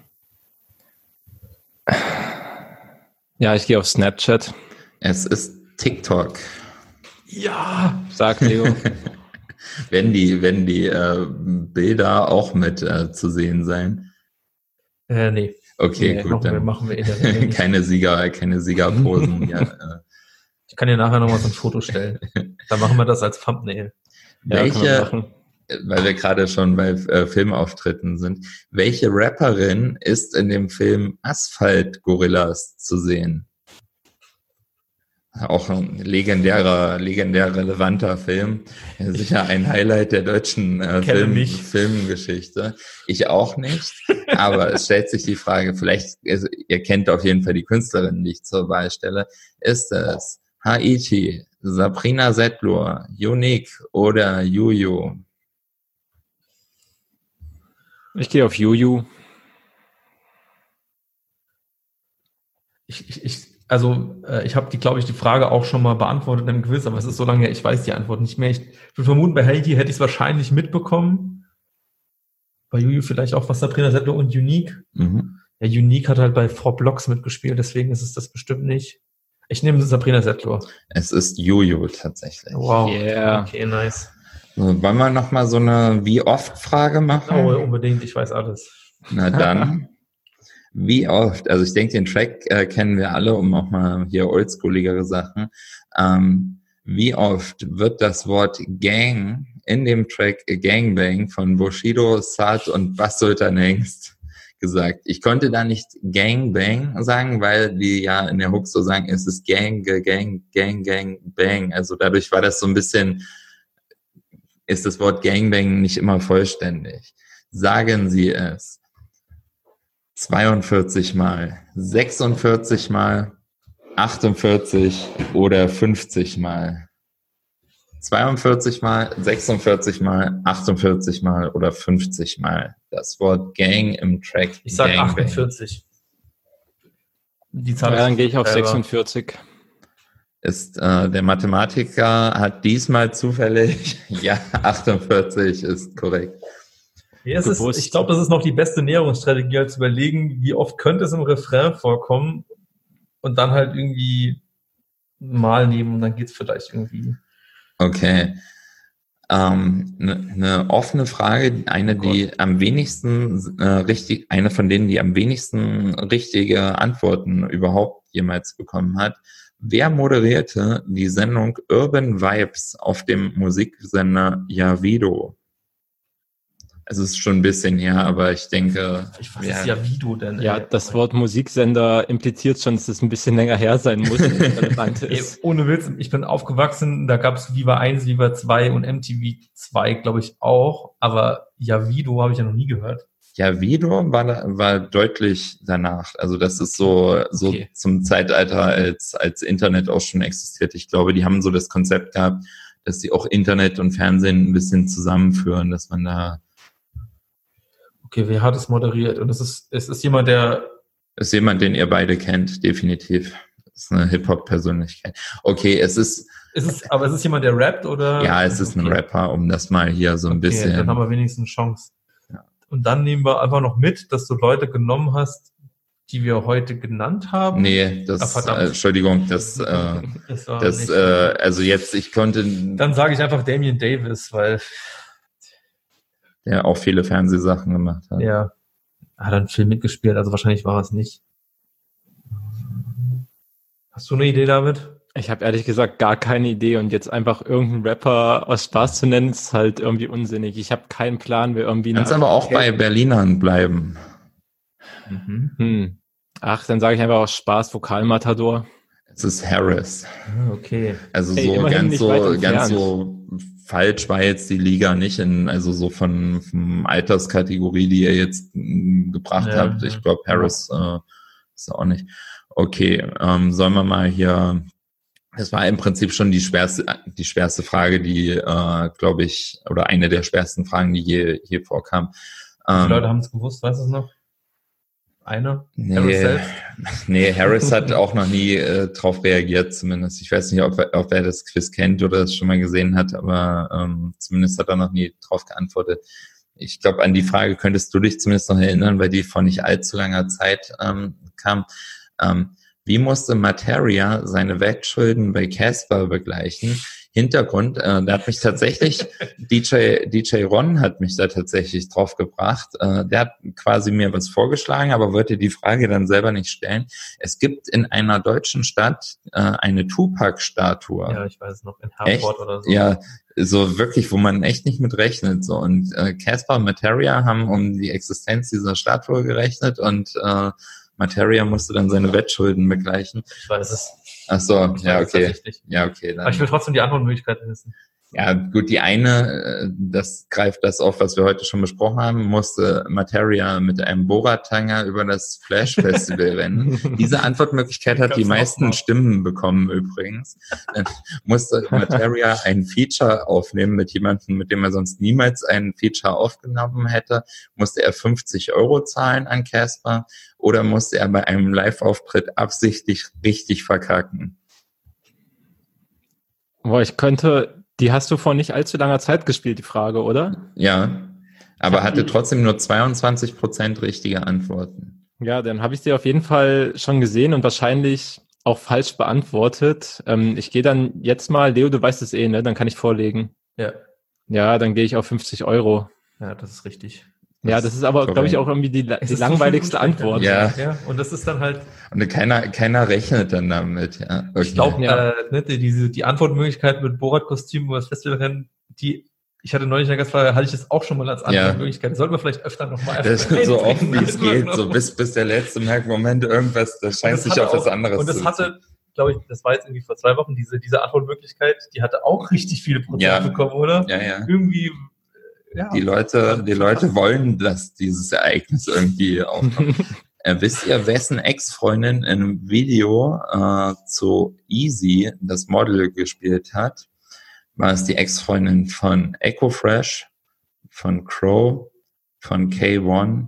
Ja, ich gehe auf Snapchat. Es ist TikTok. Ja, Sag Leo. Werden die, werden die äh, Bilder auch mit äh, zu sehen sein? äh, nee. Okay, nee, gut, machen dann wir, machen wir in der Regel nicht. keine Sieger, keine Siegerposen. ja, äh. Ich kann dir nachher nochmal so ein Foto stellen. Dann machen wir das als Thumbnail. Ja, können wir Welche, machen. weil wir gerade schon bei äh, Filmauftritten sind, welche Rapperin ist in dem Film Asphalt Gorillas zu sehen? Auch ein legendärer, legendär relevanter Film. Ja, sicher ein Highlight der deutschen äh, Kenne Film, mich. Filmgeschichte. Ich auch nicht, aber es stellt sich die Frage, vielleicht, also, ihr kennt auf jeden Fall die Künstlerin, die ich zur Wahl stelle. Ist es Haiti, Sabrina Setlur, Unique oder Juju? Ich gehe auf Juju. Ich, ich, ich, also äh, ich habe die, glaube ich, die Frage auch schon mal beantwortet im Quiz, aber es ist so lange her, ich weiß die Antwort nicht mehr. Ich würde vermuten, bei Haiti hätte ich es wahrscheinlich mitbekommen. Bei Juju vielleicht auch, was Sabrina Setlur und Unique. Mhm. Ja, Unique hat halt bei Four Blocks mitgespielt, deswegen ist es das bestimmt nicht. Ich nehme Sabrina Setlur. Es ist Juju tatsächlich. Wow. Yeah. Okay, nice. So, wollen wir nochmal so eine Wie-oft-Frage machen? Oh, unbedingt, ich weiß alles. Na dann, wie oft, also ich denke, den Track äh, kennen wir alle, um auch mal hier oldschooligere Sachen. Ähm, wie oft wird das Wort Gang in dem Track Gangbang von Bushido, Sad und Bass Sultan Hengst gesagt? Ich konnte da nicht Gangbang sagen, weil die ja in der Hook so sagen, es ist Gang, Gang, Gang, Gang, Bang. Also dadurch war das so ein bisschen, ist das Wort Gangbang nicht immer vollständig. Sagen Sie es zweiundvierzig Mal, sechsundvierzig Mal, achtundvierzig oder fünfzig Mal. zweiundvierzig Mal, sechsundvierzig Mal, achtundvierzig Mal oder fünfzig Mal. Das Wort Gang im Track. Ich sage Gangbang. achtundvierzig. Die Zahl Ja, dann gehe ich auf selber. sechsundvierzig. Ist äh, der Mathematiker hat diesmal zufällig, ja, achtundvierzig ist korrekt. Ja, es ist, Gewusst. ich glaube, das ist noch die beste Näherungsstrategie, als zu überlegen, wie oft könnte es im Refrain vorkommen und dann halt irgendwie mal nehmen und dann geht's vielleicht irgendwie. Okay. Ähm, ne, ne offene Frage, eine, die am wenigsten äh, richtig, eine von denen, die am wenigsten richtige Antworten überhaupt jemals bekommen hat. Wer moderierte die Sendung Urban Vibes auf dem Musiksender Javido? Es ist schon ein bisschen her, aber ich denke, Ich weiß ja, es ja, wie du denn. Ja, ey. das Wort Musiksender impliziert schon, dass es ein bisschen länger her sein muss, wenn es relevant Ey, ist. ohne Witz, ich bin aufgewachsen, da gab es Viva eins, Viva zwei und M T V zwei, glaube ich, auch. Aber Javido habe ich ja noch nie gehört. Javido war, da- war deutlich danach. Also das ist so, so Okay. zum Zeitalter, als, als Internet auch schon existiert. Ich glaube, die haben so das Konzept gehabt, dass die auch Internet und Fernsehen ein bisschen zusammenführen, dass man da, Okay, wer hat es moderiert? Und es ist, es ist jemand, der, ist jemand, den ihr beide kennt, definitiv. Das ist eine Hip-Hop-Persönlichkeit. Okay, es ist, ist es, aber es ist jemand, der rappt oder? ja, es ist ein Okay. Rapper, um das mal hier so ein Okay, bisschen. dann haben wir wenigstens eine Chance. Ja. Und dann nehmen wir einfach noch mit, dass du Leute genommen hast, die wir heute genannt haben. Nee, Ah, das, verdammt. äh, Entschuldigung, das, äh, Das war das, nicht- äh, also jetzt, ich konnte, Dann sage ich einfach Damian Davis, weil, der auch viele Fernsehsachen gemacht hat. ja, hat einen Film mitgespielt, also wahrscheinlich war es nicht. Hast du eine Idee, David? Ich habe ehrlich gesagt gar keine Idee und jetzt einfach irgendeinen Rapper aus Spaß zu nennen, ist halt irgendwie unsinnig. Ich habe keinen Plan, wer irgendwie... Kannst eine- aber auch bei Berlinern bleiben. Mhm. Hm. Ach, dann sage ich einfach aus Spaß Vokalmatador. Es ist Harris. Ah, okay. Also Ey, so immerhin ganz nicht so, weit ganz entfernt. so falsch war jetzt die Liga nicht in, also so von, von Alterskategorie, die ihr jetzt m, gebracht Ja, habt. ja. Ich glaube, Harris äh, ist auch nicht. Okay, ähm, sollen wir mal hier, das war im Prinzip schon die schwerste, die schwerste Frage, die, äh, glaube ich, oder eine der schwersten Fragen, die je, hier vorkam. Die Ähm, Leute haben es gewusst, weißt du es noch? Einer? Nee, Harris selbst? nee, Harris hat auch noch nie äh, drauf reagiert, zumindest. Ich weiß nicht, ob, ob er das Quiz kennt oder es schon mal gesehen hat, aber ähm, zumindest hat er noch nie drauf geantwortet. Ich glaube, an die Frage könntest du dich zumindest noch erinnern, weil die vor nicht allzu langer Zeit ähm, kam. Ähm, wie musste Materia seine Wettschulden bei Casper begleichen? Hintergrund, äh, da hat mich tatsächlich, D J, D J Ron hat mich da tatsächlich drauf gebracht. Äh, der hat quasi mir was vorgeschlagen, aber wollte die Frage dann selber nicht stellen. Es gibt in einer deutschen Stadt äh, eine Tupac-Statue. Ja, ich weiß es noch, in Herford echt? oder so. Ja, so wirklich, wo man echt nicht mit rechnet. So. Und äh, Casper und Materia haben um die Existenz dieser Statue gerechnet und äh, Materia musste dann seine Wettschulden begleichen. Ich weiß es. Ach so, Ich ja, weiß es okay. tatsächlich. Ja, okay. Dann. Aber ich will trotzdem die Antwortmöglichkeiten wissen. Ja, gut, die eine, äh, das greift das auf, was wir heute schon besprochen haben, musste Materia mit einem Bohrertanger über das Flash-Festival rennen. Diese Antwortmöglichkeit hat die meisten Stimmen bekommen übrigens. Dann musste Materia ein Feature aufnehmen mit jemandem, mit dem er sonst niemals ein Feature aufgenommen hätte. Musste er fünfzig Euro zahlen an Casper oder musste er bei einem Live-Auftritt absichtlich richtig verkacken? Boah, ich könnte... Die hast du vor nicht allzu langer Zeit gespielt, die Frage, oder? Ja, aber hatte trotzdem nur zweiundzwanzig Prozent richtige Antworten. Ja, dann habe ich sie auf jeden Fall schon gesehen und wahrscheinlich auch falsch beantwortet. Ähm, ich gehe dann jetzt mal, Leo, du weißt es eh, ne? Dann kann ich vorlegen. Ja. Ja, dann gehe ich auf fünfzig Euro. Ja, das ist richtig. Ja, das ist aber, glaube ich, auch irgendwie die, die langweiligste Antwort. Ja. ja. Und das ist dann halt... Und keiner, keiner rechnet dann damit. Ja. Okay. Ich glaube, Ja. äh, ne, die, diese, die Antwortmöglichkeit mit Borat-Kostüm über das Festivalrennen, die, ich hatte neulich eine Gastfrage, hatte ich das auch schon mal als Antwortmöglichkeit. Das sollten wir vielleicht öfter nochmal Das ist so oft, wie es geht, so bis, bis der letzte merkt, Moment, irgendwas, das scheint das sich auf was auch, anderes und das zu hatte, glaube ich, das war jetzt irgendwie vor zwei Wochen, diese, diese Antwortmöglichkeit, die hatte auch richtig viele Prozent Ja. bekommen, oder? Ja, ja. Irgendwie, ja. Die Leute, die Leute wollen, dass dieses Ereignis irgendwie aufkommt. Äh, wisst ihr, wessen Ex-Freundin in einem Video äh, zu Easy das Model gespielt hat? War es die Ex-Freundin von Ecofresh, von Crow, von K eins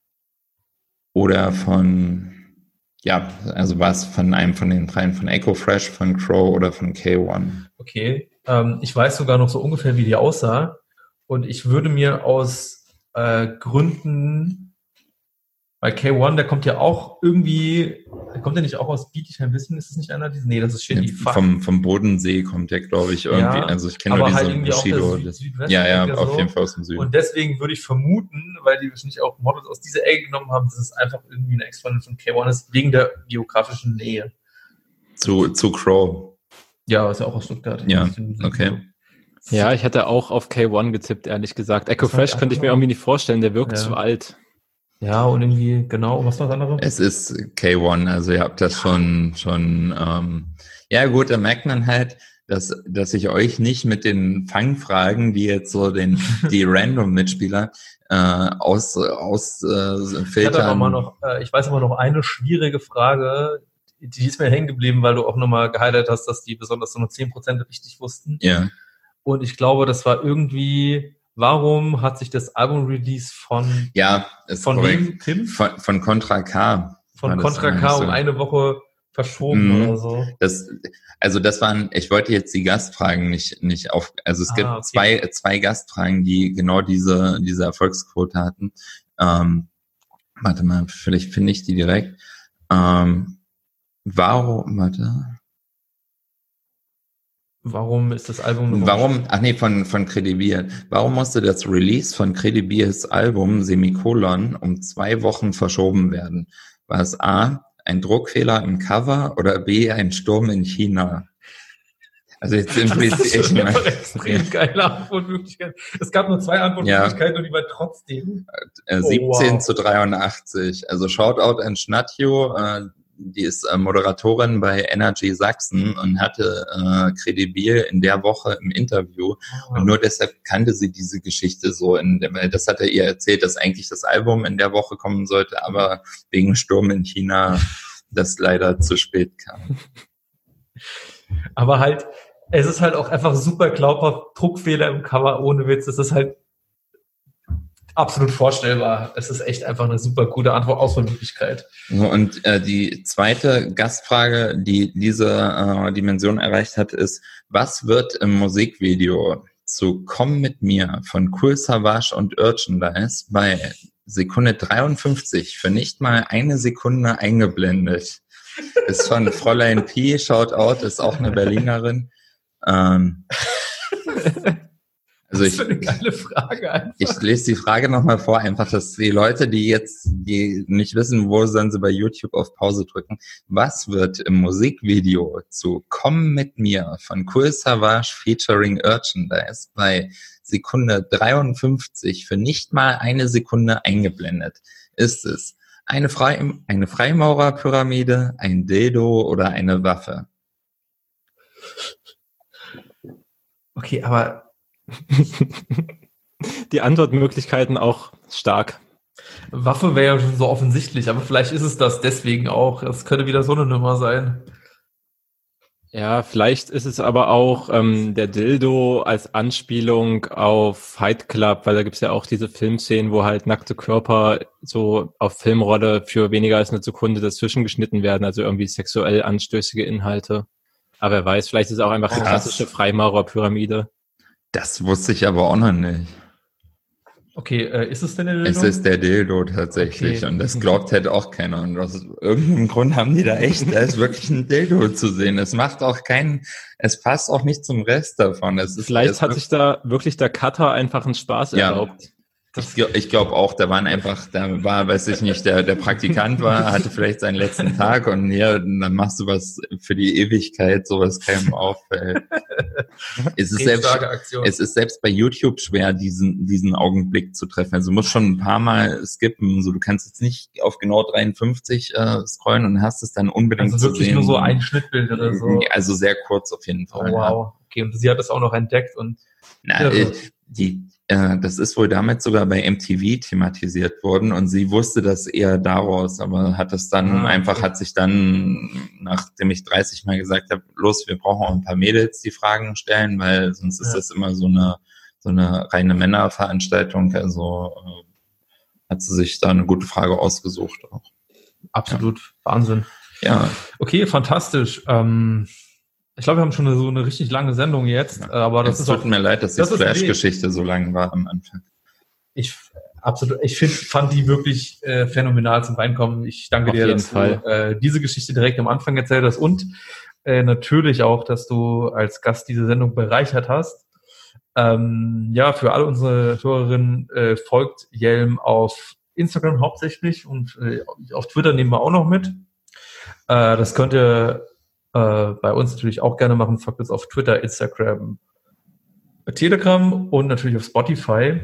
oder von, ja, also war es von einem von den dreien, von Ecofresh, von Crow oder von K eins? Okay, ähm, ich weiß sogar noch so ungefähr, wie die aussah. Und ich würde mir aus äh, Gründen, weil K eins, der kommt ja auch irgendwie, der kommt ja nicht auch aus Bietigheim-Bissingen, ist das nicht einer dieser? Nee, das ist Shitty. Vom, vom Bodensee kommt der, glaube ich, irgendwie. Ja, also ich kenne nur aber diese halt irgendwie auch der Bushido. Süd- das, Südwesten ja, ja, oder auf so. jeden Fall aus dem Süden. Und deswegen würde ich vermuten, weil die wahrscheinlich auch Models aus dieser Ecke genommen haben, dass es einfach irgendwie eine Ex-Freundin von K eins ist, wegen der geografischen Nähe. Zu, zu Crow. Ja, ist ja auch aus Stuttgart. Ja, okay. Ja, ich hätte auch auf K eins getippt, ehrlich gesagt. Ecofresh könnte ich mir irgendwie nicht vorstellen, der wirkt Ja. zu alt. Ja, und irgendwie, genau, was war das andere? Es ist K eins, also ihr habt das schon, schon, ähm, ja gut, da merkt man halt, dass, dass ich euch nicht mit den Fangfragen, die jetzt so den, die Random-Mitspieler, äh, aus, aus, äh, Ich hatte aber mal filtern. noch, äh, ich weiß aber noch eine schwierige Frage, die ist mir hängen geblieben, weil du auch nochmal gehighlightet hast, dass die besonders so nur zehn Prozent richtig wussten. Ja. Und ich glaube, das war irgendwie, warum hat sich das Album-Release von, Ja, ist von korrekt. wem, Tim? Von, von Contra K. Von war das Contra eigentlich K so. um eine Woche verschoben Mhm. oder so. Das, also das waren, ich wollte jetzt die Gastfragen nicht, nicht auf, also es Ah, gibt okay. zwei, zwei Gastfragen, die genau diese, diese Erfolgsquote hatten. Ähm, warte mal, vielleicht finde ich die direkt. Ähm, warum, warte, Warum ist das Album noch warum, ach nee, von, von Credibier. Warum musste das Release von Credibiers Album Semikolon um zwei Wochen verschoben werden? War es A, ein Druckfehler im Cover oder B, ein Sturm in China? Also jetzt Das ist impliziert schon ich eine mal. extrem geile Antwortmöglichkeit. Es gab nur zwei Antwortmöglichkeiten und die war trotzdem. Äh, Oh, siebzehn wow. zu dreiundachtzig. Also Shoutout an Schnatjo, äh, die ist äh, Moderatorin bei Energy Sachsen und hatte äh, Credibil in der Woche im Interview. Und nur deshalb kannte sie diese Geschichte so, in der, weil das hat er ihr erzählt, dass eigentlich das Album in der Woche kommen sollte, aber wegen Sturm in China das leider zu spät kam. Aber halt, es ist halt auch einfach super glaubhaft, Druckfehler im Cover ohne Witz. Das ist halt, Absolut vorstellbar. Es ist echt einfach eine super gute Antwort, Auswahlmöglichkeit. So, und äh, die zweite Gastfrage, die diese äh, Dimension erreicht hat, ist, was wird im Musikvideo zu Komm mit mir von Kool Savas und Urchandise bei Sekunde dreiundfünfzig für nicht mal eine Sekunde eingeblendet? Ist von Fräulein P, Shoutout, ist auch eine Berlinerin. Ähm, Also das ich, ist eine geile Frage einfach. Ich lese die Frage nochmal vor, einfach, dass die Leute, die jetzt die nicht wissen, wo sollen sie bei YouTube auf Pause drücken, was wird im Musikvideo zu Komm mit mir von Kool Savas featuring Urchandise bei Sekunde dreiundfünfzig für nicht mal eine Sekunde eingeblendet? Ist es eine, Frei, eine Freimaurerpyramide, ein Dildo oder eine Waffe? Okay, aber Die Antwortmöglichkeiten auch stark. Waffe wäre ja schon so offensichtlich, aber vielleicht ist es das deswegen auch. Es könnte wieder so eine Nummer sein. Ja, vielleicht ist es aber auch ähm, der Dildo als Anspielung auf Fight Club, weil da gibt's ja auch diese Filmszenen, wo halt nackte Körper so auf Filmrolle für weniger als eine Sekunde dazwischen geschnitten werden, also irgendwie sexuell anstößige Inhalte. Aber wer weiß, vielleicht ist es auch einfach die klassische Freimaurerpyramide. Das wusste ich aber auch noch nicht. Okay, äh, ist es denn der Dildo? Es ist der Dildo tatsächlich Okay. Und das glaubt halt auch keiner. Und aus irgendeinem Grund haben die da echt, da ist wirklich ein Dildo zu sehen. Es macht auch keinen, es passt auch nicht zum Rest davon. Es ist, Vielleicht es hat sich da wirklich der Cutter einfach einen Spaß Ja. erlaubt. Ich, gl- ich glaube auch, da waren einfach, da war, weiß ich nicht, der, der Praktikant war, hatte vielleicht seinen letzten Tag und ja, dann machst du was für die Ewigkeit, sowas keinem auffällt. Es ist selbst, Starke Aktion. es ist selbst bei YouTube schwer, diesen, diesen Augenblick zu treffen. Also du musst schon ein paar Mal skippen, so du kannst jetzt nicht auf genau dreiundfünfzig äh, scrollen und hast es dann unbedingt Also zu wirklich sehen. nur so ein Schnittbild oder so. Also sehr kurz auf jeden Oh, Fall. Ja. wow. Okay, und sie hat das auch noch entdeckt und Na, Ja, äh, so. die, äh, das ist wohl damals sogar bei M T V thematisiert worden und sie wusste das eher daraus, aber hat es dann Ah, einfach, okay. hat sich dann, nachdem ich dreißig Mal gesagt habe, los, wir brauchen auch ein paar Mädels, die Fragen stellen, weil sonst ist Ja. das immer so eine, so eine reine Männerveranstaltung, also äh, hat sie sich da eine gute Frage ausgesucht auch. absolut Wahnsinn. Ja, Okay, fantastisch. Ähm, ich glaube, wir haben schon eine, so eine richtig lange Sendung jetzt, Ja. aber das es ist tut auch, mir leid, dass die das ist Flash-Geschichte so lang war am Anfang. ich absolut, ich find, fand die wirklich äh, phänomenal zum Reinkommen. Ich danke Auf dir, jeden dass Fall. du äh, diese Geschichte direkt am Anfang erzählt hast und äh, natürlich auch, dass du als Gast diese Sendung bereichert hast. Ähm, ja, für alle unsere Hörerinnen äh, folgt Jelm auf Instagram hauptsächlich und äh, auf Twitter nehmen wir auch noch mit. Äh, das könnt ihr äh, bei uns natürlich auch gerne machen. Folgt uns auf Twitter, Instagram, Telegram und natürlich auf Spotify.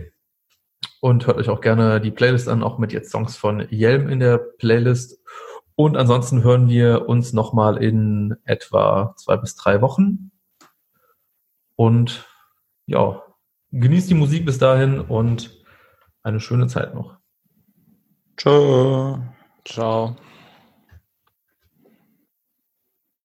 Und hört euch auch gerne die Playlist an, auch mit jetzt Songs von Jelm in der Playlist. Und ansonsten hören wir uns nochmal in etwa zwei bis drei Wochen. Und ja, genießt die Musik bis dahin und eine schöne Zeit noch. Ciao. Ciao.